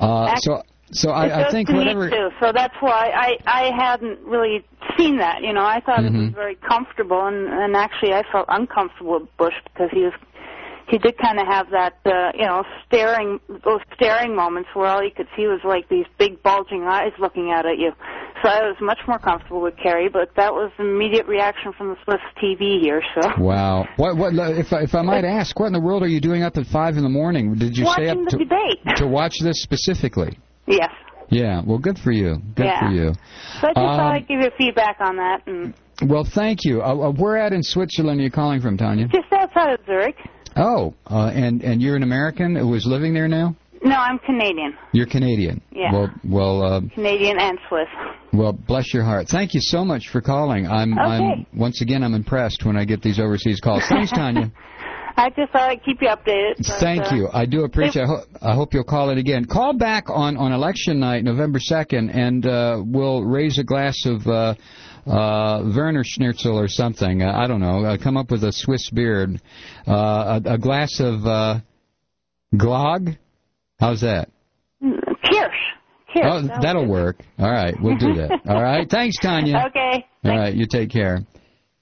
S5: So I think whatever.
S2: Too. So that's why I hadn't really seen that. I thought it was very comfortable, and actually I felt uncomfortable with Bush because he did kind of have that those staring moments where all you could see was like these big bulging eyes looking out at you. So I was much more comfortable with Kerry, but that was the immediate reaction from the Swiss TV here. So
S5: wow, what if I might ask, what in the world are you doing up at 5 in the morning? Did you stay up
S2: the debate
S5: to watch this specifically?
S2: Yes.
S5: Yeah, well, good for you. Good for you.
S2: So I just thought I'd give you feedback on that.
S5: Well, thank you. Where at in Switzerland are you calling from, Tanya?
S2: Just outside of Zurich.
S5: Oh, and you're an American who is living there now?
S2: No, I'm Canadian.
S5: You're Canadian?
S2: Yeah.
S5: Well,
S2: Canadian and Swiss.
S5: Well, bless your heart. Thank you so much for calling. I'm once again, I'm impressed when I get these overseas calls. Thanks, Tanya.
S2: I just thought I'd keep you updated. But,
S5: thank you. I do appreciate it. I hope you'll call it again. Call back on election night, November 2nd, and we'll raise a glass of Werner Schnitzel or something. I don't know. Come up with a Swiss beer. A glass of Glog? How's that?
S2: Kirsch.
S5: Oh, that'll work. All right. We'll do that. All right. Thanks, Tanya.
S2: Okay.
S5: All right. You take care.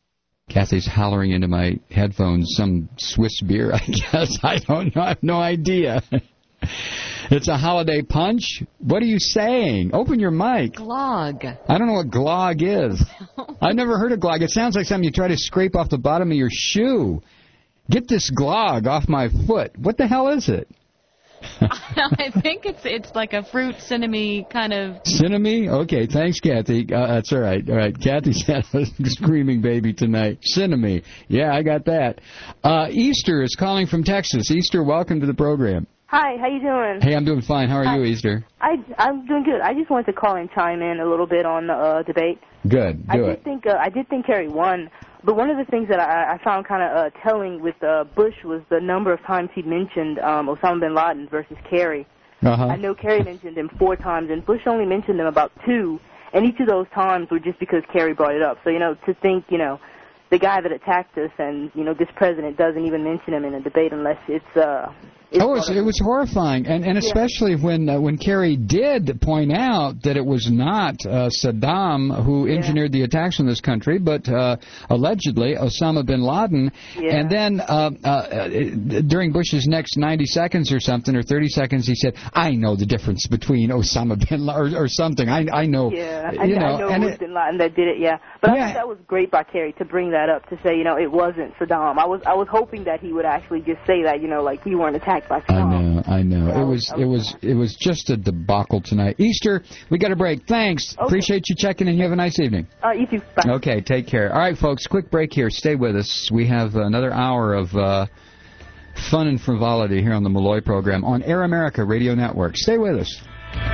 S5: Kathy's hollering into my headphones some Swiss beer, I guess. I don't know. I have no idea. It's a holiday punch? What are you saying? Open your mic.
S3: Glog.
S5: I don't know what glog is. I've never heard of glog. It sounds like something you try to scrape off the bottom of your shoe. Get this glog off my foot. What the hell is it?
S3: I think it's like a fruit cinnamon kind of...
S5: Cinnamon? Okay, thanks, Kathy. That's all right. All right, Kathy's had a screaming baby tonight. Cinnamon. Yeah, I got that. Easter is calling from Texas. Easter, welcome to the program.
S6: Hi, how you doing?
S5: Hey, I'm doing fine. How are you, Easter?
S6: I'm doing good. I just wanted to call and chime in a little bit on the debate.
S5: Good. Do it.
S6: I did think Kerry won, but one of the things that I found kind of telling with Bush was the number of times he mentioned Osama bin Laden versus Kerry. I know Kerry mentioned him 4 times, and Bush only mentioned him about 2, and each of those times were just because Kerry brought it up. So, to think, the guy that attacked us and, this president doesn't even mention him in a debate unless it's
S5: it was horrifying, and especially when Kerry did point out that it was not Saddam who engineered the attacks on this country, but allegedly Osama bin Laden. And then during Bush's next 90 seconds or something, or 30 seconds, he said, "I know the difference between Osama bin Laden," or something. I know.
S6: Yeah, I know it was bin Laden that did it. Yeah, but I think that was great by Kerry to bring that up, to say it wasn't Saddam. I was hoping that he would actually just say that, like we weren't attacked.
S5: I know. It was just a debacle tonight. Easter, we got a break. Thanks. Okay. Appreciate you checking in. You have a nice evening.
S6: You too. Bye.
S5: Okay, take care. All right, folks, quick break here. Stay with us. We have another hour of fun and frivolity here on the Malloy program on Air America Radio Network. Stay with us.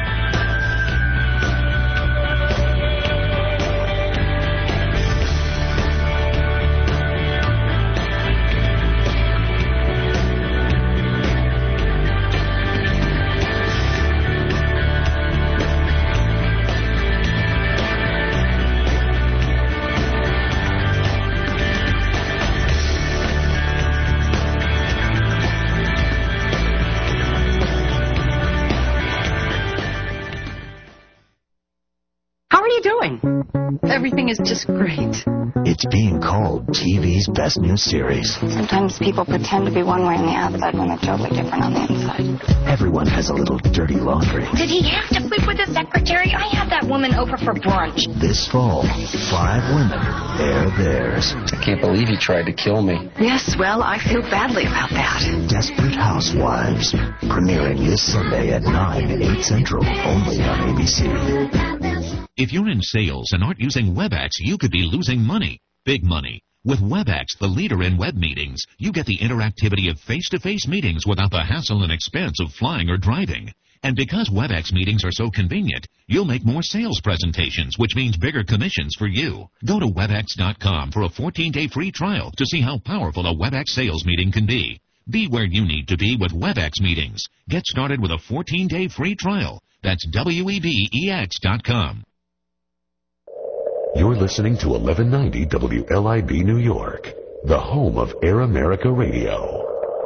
S3: Everything is just great.
S15: It's being called TV's best new series.
S11: Sometimes people pretend to be one way on the outside when they're totally different on the inside.
S15: Everyone has a little dirty laundry.
S11: Did he have to sleep with his secretary? I had that woman over for brunch.
S15: This fall, 5 women, they're theirs.
S12: I can't believe he tried to kill me.
S11: Yes, well, I feel badly about that.
S15: Desperate Housewives, premiering this Sunday at 9, 8 Central, only on ABC.
S13: If you're in sales and aren't using WebEx, you could be losing money. Big money. With WebEx, the leader in web meetings, you get the interactivity of face-to-face meetings without the hassle and expense of flying or driving. And because WebEx meetings are so convenient, you'll make more sales presentations, which means bigger commissions for you. Go to WebEx.com for a 14-day free trial to see how powerful a WebEx sales meeting can be. Be where you need to be with WebEx meetings. Get started with a 14-day free trial. That's WEBEX.com.
S28: You're listening to 1190 WLIB New York, the home of Air America Radio.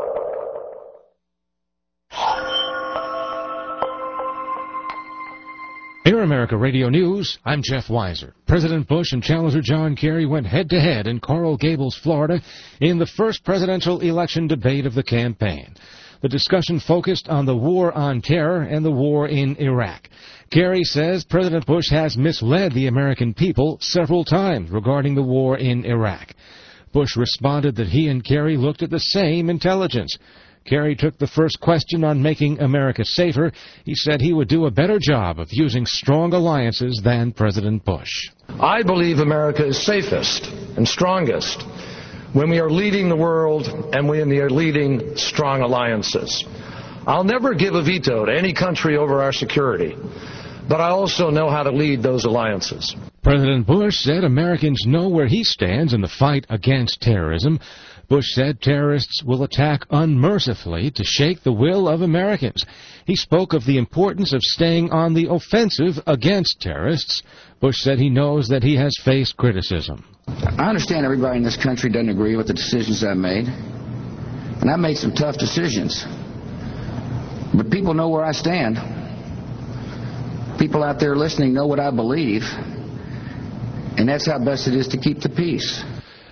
S16: Air America Radio News, I'm Jeff Weiser. President Bush and Challenger John Kerry went head-to-head in Coral Gables, Florida, in the first presidential election debate of the campaign. The discussion focused on the war on terror and the war in Iraq. Kerry says President Bush has misled the American people several times regarding the war in Iraq. Bush responded that he and Kerry looked at the same intelligence. Kerry took the first question on making America safer. He said he would do a better job of using strong alliances than President Bush.
S17: I believe America is safest and strongest when we are leading the world and when we are leading strong alliances. I'll never give a veto to any country over our security, but I also know how to lead those alliances.
S16: President Bush said Americans know where he stands in the fight against terrorism. Bush said terrorists will attack unmercifully to shake the will of Americans. He spoke of the importance of staying on the offensive against terrorists. Bush said he knows that he has faced criticism.
S4: I understand everybody in this country doesn't agree with the decisions I've made, and I've made some tough decisions. But people know where I stand. People out there listening know what I believe, and that's how best it is to keep the peace.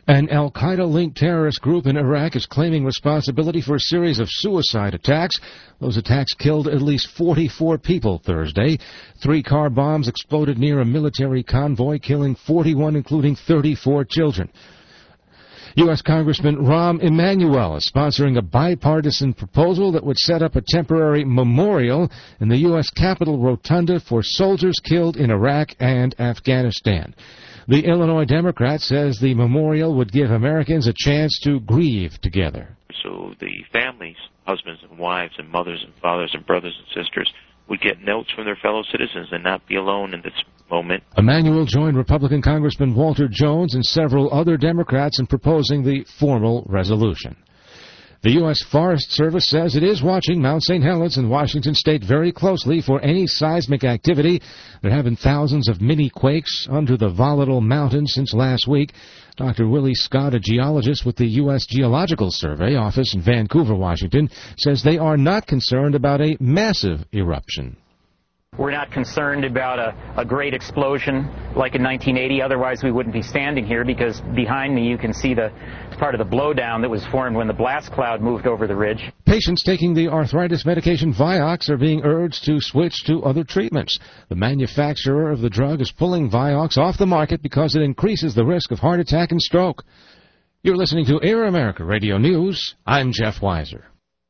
S16: An al-Qaeda-linked terrorist group in Iraq is claiming responsibility for a series of suicide attacks. Those attacks killed at least 44 people Thursday. 3 car bombs exploded near a military convoy, killing 41, including 34 children. U.S. Congressman Rahm Emanuel is sponsoring a bipartisan proposal that would set up a temporary memorial in the U.S. Capitol Rotunda for soldiers killed in Iraq and Afghanistan. The Illinois Democrat says the memorial would give Americans a chance to grieve together.
S1: So the families, husbands and wives and mothers and fathers and brothers and sisters, would get notes from their fellow citizens and not be alone in this moment.
S16: Emanuel joined Republican Congressman Walter Jones and several other Democrats in proposing the formal resolution. The U.S. Forest Service says it is watching Mount St. Helens in Washington state very closely for any seismic activity. There have been thousands of mini-quakes under the volatile mountain since last week. Dr. Willie Scott, a geologist with the U.S. Geological Survey office in Vancouver, Washington, says they are not concerned about a massive eruption.
S7: We're not concerned about a great explosion like in 1980. Otherwise, we wouldn't be standing here, because behind me you can see the part of the blowdown that was formed when the blast cloud moved over the ridge.
S16: Patients taking the arthritis medication Vioxx are being urged to switch to other treatments. The manufacturer of the drug is pulling Vioxx off the market because it increases the risk of heart attack and stroke. You're listening to Air America Radio News. I'm Jeff Weiser.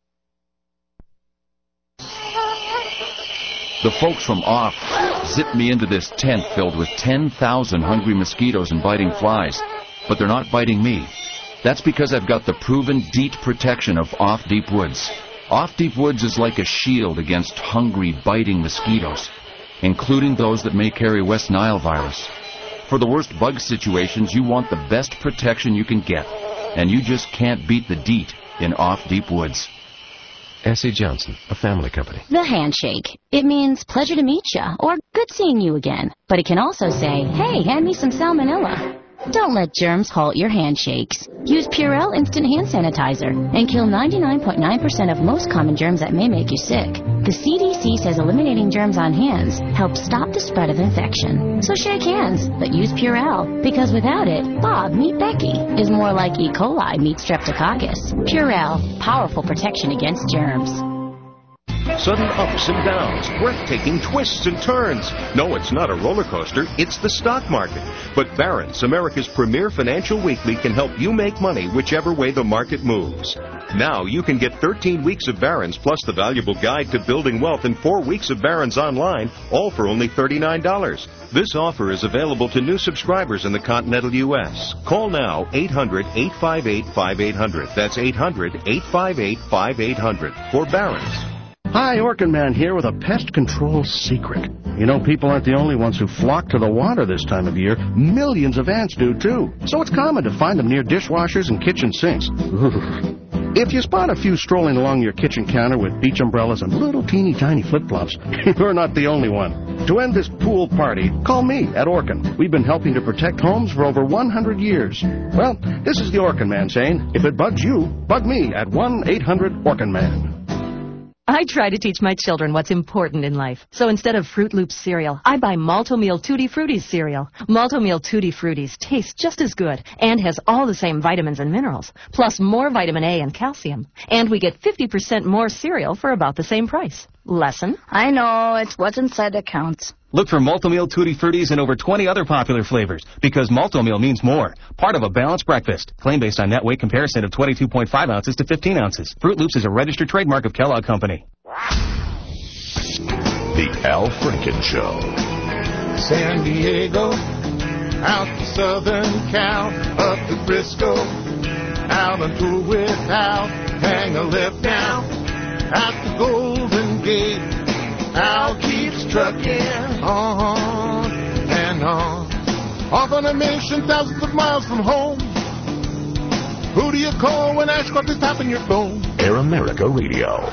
S8: The folks from OFF zipped me into this tent filled with 10,000 hungry mosquitoes and biting flies, but they're not biting me. That's because I've got the proven DEET protection of Off Deep Woods. Off Deep Woods is like a shield against hungry, biting mosquitoes, including those that may carry West Nile virus. For the worst bug situations, you want the best protection you can get, and you just can't beat the DEET in Off Deep Woods.
S27: S.E. Johnson, a family company.
S18: The handshake. It means pleasure to meet you, or good seeing you again. But it can also say, hey, hand me some salmonella. Don't let germs halt your handshakes. Use Purell Instant Hand Sanitizer and kill 99.9% of most common germs that may make you sick. The CDC says eliminating germs on hands helps stop the spread of infection. So shake hands, but use Purell, because without it, Bob, meet Becky, is more like E. coli meets Streptococcus. Purell, powerful protection against germs.
S19: Sudden ups and downs, breathtaking twists and turns. No, it's not a roller coaster, it's the stock market. But Barron's, America's premier financial weekly, can help you make money whichever way the market moves. Now you can get 13 weeks of Barron's plus the valuable guide to building wealth and 4 weeks of Barron's online, all for only $39. This offer is available to new subscribers in the continental U.S. Call now, 800-858-5800. That's 800-858-5800 for Barron's.
S20: Hi, Orkin Man here with a pest control secret. You know, people aren't the only ones who flock to the water this time of year. Millions of ants do, too. So it's common to find them near dishwashers and kitchen sinks. If you spot a few strolling along your kitchen counter with beach umbrellas and little teeny tiny flip-flops, you're not the only one. To end this pool party, call me at Orkin. We've been helping to protect homes for over 100 years. Well, this is the Orkin Man saying, if it bugs you, bug me at 1-800-ORKIN-MAN.
S21: I try to teach my children what's important in life. So instead of Fruit Loops cereal, I buy Malt-O-Meal Tutti Frutti cereal. Malt-O-Meal Tutti Fruttis tastes just as good and has all the same vitamins and minerals, plus more vitamin A and calcium. And we get 50% more cereal for about the same price. Lesson?
S25: I know, it's what's inside that counts.
S29: Look for Malt-O-Meal Tutti Fruttis and over 20 other popular flavors, because Malt-O-Meal means more. Part of a balanced breakfast. Claim based on net weight comparison of 22.5 ounces to 15 ounces. Fruit Loops is a registered trademark of Kellogg Company.
S27: The Al Franken Show.
S30: San Diego, out to Southern Cal, up to Frisco, out on tour with Al, hang a left now, out to Golden Gate, Al keeps trucking on and on, off on a mission thousands of miles from home. Who do you call when Ashcroft is tapping your phone?
S27: Air America Radio.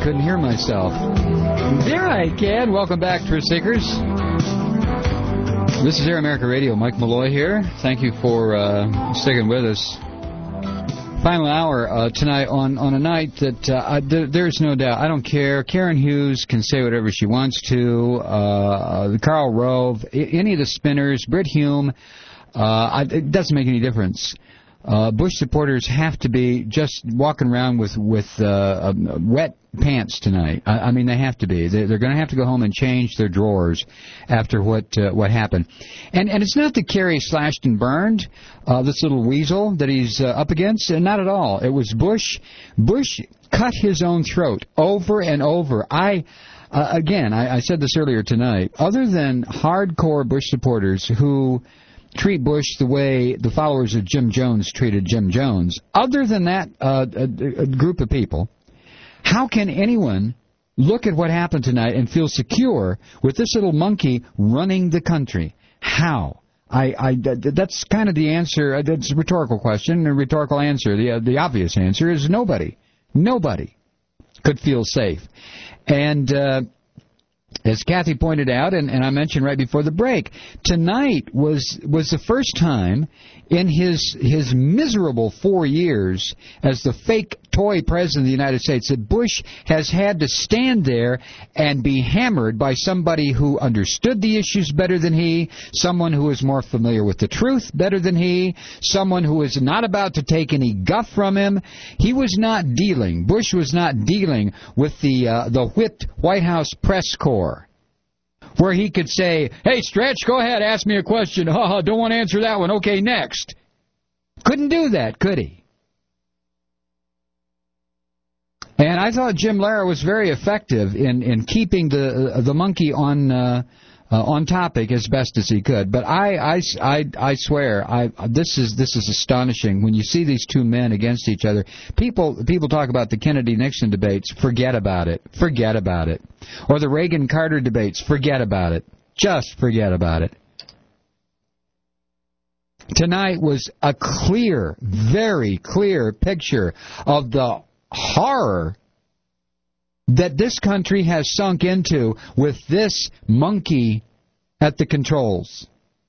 S2: couldn't hear myself. There I can. Welcome back, Truth Seekers. This is Air America Radio. Mike Malloy here. Thank you for sticking with us. Final hour tonight on a night that there's no doubt. I don't care. Karen Hughes can say whatever she wants to. Karl Rove, any of the spinners, Britt Hume. It doesn't make any difference. Bush supporters have to be just walking around with wet pants tonight. I mean, they have to be. They're going to have to go home and change their drawers after what happened. And it's not that Kerry slashed and burned this little weasel that he's up against. Not at all. It was Bush. Bush cut his own throat over and over. I said this earlier tonight. Other than hardcore Bush supporters who treat Bush the way the followers of Jim Jones treated Jim Jones, other than that a group of people, how can anyone look at what happened tonight and feel secure with this little monkey running the country? How? That's kind of the answer. That's a rhetorical question, a rhetorical answer. The obvious answer is nobody. Nobody could feel safe. And as Kathy pointed out, and I mentioned right before the break, tonight was the first time in his miserable 4 years as the fake toy president of the United States that Bush has had to stand there and be hammered by somebody who understood the issues better than he, someone who is more familiar with the truth better than he, someone who is not about to take any guff from him. Bush was not dealing with the whipped White House press corps, where he could say, hey, Stretch, go ahead, ask me a question. Don't want to answer that one. Okay, next. Couldn't do that, could he? And I thought Jim Lehrer was very effective in keeping the monkey on topic as best as he could. But I swear, this is astonishing. When you see these two men against each other, people talk about the Kennedy-Nixon debates. Forget about it. Forget about it. Or the Reagan-Carter debates. Forget about it. Just forget about it. Tonight was a clear, very clear picture of the horror that this country has sunk into with this monkey at the controls.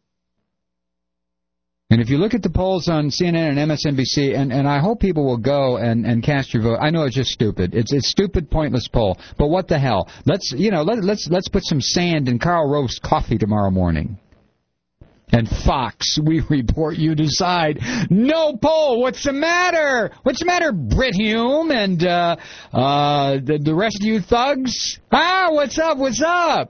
S2: And if you look at the polls on CNN and MSNBC, and I hope people will go and cast your vote. I know it's just stupid. It's a stupid, pointless poll. But what the hell? Let's put some sand in Karl Rove's coffee tomorrow morning. And Fox, we report, you decide. No poll. What's the matter? What's the matter, Britt Hume and the rest of you thugs? What's up? What's up?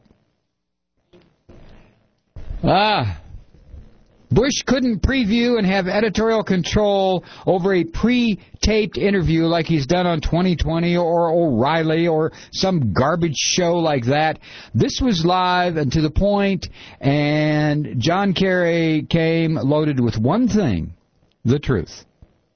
S2: Bush couldn't preview and have editorial control over a pre-taped interview like he's done on 2020 or O'Reilly or some garbage show like that. This was live and to the point, and John Kerry came loaded with one thing, the truth.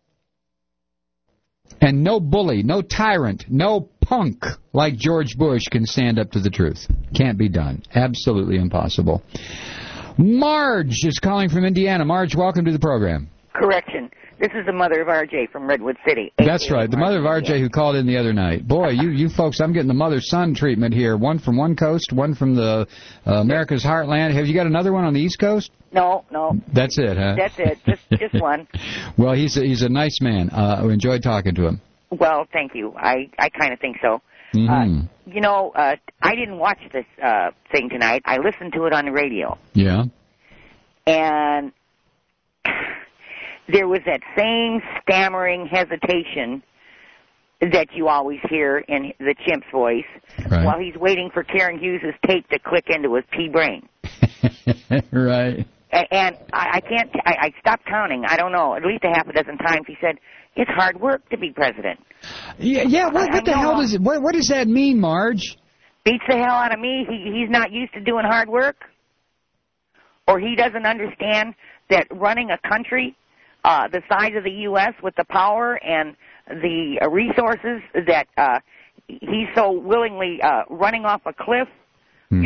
S2: And no bully, no tyrant, no punk like George Bush can stand up to the truth. Can't be done. Absolutely impossible. Marge is calling from Indiana. Marge, welcome to the program.
S5: Correction. This is the mother of RJ from Redwood City.
S2: That's right. The mother of RJ who called in the other night. Boy, you folks, I'm getting the mother-son treatment here. One from one coast, one from the America's heartland. Have you got another one on the East Coast?
S5: No.
S2: That's it, huh?
S5: That's it. Just one.
S2: Well, he's a nice man. We enjoyed talking to him.
S5: Well, thank you. I kind of think so.
S2: Mm-hmm.
S5: I didn't watch this thing tonight. I listened to it on the radio.
S2: Yeah.
S5: And there was that same stammering hesitation that you always hear in the chimp's voice while he's waiting for Karen Hughes' tape to click into his pea brain.
S2: Right.
S5: And I stopped counting. I don't know, at least a half a dozen times he said, it's hard work to be president.
S2: Yeah. What the hell does it? What does that mean, Marge?
S5: Beats the hell out of me. He's not used to doing hard work, or he doesn't understand that running a country the size of the U.S. with the power and the resources that he's so willingly running off a cliff,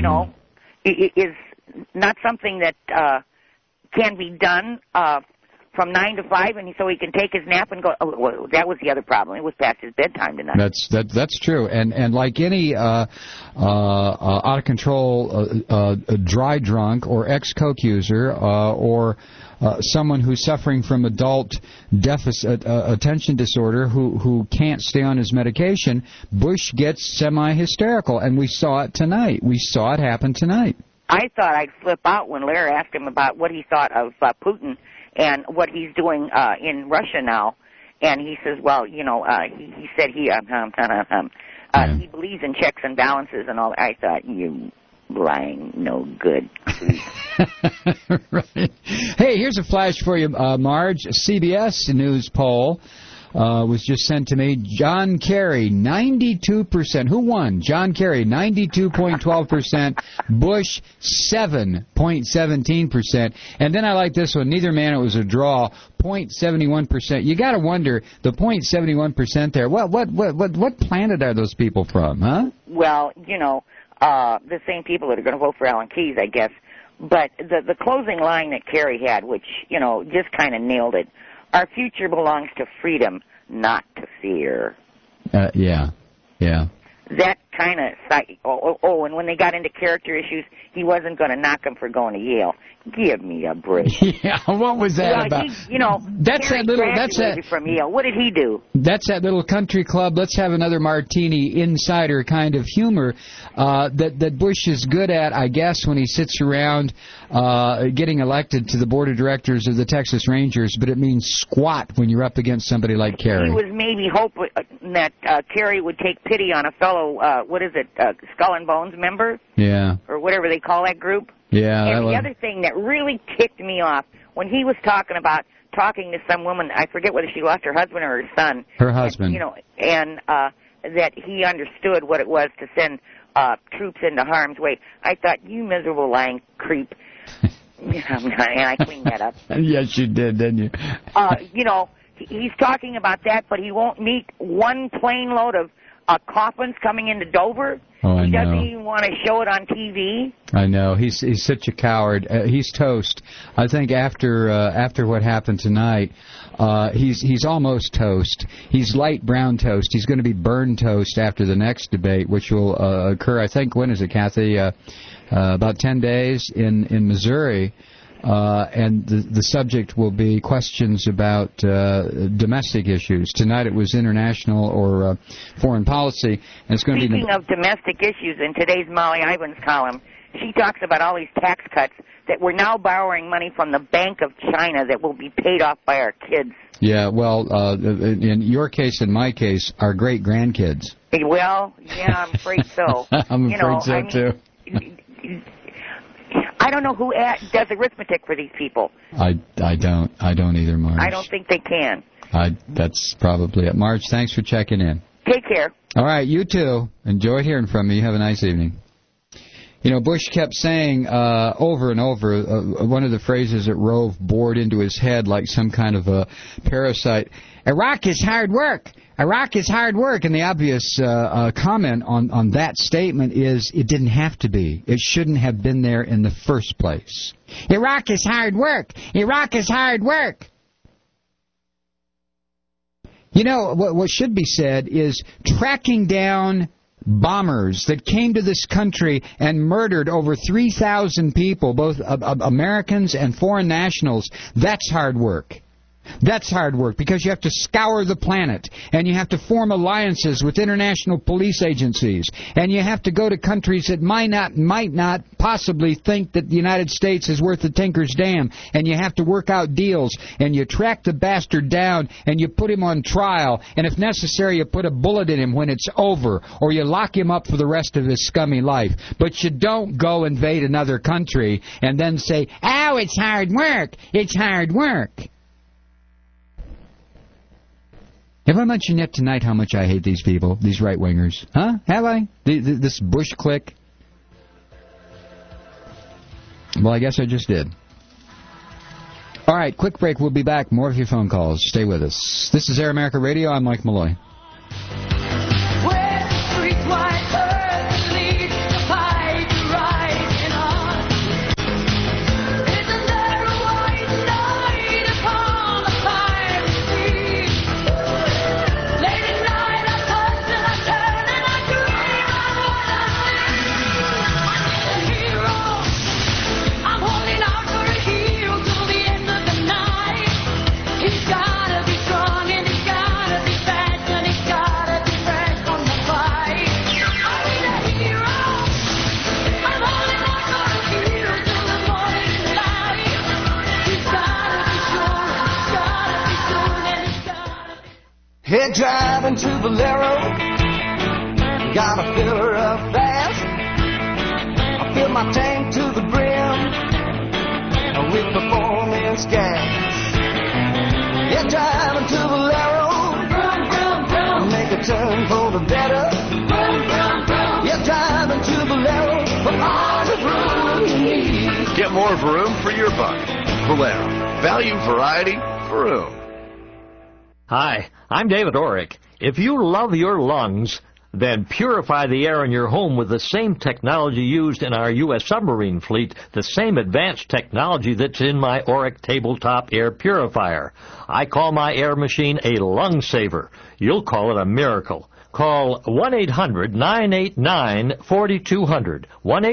S5: is not something that can be done from 9 to 5, and so he can take his nap and go. Oh, well, that was the other problem. It was past his bedtime tonight.
S2: That's true. And like any out of control dry drunk or ex-coke user or someone who's suffering from adult deficit attention disorder who can't stay on his medication, Bush gets semi-hysterical, and we saw it tonight. We saw it happen tonight.
S5: I thought I'd flip out when Larry asked him about what he thought of Putin and what he's doing in Russia now. And he says, well, you know, he said he believes in checks and balances and all. I thought, you lying, no good.
S2: Right. Hey, here's a flash for you, Marge. CBS News poll was just sent to me. John Kerry, 92%. Who won? John Kerry, 92.12%. Bush, 7.17%. And then I like this one. Neither man, it was a draw, 0.71%. You got to wonder, the 0.71% there, what planet are those people from, huh?
S5: Well, you know, the same people that are going to vote for Alan Keyes, I guess. But the closing line that Kerry had, which, you know, just kind of nailed it, our future belongs to freedom, not to fear.
S2: Yeah.
S5: That kind of... and when they got into character issues, he wasn't going to knock him for going to Yale. Give me a break.
S2: Yeah, what was that about?
S5: That's from Yale. What did he do?
S2: That's that little country club, let's have another martini insider kind of humor that Bush is good at, I guess, when he sits around getting elected to the board of directors of the Texas Rangers, but it means squat when you're up against somebody like Kerry.
S5: He was maybe hoping that Kerry would take pity on a fellow, Skull and Bones member?
S2: Yeah.
S5: Or whatever they call that group.
S2: Yeah.
S5: And the other thing that really ticked me off, when he was talking to some woman, I forget whether she lost her husband or her son.
S2: Her husband.
S5: And that he understood what it was to send troops into harm's way. I thought, you miserable lying creep. And I cleaned that up.
S2: Yes, you did, didn't you?
S5: He's talking about that, but he won't meet one plane load of coffins coming into Dover.
S2: Oh, I know.
S5: He doesn't even want to show it on TV.
S2: I know. He's such a coward. He's toast. I think after what happened tonight, he's almost toast. He's light brown toast. He's going to be burned toast after the next debate, which will occur, I think, when is it, Kathy? About 10 days in Missouri. And the subject will be questions about domestic issues. Tonight it was international or foreign policy. And it's going to be.
S5: Speaking of domestic issues, in today's Molly Ivins column, she talks about all these tax cuts that we're now borrowing money from the Bank of China that will be paid off by our kids.
S2: Yeah, well, in your case and my case, our great-grandkids.
S5: Well, yeah, I'm afraid so.
S2: I'm afraid so, too.
S5: I don't know who does arithmetic for these people.
S2: I don't either, Marge.
S5: I don't think they can.
S2: That's probably it. Marge, thanks for checking in.
S5: Take care.
S2: All right, you too. Enjoy hearing from you. Have a nice evening. Bush kept saying over and over, one of the phrases that Rove bored into his head like some kind of a parasite, Iraq is hard work. Iraq is hard work. And the obvious comment on that statement is it didn't have to be. It shouldn't have been there in the first place. Iraq is hard work. Iraq is hard work. What should be said is tracking down bombers that came to this country and murdered over 3,000 people, both Americans and foreign nationals. That's hard work. That's hard work because you have to scour the planet and you have to form alliances with international police agencies and you have to go to countries that might not possibly think that the United States is worth the tinker's dam, and you have to work out deals and you track the bastard down and you put him on trial, and if necessary you put a bullet in him when it's over, or you lock him up for the rest of his scummy life. But you don't go invade another country and then say, oh, it's hard work, it's hard work. Have I mentioned yet tonight how much I hate these people, these right-wingers? Huh? Have I? This Bush clique? Well, I guess I just did. All right, quick break. We'll be back. More of your phone calls. Stay with us. This is Air America Radio. I'm Mike Malloy.
S3: Head driving to Valero, gotta fill her up fast. I fill my tank to the brim with performance gas. Head driving to Valero, make a turn for the better. Head driving to Valero for all the room you need.
S28: Get more vroom for your buck. Valero. Value, variety, vroom.
S6: Hi, I'm David Orrick. If you love your lungs, then purify the air in your home with the same technology used in our U.S. submarine fleet, the same advanced technology that's in my Orrick tabletop air purifier. I call my air machine a lung saver. You'll call it a miracle. Call 1-800-989-4200,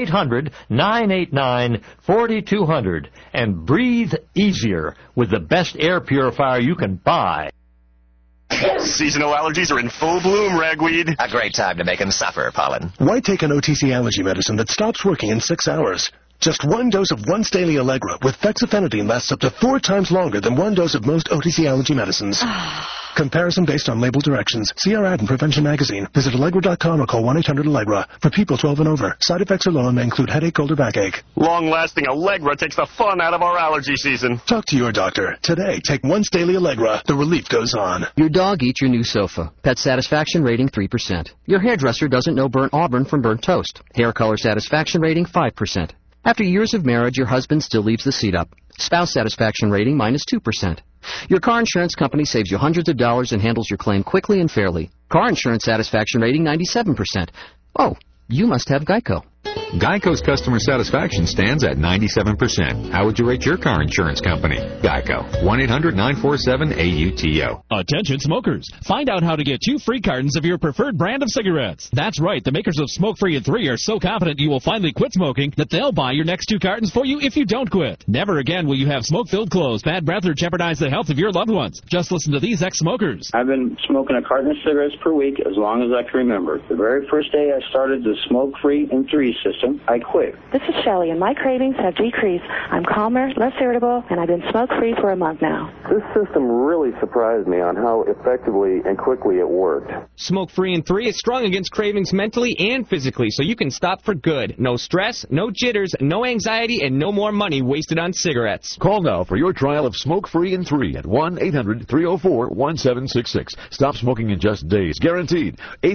S6: 1-800-989-4200, and breathe easier with the best air purifier you can buy.
S9: Seasonal allergies are in full bloom, ragweed.
S10: A great time to make them suffer, Pollen.
S12: Why take an OTC allergy medicine that stops working in 6 hours? Just one dose of Once Daily Allegra with fexofenadine lasts up to 4 times longer than one dose of most OTC allergy medicines. Comparison based on label directions. See our ad in Prevention Magazine. Visit Allegra.com or call 1-800-ALLEGRA. For people 12 and over, side effects alone may include headache, cold, or backache.
S9: Long-lasting Allegra takes the fun out of our allergy season.
S12: Talk to your doctor. Today, take Once Daily Allegra. The relief goes on.
S14: Your dog eats your new sofa. Pet satisfaction rating 3%. Your hairdresser doesn't know burnt auburn from burnt toast. Hair color satisfaction rating 5%. After years of marriage, your husband still leaves the seat up. Spouse satisfaction rating -2%. Your car insurance company saves you hundreds of dollars and handles your claim quickly and fairly. Car insurance satisfaction rating 97%. Oh, you must have Geico.
S22: Geico's customer satisfaction stands at 97%. How would you rate your car insurance company? Geico. 1-800-947-AUTO.
S23: Attention smokers. Find out how to get 2 free cartons of your preferred brand of cigarettes. That's right. The makers of Smoke Free and 3 are so confident you will finally quit smoking that they'll buy your next 2 cartons for you if you don't quit. Never again will you have smoke-filled clothes, bad breath, or jeopardize the health of your loved ones. Just listen to these ex-smokers.
S24: I've been smoking a carton of cigarettes per week as long as I can remember. The very first day I started the Smoke Free and 3 system, I quit.
S26: This is Shelley, and my cravings have decreased. I'm calmer, less irritable, and I've been smoke-free for a month now.
S31: This system really surprised me on how effectively and quickly it worked.
S32: Smoke Free and 3 is strong against cravings mentally and physically, so you can stop for good. No stress, no jitters, no anxiety, and no more money wasted on cigarettes.
S28: Call now for your trial of Smoke Free and 3 at 1-800-304-1766. Stop smoking in just days, guaranteed.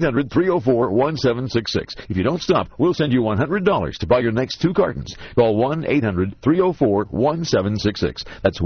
S28: 800-304-1766. If you don't stop, we'll send you $100 to buy your next 2 cartons. Call 1-800-304-1766. That's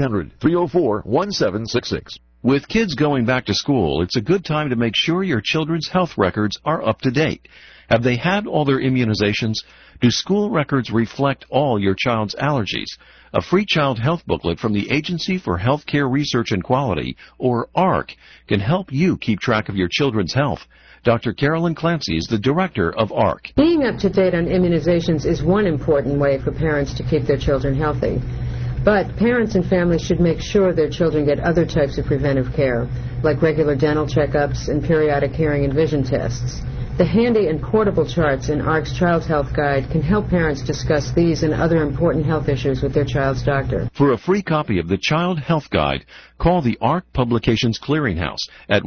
S28: 1-800-304-1766.
S33: With kids going back to school, it's a good time to make sure your children's health records are up to date. Have they had all their immunizations? Do school records reflect all your child's allergies? A free child health booklet from the Agency for Healthcare Research and Quality, or AHRQ, can help you keep track of your children's health. Dr. Carolyn Clancy is the director of AHRQ.
S34: Being up to date on immunizations is one important way for parents to keep their children healthy. But parents and families should make sure their children get other types of preventive care, like regular dental checkups and periodic hearing and vision tests. The handy and portable charts in AHRQ's Child Health Guide can help parents discuss these and other important health issues with their child's doctor.
S33: For a free copy of the Child Health Guide, call the AHRQ Publications Clearinghouse at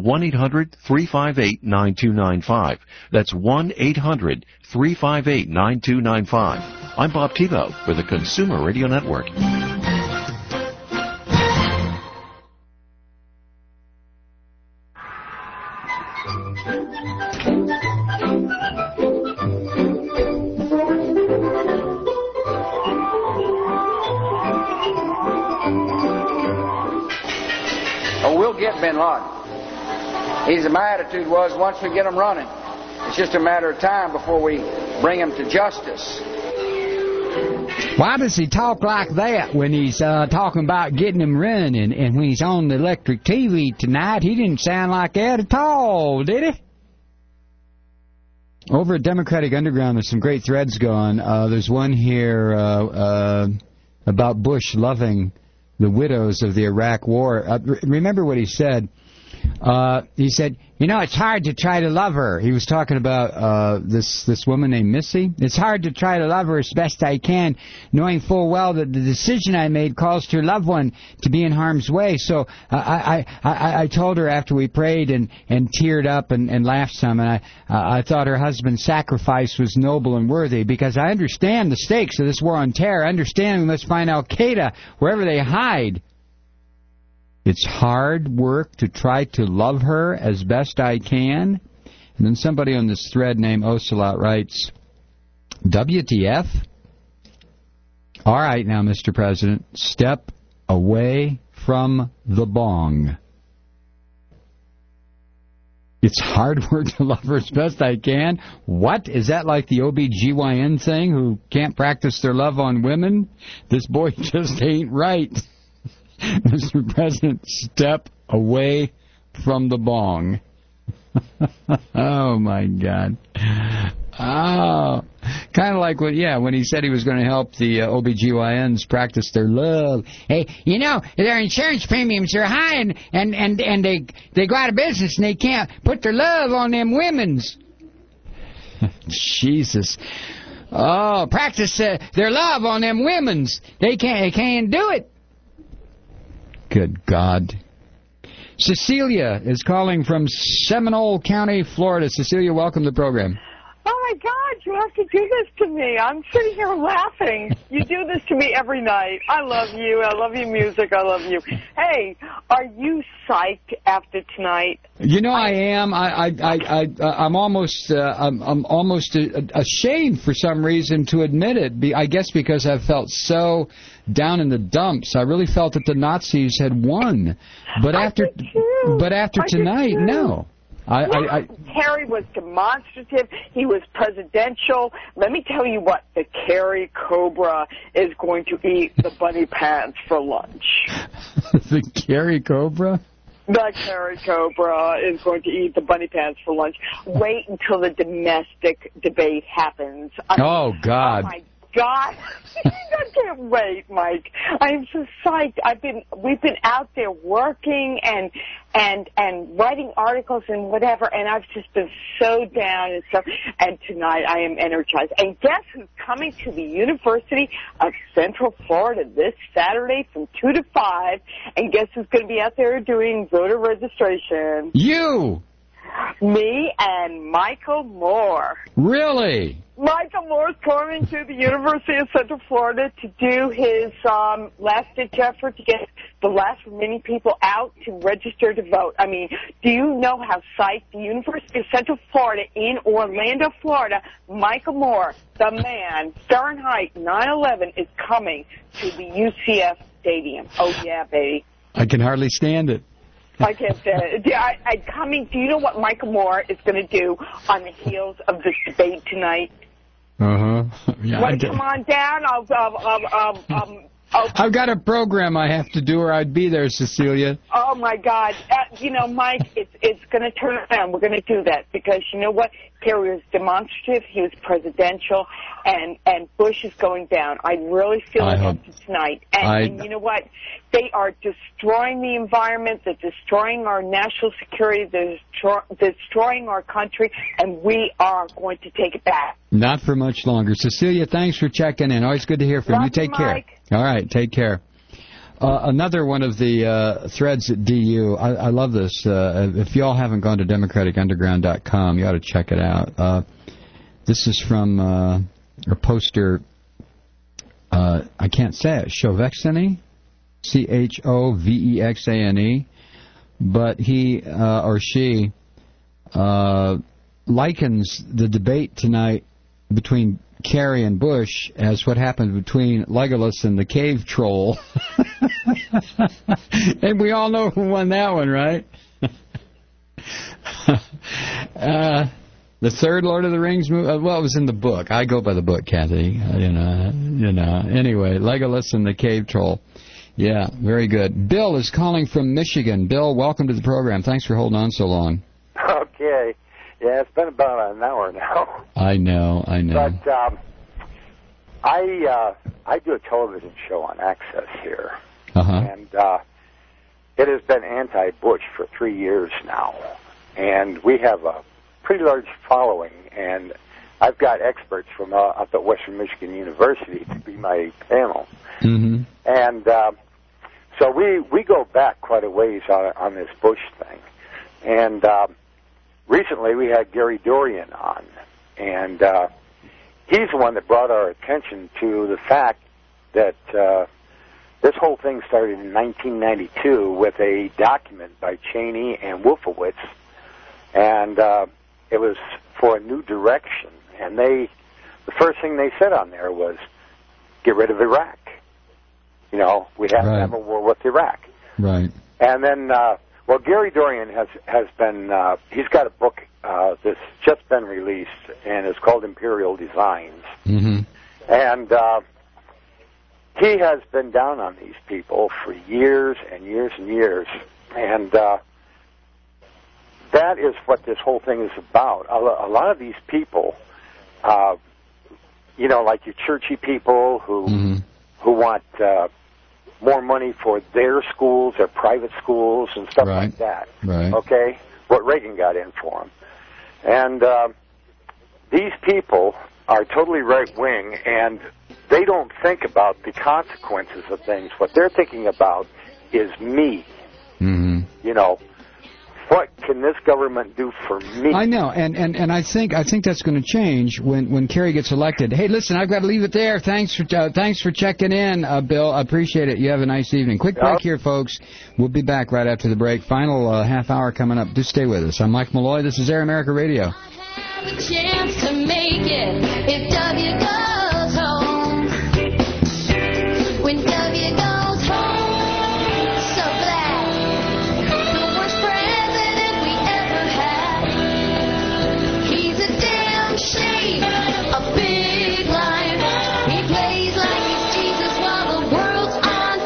S33: 1-800-358-9295. That's 1-800-358-9295. I'm Bob Tebow for the Consumer Radio Network.
S4: We'll get Bin Laden. My attitude was, once we get him running, it's just a matter of time before we bring him to justice.
S2: Why does he talk like that when he's talking about getting him running? And when he's on the electric TV tonight, he didn't sound like that at all, did he? Over at Democratic Underground, there's some great threads going. There's one here about Bush loving the widows of the Iraq War. Remember what he said. He said, you know, it's hard to try to love her. He was talking about this woman named Missy. It's hard to try to love her as best I can, knowing full well that the decision I made caused her loved one to be in harm's way. So I told her after we prayed and teared up and laughed some, and I thought her husband's sacrifice was noble and worthy, because I understand the stakes of this war on terror. I understand we must find Al-Qaeda wherever they hide. It's hard work to try to love her as best I can. And then somebody on this thread named Ocelot writes, WTF? All right now, Mr. President, step away from the bong. It's hard work to love her as best I can? What? Is that like the OBGYN thing, who can't practice their love on women? This boy just ain't right. Mr. President, step away from the bong. Oh, my God. Oh, kind of like when he said he was going to help the OBGYNs practice their love. Hey, you know, their insurance premiums are high, and they go out of business, and they can't put their love on them women's. Jesus. Oh, practice their love on them women's. They can't do it. Good God. Cecilia is calling from Seminole County, Florida. Cecilia, welcome to the program.
S1: Oh, my God, you have to do this to me. I'm sitting here laughing. You do this to me every night. I love you. I love your music. I love you. Hey, are you psyched after tonight?
S2: You know, I am. I'm almost ashamed for some reason to admit it. I guess because I've felt so down in the dumps. I really felt that the Nazis had won. But after tonight, no.
S1: Kerry was demonstrative. He was presidential. Let me tell you what, the Kerry Cobra is going to eat the bunny pants for lunch.
S2: The Kerry Cobra?
S1: The Kerry Cobra is going to eat the bunny pants for lunch. Wait until the domestic debate happens.
S2: Oh, God.
S1: Oh, my God. I can't wait, Mike. I'm so psyched. We've been out there working and writing articles and whatever, and I've just been so down and stuff. And tonight I am energized. And guess who's coming to the University of Central Florida this Saturday from 2 to 5? And guess who's going to be out there doing voter registration?
S2: You!
S1: Me and Michael Moore.
S2: Really?
S1: Michael Moore's coming to the University of Central Florida to do his last-ditch effort to get the last remaining people out to register to vote. I mean, do you know how psyched the University of Central Florida in Orlando, Florida, Michael Moore, the man, Fahrenheit 9/11, is coming to the UCF Stadium. Oh, yeah, baby.
S2: I can hardly stand it.
S1: I can't say it. Do you know what Michael Moore is going to do on the heels of this debate tonight?
S2: Yeah,
S1: Want to come on down?
S2: I've got a program I have to do, or I'd be there, Cecilia.
S1: Oh, my God. Mike, it's going to turn around. We're going to do that because, you know what? Kerry was demonstrative. He was presidential. And Bush is going down. I really feel it after tonight. And you know what? They are destroying the environment. They're destroying our national security. They're destroying our country. And we are going to take it back.
S2: Not for much longer. Cecilia, thanks for checking in. Always good to hear from you. Take care. All right, take care. Another one of the threads at DU. I love this. If y'all haven't gone to democratitunderground.com, you ought to check it out. This is from a poster, I can't say it, Chovexane, Chovexane, but he or she likens the debate tonight between Kerry and Bush as what happened between Legolas and the cave troll. And we all know who won that one, right? The third Lord of the Rings movie? Well, it was in the book. I go by the book, Kathy. Anyway, Legolas and the cave troll. Yeah, very good. Bill is calling from Michigan. Bill, welcome to the program. Thanks for holding on so long.
S7: Okay. Yeah, it's been about an hour now.
S2: I know.
S7: But I do a television show on Access here.
S2: Uh-huh.
S7: And it has been anti-Bush for 3 years now, and we have a pretty large following, and I've got experts from up at Western Michigan University to be my panel.
S2: Mm-hmm.
S7: And so we go back quite a ways on this Bush thing. And recently we had Gary Dorian on, and he's the one that brought our attention to the fact that this whole thing started in 1992 with a document by Cheney and Wolfowitz, and it was for a new direction. And the first thing they said on there was, get rid of Iraq. You know, we have to have a war with Iraq.
S2: Right.
S7: And then, well, Gary Dorian has been, he's got a book that's just been released, and it's called Imperial Designs.
S2: Mm-hmm.
S7: And he has been down on these people for years and years and years. And that is what this whole thing is about. A lot of these people, you know, like your churchy people who want more money for their schools, their private schools, and stuff like that.
S2: Right.
S7: Okay? What Reagan got in for them. And these people are totally right-wing, and they don't think about the consequences of things. What they're thinking about is me.
S2: Mm-hmm.
S7: You know, what can this government do for me?
S2: I know, and I think that's going to change when Kerry gets elected. Hey, listen, I've got to leave it there. Thanks for checking in, Bill. I appreciate it. You have a nice evening. Quick break here, folks. We'll be back right after the break. Final half hour coming up. Just stay with us. I'm Mike Malloy. This is Air America Radio.
S3: Have a chance to make it if W goes home. When W goes home, so glad. The worst president we ever had. He's a damn shame, a big liar. He plays like he's Jesus while the world's on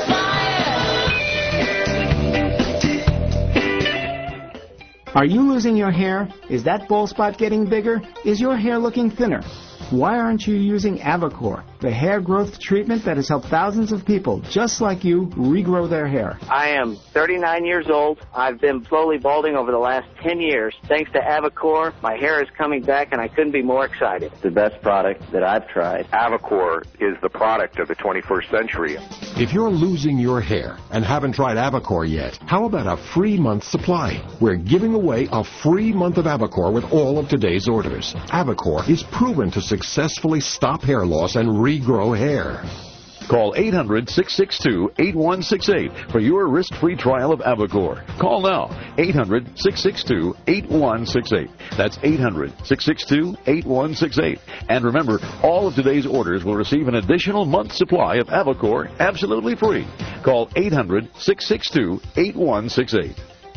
S3: fire.
S8: Are you losing your hair? Is that bald spot getting bigger? Is your hair looking thinner? Why aren't you using Avacor, the hair growth treatment that has helped thousands of people just like you regrow their hair?
S11: I am 39 years old. I've been slowly balding over the last 10 years. Thanks to Avacor, my hair is coming back, and I couldn't be more excited.
S31: The best product that I've tried.
S13: Avacor is the product of the 21st century.
S15: If you're losing your hair and haven't tried Avacor yet, how about a free month supply? We're giving away a free month of Avacor with all of today's orders. Avacor is proven to successfully stop hair loss and regrow hair.
S28: Call 800-662-8168 for your risk-free trial of Avacor. Call now, 800-662-8168. That's 800-662-8168. And remember, all of today's orders will receive an additional month's supply of Avacor absolutely free. Call 800-662-8168.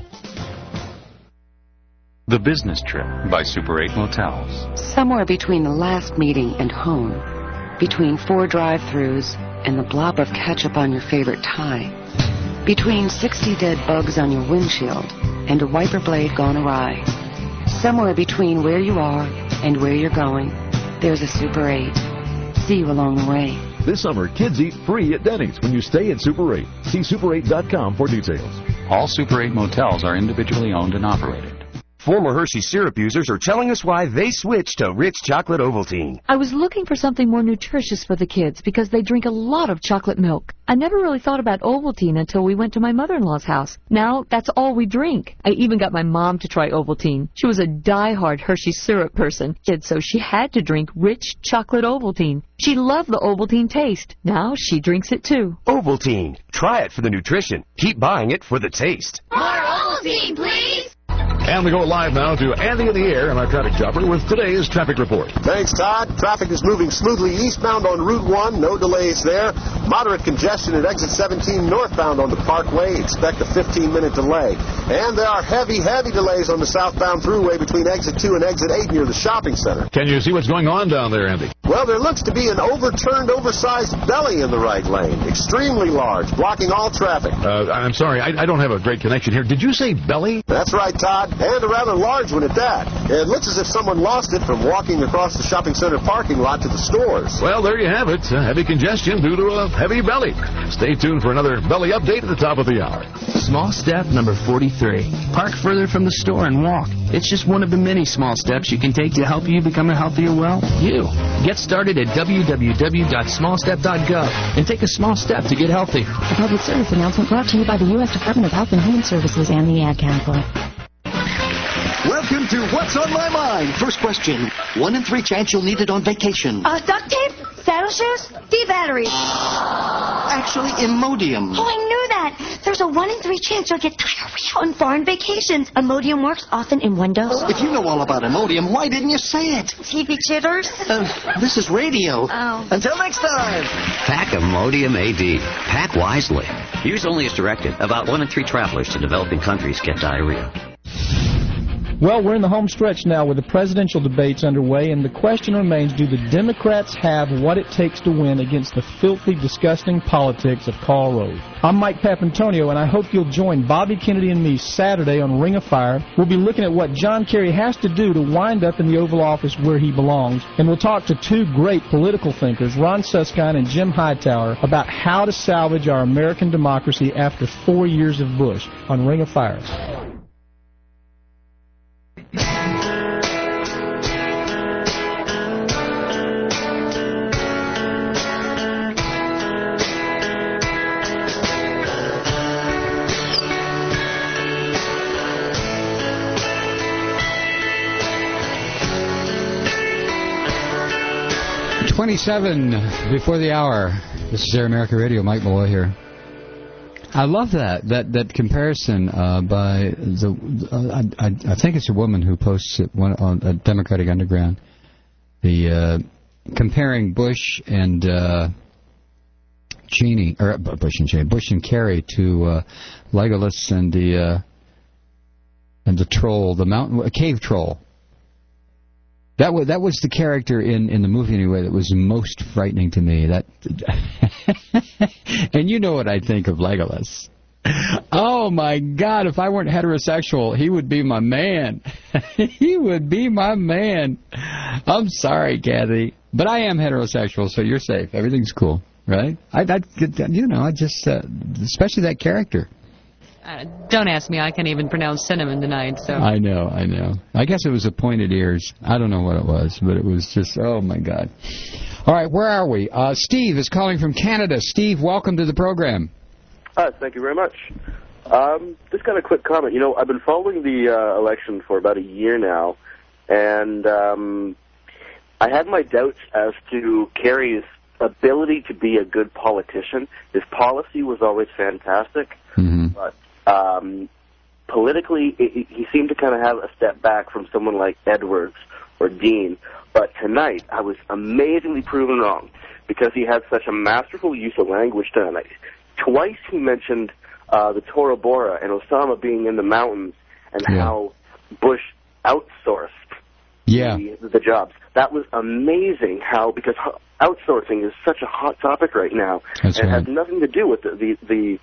S16: The Business Trip by Super 8 Motels.
S17: Somewhere between the last meeting and home, between 4 drive-thrus and the blob of ketchup on your favorite tie, between 60 dead bugs on your windshield and a wiper blade gone awry, somewhere between where you are and where you're going, there's a Super 8. See you along the way.
S28: This summer, kids eat free at Denny's when you stay at Super 8. See super8.com for details.
S16: All Super 8 motels are individually owned and operated.
S18: Former Hershey syrup users are telling us why they switched to Rich Chocolate Ovaltine.
S19: I was looking for something more nutritious for the kids because they drink a lot of chocolate milk. I never really thought about Ovaltine until we went to my mother-in-law's house. Now, that's all we drink. I even got my mom to try Ovaltine. She was a die-hard Hershey syrup person, so she had to drink Rich Chocolate Ovaltine. She loved the Ovaltine taste. Now she drinks it too.
S18: Ovaltine. Try it for the nutrition. Keep buying it for the taste.
S3: More Ovaltine, please!
S28: And we go live now to Andy in the Air and our traffic chopper with today's traffic report.
S20: Thanks, Todd. Traffic is moving smoothly eastbound on Route 1. No delays there. Moderate congestion at exit 17 northbound on the Parkway. Expect a 15-minute delay. And there are heavy delays on the southbound thruway between exit 2 and exit 8 near the shopping center.
S28: Can you see what's going on down there, Andy?
S20: Well, there looks to be an overturned, oversized belly in the right lane. Extremely large, blocking all traffic.
S28: I'm sorry, I don't have a great connection here. Did you say belly?
S20: That's right, Todd. and a rather large one at that. It looks as if someone lost it from walking across the shopping center parking lot to the stores.
S28: Well, there you have it. Heavy congestion due to a heavy belly. Stay tuned for another belly update at the top of the hour.
S5: Small step number 43. Park further from the store and walk. It's just one of the many small steps you can take to help you become a healthier, you. Get started at www.smallstep.gov and take a small step to get healthy.
S6: A public service announcement brought to you by the U.S. Department of Health and Human Services and the Ad Council.
S9: Welcome to What's on My Mind. First question. 1 in 3 chance you'll need it on vacation.
S10: Duct tape? Saddle shoes? D-batteries.
S9: Actually, Imodium.
S10: Oh, I knew that. There's a 1 in 3 chance you'll get diarrhea on foreign vacations. Imodium works often in one dose.
S9: If you know all about Imodium, why didn't you say it?
S10: TV chitters?
S9: This is radio.
S10: Oh.
S9: Until next time.
S12: Pack Imodium AD. Pack wisely. Use only as directed. About 1 in 3 travelers to developing countries get diarrhea.
S14: Well, we're in the home stretch now with the presidential debates underway, and the question remains, do the Democrats have what it takes to win against the filthy, disgusting politics of Karl Rove? I'm Mike Papantonio, and I hope you'll join Bobby Kennedy and me Saturday on Ring of Fire. We'll be looking at what John Kerry has to do to wind up in the Oval Office where he belongs, and we'll talk to 2 great political thinkers, Ron Suskind and Jim Hightower, about how to salvage our American democracy after 4 years of Bush on Ring of Fire.
S2: 27 before the hour. This is Air America Radio. Mike Malloy here. I love that comparison by the I think it's a woman who posts it on Democratic Underground. The comparing Bush and Cheney, or Bush and Kerry to Legolas and the troll, the cave troll. That was the character in the movie anyway that was most frightening to me. That, and you know what I think of Legolas. Oh my God! If I weren't heterosexual, he would be my man. He would be my man. I'm sorry, Kathy, but I am heterosexual, so you're safe. Everything's cool, right? I just especially that character.
S19: Don't ask me. I can't even pronounce cinnamon tonight. So
S2: I know. I guess it was the pointed ears. I don't know what it was, but it was just, oh, my God. All right, where are we? Steve is calling from Canada. Steve, welcome to the program.
S21: Thank you very much. Just got a quick comment. I've been following the election for about a year now, and I had my doubts as to Kerry's ability to be a good politician. His policy was always fantastic, but politically, he seemed to kind of have a step back from someone like Edwards or Dean. But tonight, I was amazingly proven wrong because he had such a masterful use of language tonight. Twice he mentioned the Tora Bora and Osama being in the mountains and how Bush outsourced the jobs. That was amazing because outsourcing is such a hot topic right now. It has nothing to do with the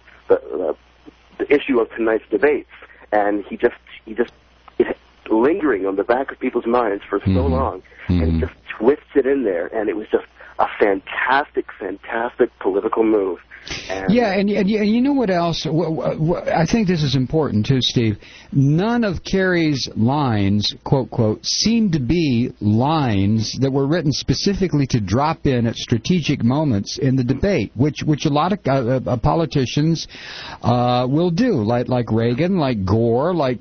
S21: issue of tonight's debates, and he just it's lingering on the back of people's minds for so long, and he just twists it in there, and it was just a fantastic political move. And
S2: you know what else? I think this is important too, Steve. None of Kerry's lines, quote, quote, seem to be lines that were written specifically to drop in at strategic moments in the debate, which a lot of politicians will do, like Reagan, like Gore, like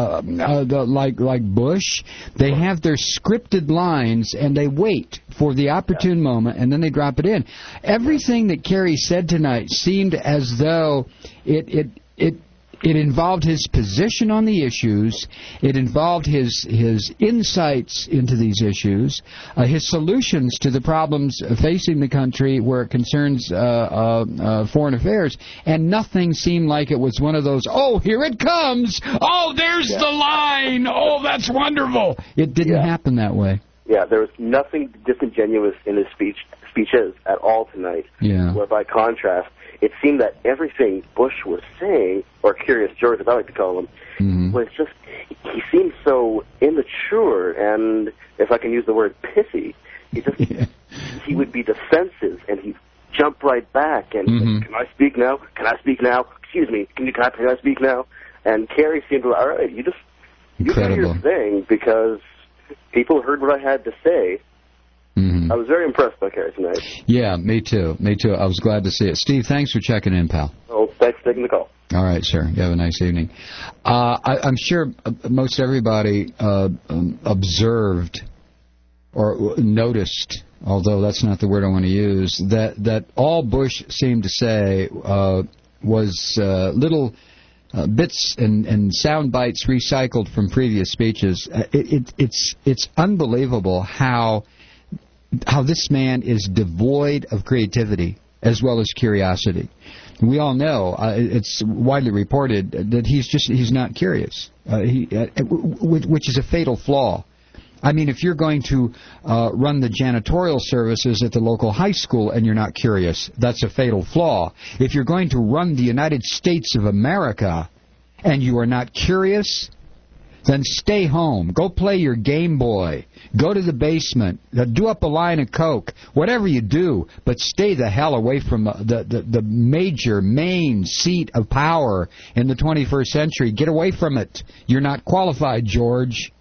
S2: Bush. They have their scripted lines and they wait for the opportune moment, and then they drop it in. Everything that Kerry said tonight seemed as though it involved his position on the issues, it involved his insights into these issues, his solutions to the problems facing the country where it concerns foreign affairs, and nothing seemed like it was one of those, oh, here it comes, oh, there's the line, oh, that's wonderful. It didn't happen that way.
S21: Yeah, there was nothing disingenuous in his speeches at all tonight.
S2: Yeah.
S21: Where by contrast, it seemed that everything Bush was saying, or Curious George, as I like to call him, was just, he seemed so immature, and if I can use the word pithy, he would be defensive, and he'd jump right back, and can I speak now? Can I speak now? Excuse me, can I speak now? And Kerry seemed to, all right, you do your thing, because people heard what I had to say. I was very impressed by Kerry tonight.
S2: Yeah, me too. I was glad to see it. Steve, thanks for checking in, pal.
S21: Oh, thanks for taking the call.
S2: All right, sir. You have a nice evening. I'm sure most everybody observed or noticed, although that's not the word I want to use, that all Bush seemed to say was little bits and sound bites recycled from previous speeches. It's unbelievable how this man is devoid of creativity as well as curiosity. We all know, it's widely reported, that he's not curious, which is a fatal flaw. I mean, if you're going to run the janitorial services at the local high school and you're not curious, that's a fatal flaw. If you're going to run the United States of America and you are not curious, then stay home. Go play your Game Boy. Go to the basement. Do up a line of Coke. Whatever you do, but stay the hell away from the major, main seat of power in the 21st century. Get away from it. You're not qualified, George.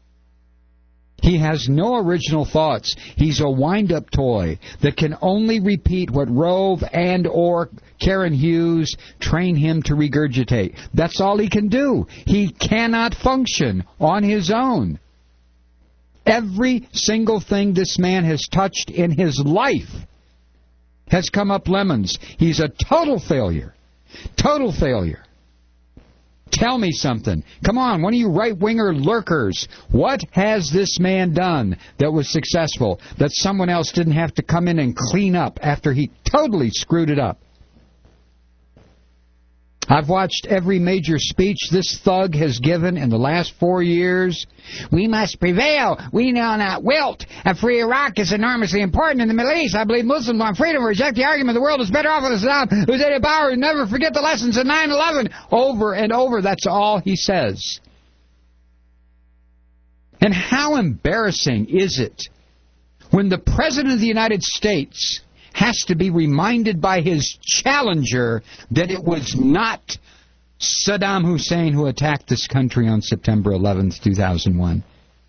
S2: He has no original thoughts. He's a wind-up toy that can only repeat what Rove and or Karen Hughes train him to regurgitate. That's all he can do. He cannot function on his own. Every single thing this man has touched in his life has come up lemons. He's a total failure. Total failure. Tell me something. Come on, one of you right-winger lurkers. What has this man done that was successful, that someone else didn't have to come in and clean up after he totally screwed it up? I've watched every major speech this thug has given in the last 4 years. We must prevail. We will not wilt. A free Iraq is enormously important in the Middle East. I believe Muslims want freedom. Reject the argument the world is better off with Saddam, who's in power, and never forget the lessons of 9/11. Over and over, that's all he says. And how embarrassing is it when the President of the United States has to be reminded by his challenger that it was not Saddam Hussein who attacked this country on September 11th, 2001.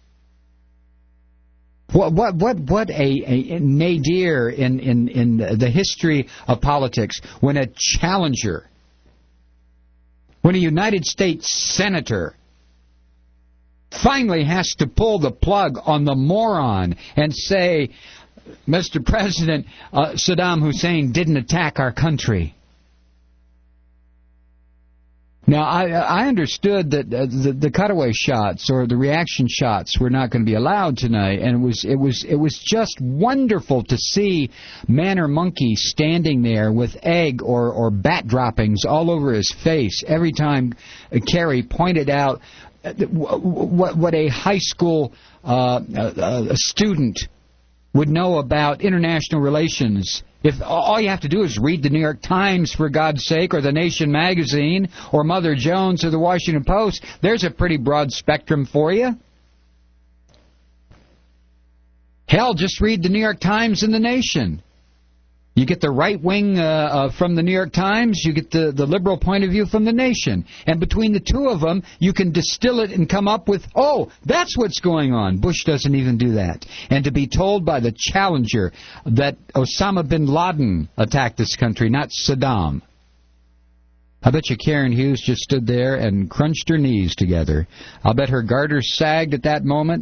S2: What a nadir in the history of politics when a challenger, when a United States senator finally has to pull the plug on the moron and say, Mr. President, Saddam Hussein didn't attack our country. Now, I understood that the cutaway shots or the reaction shots were not going to be allowed tonight, and it was just wonderful to see Man or Monkey standing there with egg or bat droppings all over his face every time Kerry pointed out what a high school student would know about international relations. If all you have to do is read the New York Times, for God's sake, or the Nation magazine, or Mother Jones, or the Washington Post, there's a pretty broad spectrum for you. Hell, just read the New York Times and the Nation. You get the right wing from the New York Times, you get the liberal point of view from the Nation. And between the two of them, you can distill it and come up with, oh, that's what's going on. Bush doesn't even do that. And to be told by the challenger that Osama bin Laden attacked this country, not Saddam. I bet you Karen Hughes just stood there and crunched her knees together. I'll bet her garters sagged at that moment.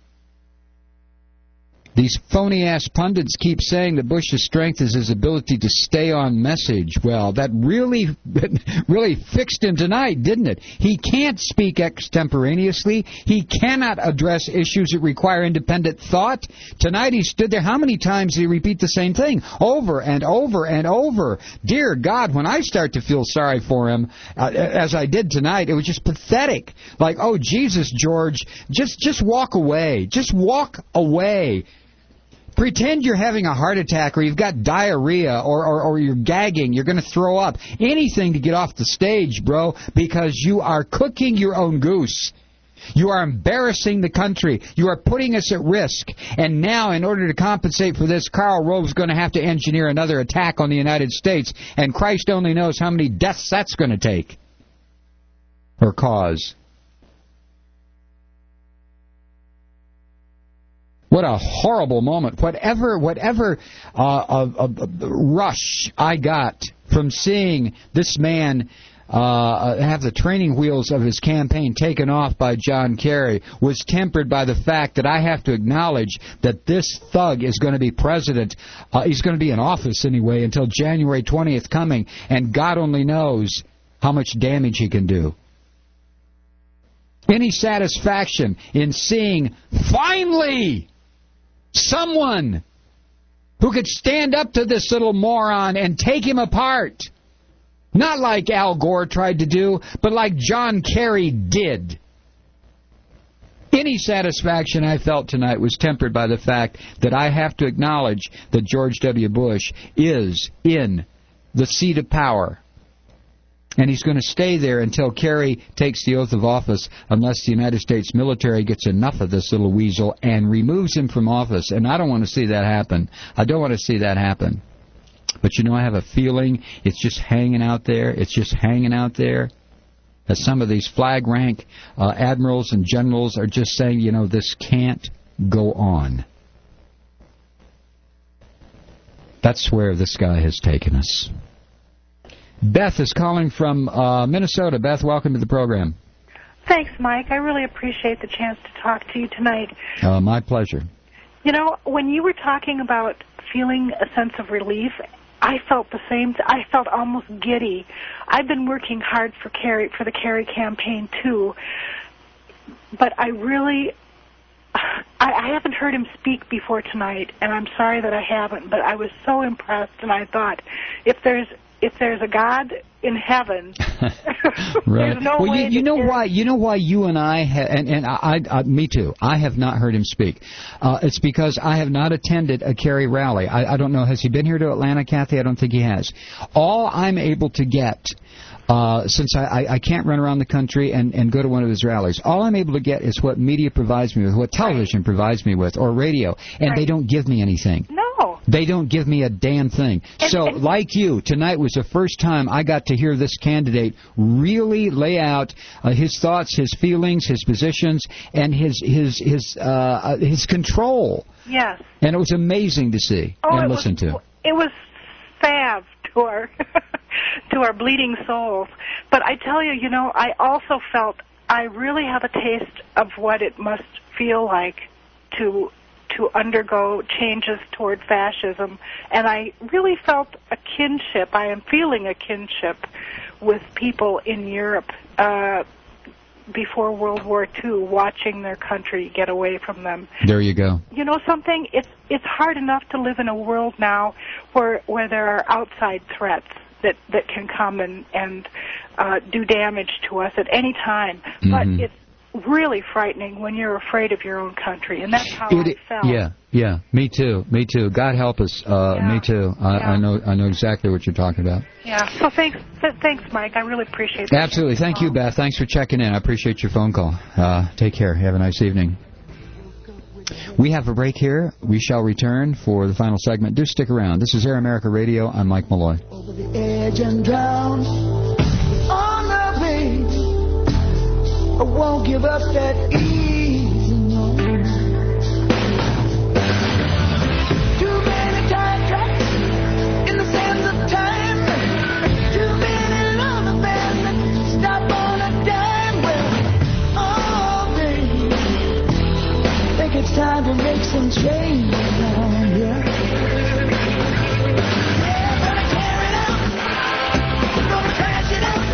S2: These phony-ass pundits keep saying that Bush's strength is his ability to stay on message. Well, that really fixed him tonight, didn't it? He can't speak extemporaneously. He cannot address issues that require independent thought. Tonight he stood there. How many times did he repeat the same thing? Over and over and over. Dear God, when I start to feel sorry for him, as I did tonight, it was just pathetic. Like, oh, Jesus, George, just walk away. Just walk away. Pretend you're having a heart attack or you've got diarrhea or you're gagging. You're going to throw up. Anything to get off the stage, bro, because you are cooking your own goose. You are embarrassing the country. You are putting us at risk. And now, in order to compensate for this, Karl Rove's going to have to engineer another attack on the United States. And Christ only knows how many deaths that's going to take or cause. What a horrible moment. Whatever rush I got from seeing this man have the training wheels of his campaign taken off by John Kerry was tempered by the fact that I have to acknowledge that this thug is going to be president. He's going to be in office anyway until January 20th coming, and God only knows how much damage he can do. Any satisfaction in seeing, finally, someone who could stand up to this little moron and take him apart? Not like Al Gore tried to do, but like John Kerry did. Any satisfaction I felt tonight was tempered by the fact that I have to acknowledge that George W. Bush is in the seat of power. And he's going to stay there until Kerry takes the oath of office, unless the United States military gets enough of this little weasel and removes him from office. And I don't want to see that happen. I don't want to see that happen. But, you know, I have a feeling it's just hanging out there. It's just hanging out there. That some of these flag rank admirals and generals are just saying, you know, this can't go on. That's where this guy has taken us. Beth is calling from Minnesota. Beth, welcome to the program.
S1: Thanks, Mike. I really appreciate the chance to talk to you tonight.
S2: My pleasure.
S1: You know, when you were talking about feeling a sense of relief, I felt the same. I felt almost giddy. I've been working hard for the Kerry campaign, too. But I haven't heard him speak before tonight, and I'm sorry that I haven't, but I was so impressed, and I thought, if there's a God in heaven,
S2: right.
S1: There's no
S2: well,
S1: way
S2: you know why you and I me too. I have not heard him speak. It's because I have not attended a Kerry rally. I don't know. Has he been here to Atlanta, Kathy? I don't think he has. All I'm able to get, since I can't run around the country and go to one of his rallies, all I'm able to get is what media provides me with, what television provides me with, or radio, and they don't give me anything.
S1: No.
S2: They don't give me a damn thing. So, like you, tonight was the first time I got to hear this candidate really lay out his thoughts, his feelings, his positions, and his control.
S1: Yes.
S2: And it was amazing to see and listen to.
S1: It was salve to our to our bleeding souls. But I tell you, you know, I also felt I really have a taste of what it must feel like to undergo changes toward fascism, and I really felt a kinship. I am feeling a kinship with people in Europe before World War II, watching their country get away from them.
S2: There you go.
S1: You know something? It's hard enough to live in a world now where there are outside threats that can come and do damage to us at any time. Mm-hmm. But it's really frightening when you're afraid of your own country, and that's how I felt. Yeah, me too. God help us. Me too. I know exactly what you're talking about. Yeah. So thanks, Mike. I really appreciate that.
S2: Absolutely. Thank you, Beth. Thanks for checking in. I appreciate your phone call. Take care. Have a nice evening. We have a break here. We shall return for the final segment. Do stick around. This is Air America Radio. I'm Mike Malloy.
S3: Over the edge and down on the way. I won't give up that easy, no. Too many time traps in the sands of time. Too many love affairs that stop on a dime. Well, oh, baby, think it's time to make some change around here. Yeah, gonna tear it out. Gonna trash it out.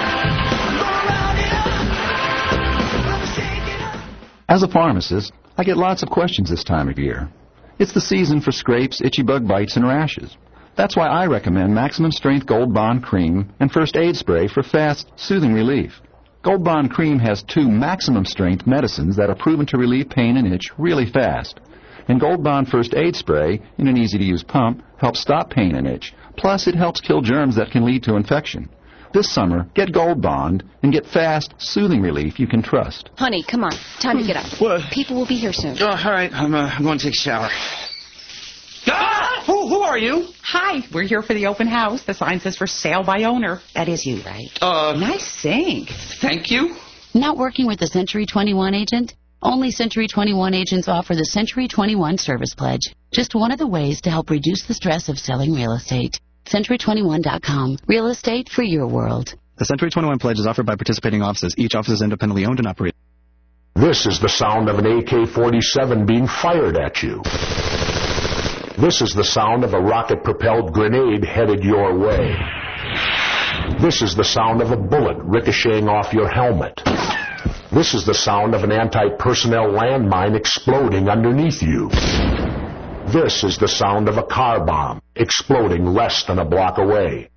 S4: As a pharmacist, I get lots of questions this time of year. It's the season for scrapes, itchy bug bites, and rashes. That's why I recommend Maximum Strength Gold Bond Cream and First Aid Spray for fast, soothing relief. Gold Bond Cream has 2 maximum strength medicines that are proven to relieve pain and itch really fast. And Gold Bond First Aid Spray, in an easy-to-use pump, helps stop pain and itch. Plus, it helps kill germs that can lead to infection. This summer, get Gold Bond and get fast, soothing relief you can trust.
S7: Honey, come on. Time to get up.
S8: What?
S7: People will be here soon.
S8: Oh, all right. I'm going to take a shower. Ah! Who are you?
S11: Hi, we're here for the open house. The sign says for sale by owner.
S7: That is you, right?
S11: Nice sink.
S8: Thank you.
S6: Not working with a Century 21 agent? Only Century 21 agents offer the Century 21 Service Pledge. Just one of the ways to help reduce the stress of selling real estate. Century21.com. Real estate for your world.
S22: The Century 21 Pledge is offered by participating offices. Each office is independently owned and operated.
S15: This is the sound of an AK-47 being fired at you. This is the sound of a rocket-propelled grenade headed your way. This is the sound of a bullet ricocheting off your helmet. This is the sound of an anti-personnel landmine exploding underneath you. This is the sound of a car bomb exploding less than a block away.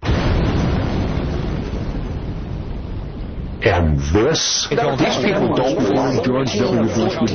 S15: And this?
S22: These people don't believe George W. Bush would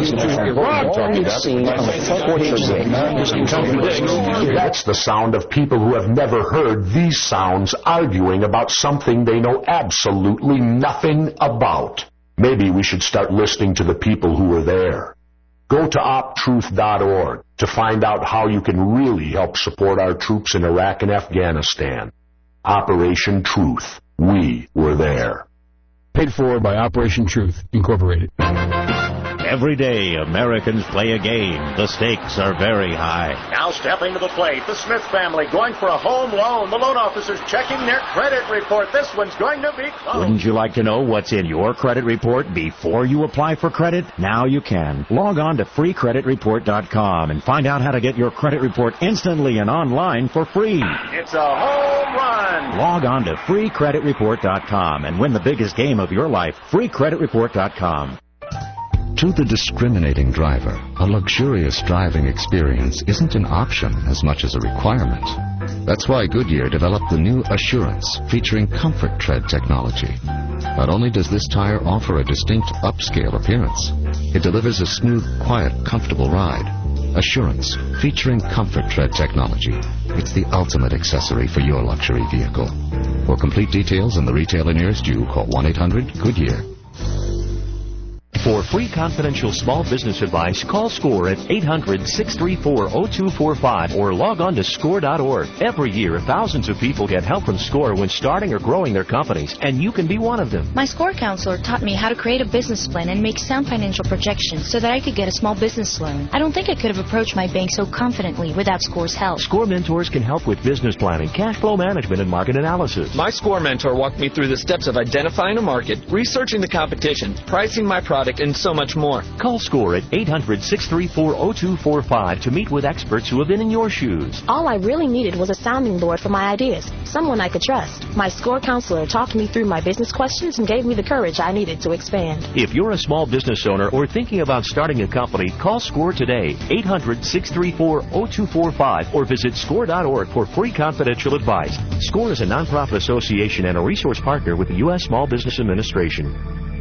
S15: That's the sound of people who have never heard these sounds arguing about something they know absolutely nothing about. Maybe we should start listening to the people who were there. Go to optruth.org to find out how you can really help support our troops in Iraq and Afghanistan. Operation Truth. We were there.
S23: Paid for by Operation Truth, Incorporated.
S24: Every day, Americans play a game. The stakes are very high.
S25: Now stepping to the plate, the Smith family going for a home loan. The loan officers checking their credit report. This one's going to be close.
S24: Wouldn't you like to know what's in your credit report before you apply for credit? Now you can. Log on to freecreditreport.com and find out how to get your credit report instantly and online for free.
S25: It's a home run.
S24: Log on to freecreditreport.com and win the biggest game of your life. freecreditreport.com.
S26: To the discriminating driver, a luxurious driving experience isn't an option as much as a requirement. That's why Goodyear developed the new Assurance, featuring Comfort Tread technology. Not only does this tire offer a distinct upscale appearance, it delivers a smooth, quiet, comfortable ride. Assurance, featuring Comfort Tread technology. It's the ultimate accessory for your luxury vehicle. For complete details and the retailer nearest you, call 1-800-GOODYEAR.
S27: For free confidential small business advice, call SCORE at 800-634-0245 or log on to SCORE.org. Every year, thousands of people get help from SCORE when starting or growing their companies, and you can be one of them.
S29: My SCORE counselor taught me how to create a business plan and make sound financial projections so that I could get a small business loan. I don't think I could have approached my bank so confidently without SCORE's help.
S27: SCORE mentors can help with business planning, cash flow management, and market analysis.
S30: My SCORE mentor walked me through the steps of identifying a market, researching the competition, pricing my product, and so much more.
S27: Call SCORE at 800-634-0245 to meet with experts who have been in your shoes.
S29: All I really needed was a sounding board for my ideas, someone I could trust. My SCORE counselor talked me through my business questions and gave me the courage I needed to expand.
S27: If you're a small business owner or thinking about starting a company, call SCORE today, 800-634-0245, or visit SCORE.org for free confidential advice. SCORE is a nonprofit association and a resource partner with the U.S. Small Business Administration.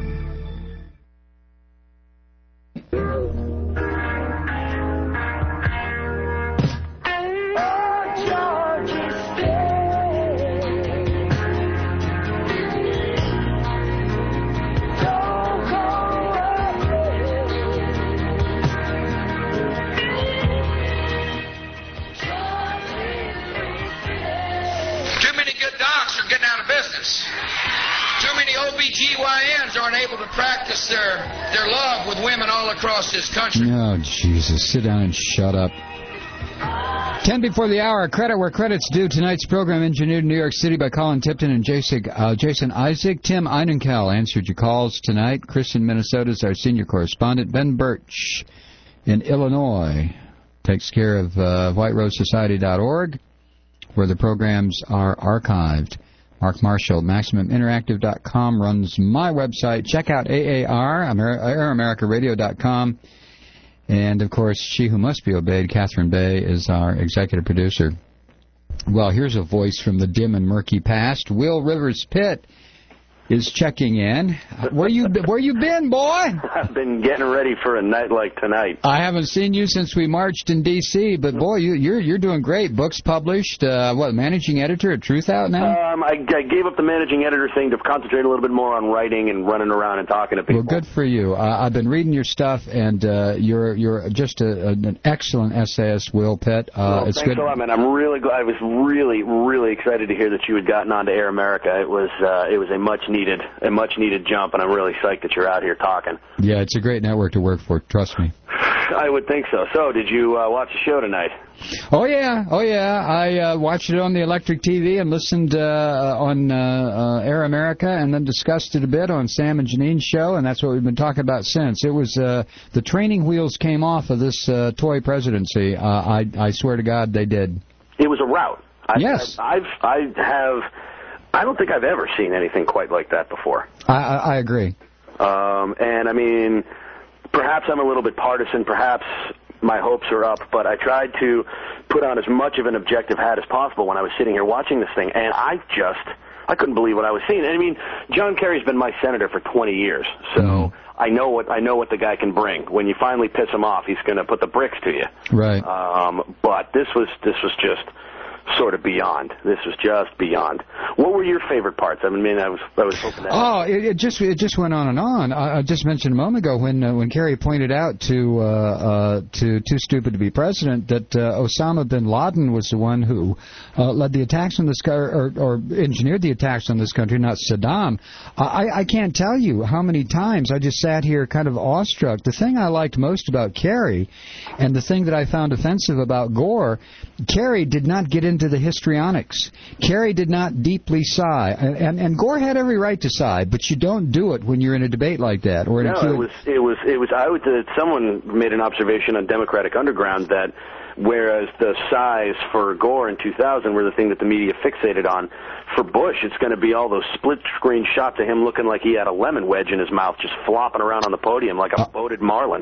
S31: OBGYNs aren't able to practice their love with women all across this country.
S2: Oh, Jesus. Sit down and shut up. 10 before the hour. Credit where credit's due. Tonight's program engineered in New York City by Colin Tipton and Jason Isaac. Tim Einenkel answered your calls tonight. Chris in Minnesota is our senior correspondent. Ben Birch in Illinois takes care of WhiteRoseSociety.org, where the programs are archived. Mark Marshall, MaximumInteractive.com, runs my website. Check out AAR, AirAmericaRadio.com. And, of course, she who must be obeyed, Catherine Bay, is our executive producer. Well, here's a voice from the dim and murky past. Will Rivers Pitt is checking in. Where you been, boy?
S31: I've been getting ready for a night like tonight.
S2: I haven't seen you since we marched in D.C., but boy, you're doing great. Books published. Managing editor at Truth Out now?
S31: I gave up the managing editor thing to concentrate a little bit more on writing and running around and talking to people.
S2: Well, good for you. I've been reading your stuff, and you're just an excellent essayist, Will Pitt.
S31: Thanks a lot, man. I'm really glad. I was really, really excited to hear that you had gotten on to Air America. It was a much needed jump, and I'm really psyched that you're out here talking.
S2: Yeah, it's a great network to work for. Trust me.
S31: I would think so. So, did you watch the show tonight?
S2: Oh yeah. I watched it on the electric TV and listened on Air America, and then discussed it a bit on Sam and Janine's show, and that's what we've been talking about since. It was the training wheels came off of this toy presidency. I swear to God, they did.
S31: It was a rout.
S2: Yes.
S31: I don't think I've ever seen anything quite like that before.
S2: I agree.
S31: And I mean, perhaps I'm a little bit partisan, perhaps my hopes are up, but I tried to put on as much of an objective hat as possible when I was sitting here watching this thing, and I couldn't believe what I was seeing. And I mean, John Kerry's been my senator for 20 years, so I know what the guy can bring. When you finally piss him off, he's going to put the bricks to you.
S2: Right.
S31: But this was just sort of beyond. This was just beyond. What were your favorite parts? I mean, I was hoping that.
S2: Oh, it just went on and on. I just mentioned a moment ago when Kerry pointed out to Too Stupid to Be President that Osama bin Laden was the one who led the attacks on this or engineered the attacks on this country, not Saddam. I can't tell you how many times I just sat here kind of awestruck. The thing I liked most about Kerry, and the thing that I found offensive about Gore, Kerry did not get into the histrionics. Kerry did not deeply sigh, and Gore had every right to sigh, but you don't do it when you're in a debate like that. Or in
S31: someone made an observation on Democratic Underground that whereas the sighs for Gore in 2000 were the thing that the media fixated on, for Bush it's going to be all those split-screen shots of him looking like he had a lemon wedge in his mouth, just flopping around on the podium like a boated marlin.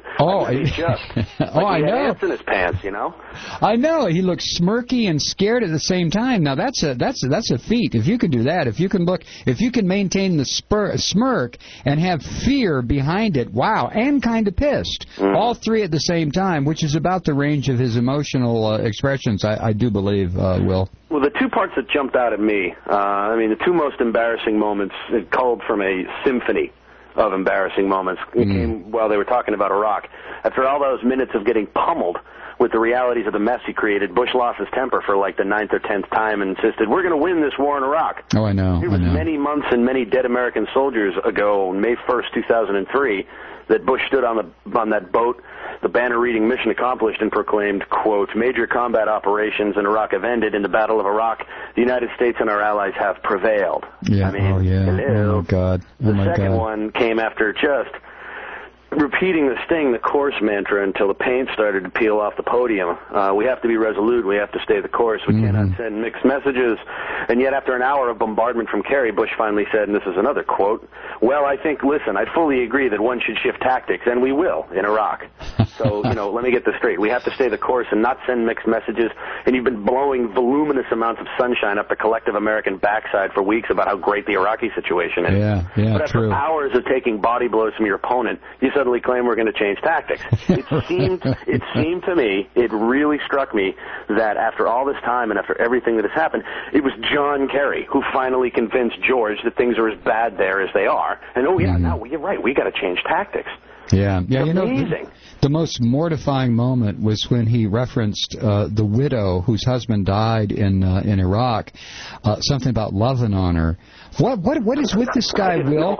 S31: I know. Ants in his pants, you know.
S2: I know. He looks smirky and scared at the same time. Now that's a feat. If you can do that, if you can maintain the smirk and have fear behind it, wow, and kind of pissed, all three at the same time, which is about the range of his emotional expressions, I do believe, Will.
S31: Well, the two parts that jumped out at me, the two most embarrassing moments, it culled from a symphony of embarrassing moments. It came while they were talking about Iraq. After all those minutes of getting pummeled with the realities of the mess he created, Bush lost his temper for like the 9th or 10th time and insisted, we're going to win this war in Iraq.
S2: Oh, I know.
S31: It was many months and many dead American soldiers ago, May 1st, 2003, that Bush stood on that boat, the banner-reading mission accomplished, and proclaimed, quote, major combat operations in Iraq have ended. In the Battle of Iraq, the United States and our allies have prevailed.
S2: Yeah.
S31: Hello.
S2: Oh, God.
S31: The second one came after just repeating the course mantra until the paint started to peel off the podium. We have to be resolute. We have to stay the course. We cannot send mixed messages. And yet after an hour of bombardment from Kerry, Bush finally said, and this is another quote, well, I fully agree that one should shift tactics, and we will in Iraq. So, let me get this straight. We have to stay the course and not send mixed messages. And you've been blowing voluminous amounts of sunshine up the collective American backside for weeks about how great the Iraqi situation is.
S2: Yeah,
S31: but after hours of taking body blows from your opponent, you suddenly claim we're going to change tactics. It seemed to me, it really struck me that after all this time and after everything that has happened, it was John Kerry who finally convinced George that things are as bad there as they are. And you're right, we got to change tactics.
S2: Yeah.
S31: Amazing.
S2: The most mortifying moment was when he referenced the widow whose husband died in Iraq, something about loving on her. What is with this guy, Will?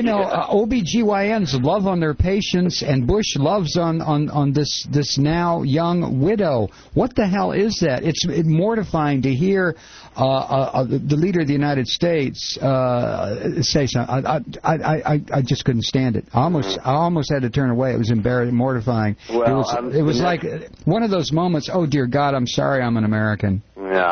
S2: OBGYNs love on their patients, and Bush loves on this now young widow. What the hell is that? It's mortifying to hear the leader of the United States say something. I just couldn't stand it. I almost had to turn away. It was embarrassing, mortifying. Well, it was like one of those moments. Oh dear God, I'm sorry, I'm an American.
S31: Yeah.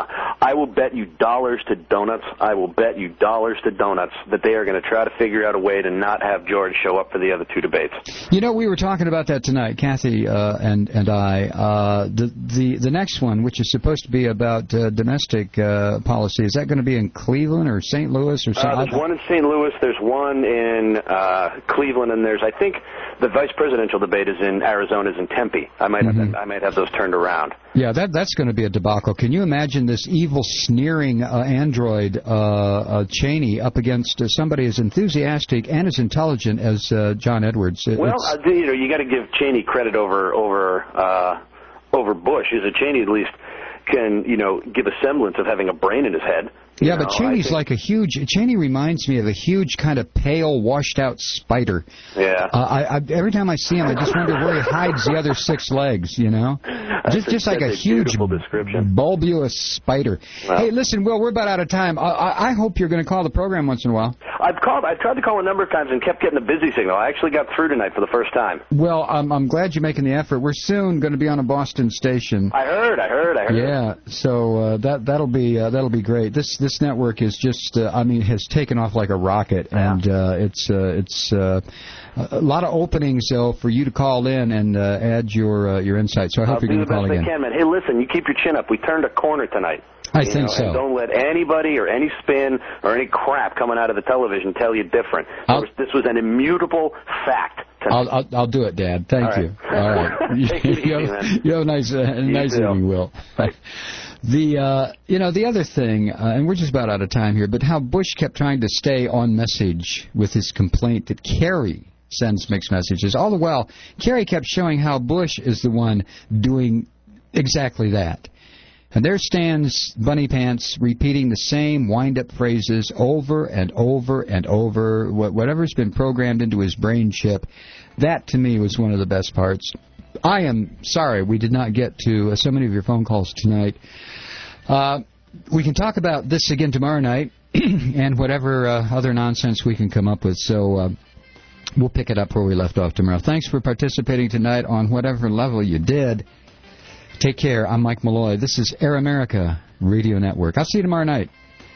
S31: I will bet you dollars to donuts. I will bet you dollars to donuts that they are going to try to figure out a way to not have George show up for the other 2 debates.
S2: You know, we were talking about that tonight, Kathy and I. The next one, which is supposed to be about domestic policy, is that going to be in Cleveland or St. Louis or something?
S31: There's one in St. Louis. There's one in Cleveland, and there's, I think, the vice presidential debate is in Arizona, is in Tempe. I might have those turned around.
S2: Yeah, that's going to be a debacle. Can you imagine this evil, sneering android Cheney up against somebody as enthusiastic and as intelligent as John Edwards?
S31: You got to give Cheney credit over Bush. Is that Cheney at least can give a semblance of having a brain in his head.
S2: Yeah, but Cheney's like a huge... Cheney reminds me of a huge kind of pale, washed-out spider.
S31: Yeah.
S2: Every time I see him, I just wonder where he hides the other 6 legs, Just like a huge, bulbous spider. Wow. Hey, listen, Will, we're about out of time. I hope you're going to call the program once in a while.
S31: I tried to call a number of times and kept getting a busy signal. I actually got through tonight for the first time.
S2: Well, I'm glad you're making the effort. We're soon going to be on a Boston station.
S31: I heard.
S2: Yeah, so that'll be great. This network is just, has taken off like a rocket, and it's a lot of openings for you to call in and add your insight. So I hope you're going to call again.
S31: Man. Hey, listen, you keep your chin up. We turned a corner tonight.
S2: I think so.
S31: And don't let anybody or any spin or any crap coming out of the television tell you different. This was an immutable fact.
S2: I'll do it, Dad. Thank you. All right. You have a nice evening, Will. The other thing, and we're just about out of time here, but how Bush kept trying to stay on message with his complaint that Kerry sends mixed messages. All the while, Kerry kept showing how Bush is the one doing exactly that. And there stands Bunny Pants repeating the same wind-up phrases over and over and over, whatever's been programmed into his brain chip. That, to me, was one of the best parts. I am sorry we did not get to so many of your phone calls tonight. We can talk about this again tomorrow night and whatever other nonsense we can come up with. So we'll pick it up where we left off tomorrow. Thanks for participating tonight on whatever level you did. Take care. I'm Mike Malloy. This is Air America Radio Network. I'll see you tomorrow night.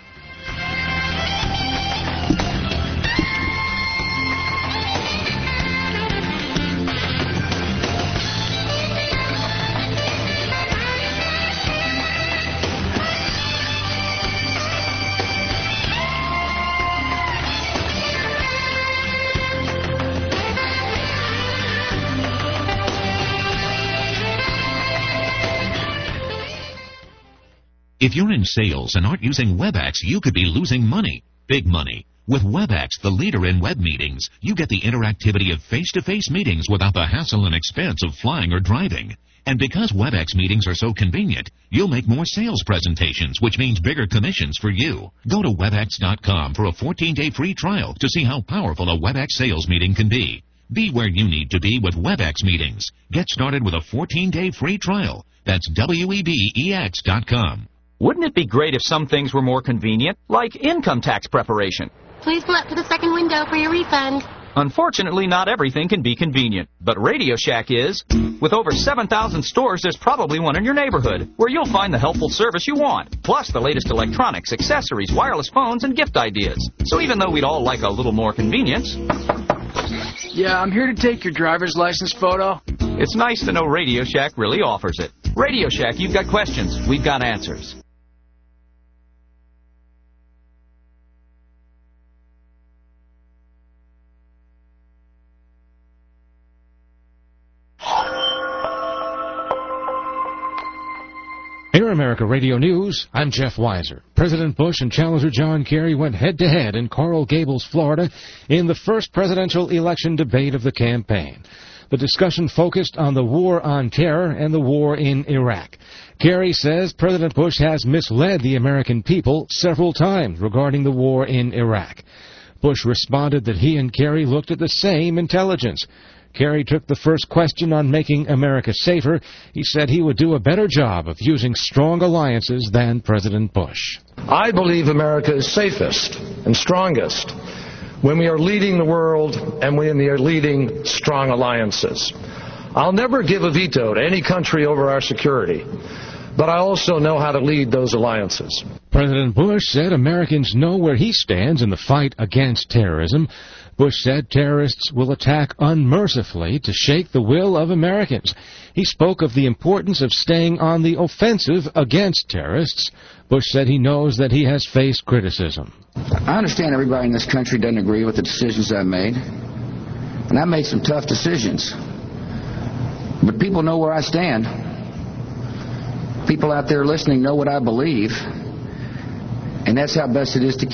S5: If you're in sales and aren't using WebEx, you could be losing money. Big money. With WebEx, the leader in web meetings, you get the interactivity of face-to-face meetings without the hassle and expense of flying or driving. And because WebEx meetings are so convenient, you'll make more sales presentations, which means bigger commissions for you. Go to WebEx.com for a 14-day free trial to see how powerful a WebEx sales meeting can be. Be where you need to be with WebEx meetings. Get started with a 14-day free trial. That's WEBEX.com.
S9: Wouldn't it be great if some things were more convenient, like income tax preparation?
S10: Please go up to the second window for your refund.
S9: Unfortunately, not everything can be convenient, but Radio Shack is. With over 7,000 stores, there's probably one in your neighborhood, where you'll find the helpful service you want, plus the latest electronics, accessories, wireless phones, and gift ideas. So even though we'd all like a little more convenience...
S12: Yeah, I'm here to take your driver's license photo.
S9: It's nice to know Radio Shack really offers it. Radio Shack, you've got questions, we've got answers.
S13: Air America Radio News, I'm Jeff Weiser. President Bush and Challenger John Kerry went head-to-head in Coral Gables, Florida, in the first presidential election debate of the campaign. The discussion focused on the war on terror and the war in Iraq. Kerry says President Bush has misled the American people several times regarding the war in Iraq. Bush responded that he and Kerry looked at the same intelligence. Kerry took the first question on making America safer. He said he would do a better job of using strong alliances than President Bush.
S14: I believe America is safest and strongest when we are leading the world and when we are leading strong alliances. I'll never give a veto to any country over our security, but I also know how to lead those alliances.
S13: President Bush said Americans know where he stands in the fight against terrorism. Bush said terrorists will attack unmercifully to shake the will of Americans. He spoke of the importance of staying on the offensive against terrorists. Bush said he knows that he has faced criticism.
S1: I understand everybody in this country doesn't agree with the decisions I've made, and I made some tough decisions. But people know where I stand. People out there listening know what I believe, and that's how best it is to keep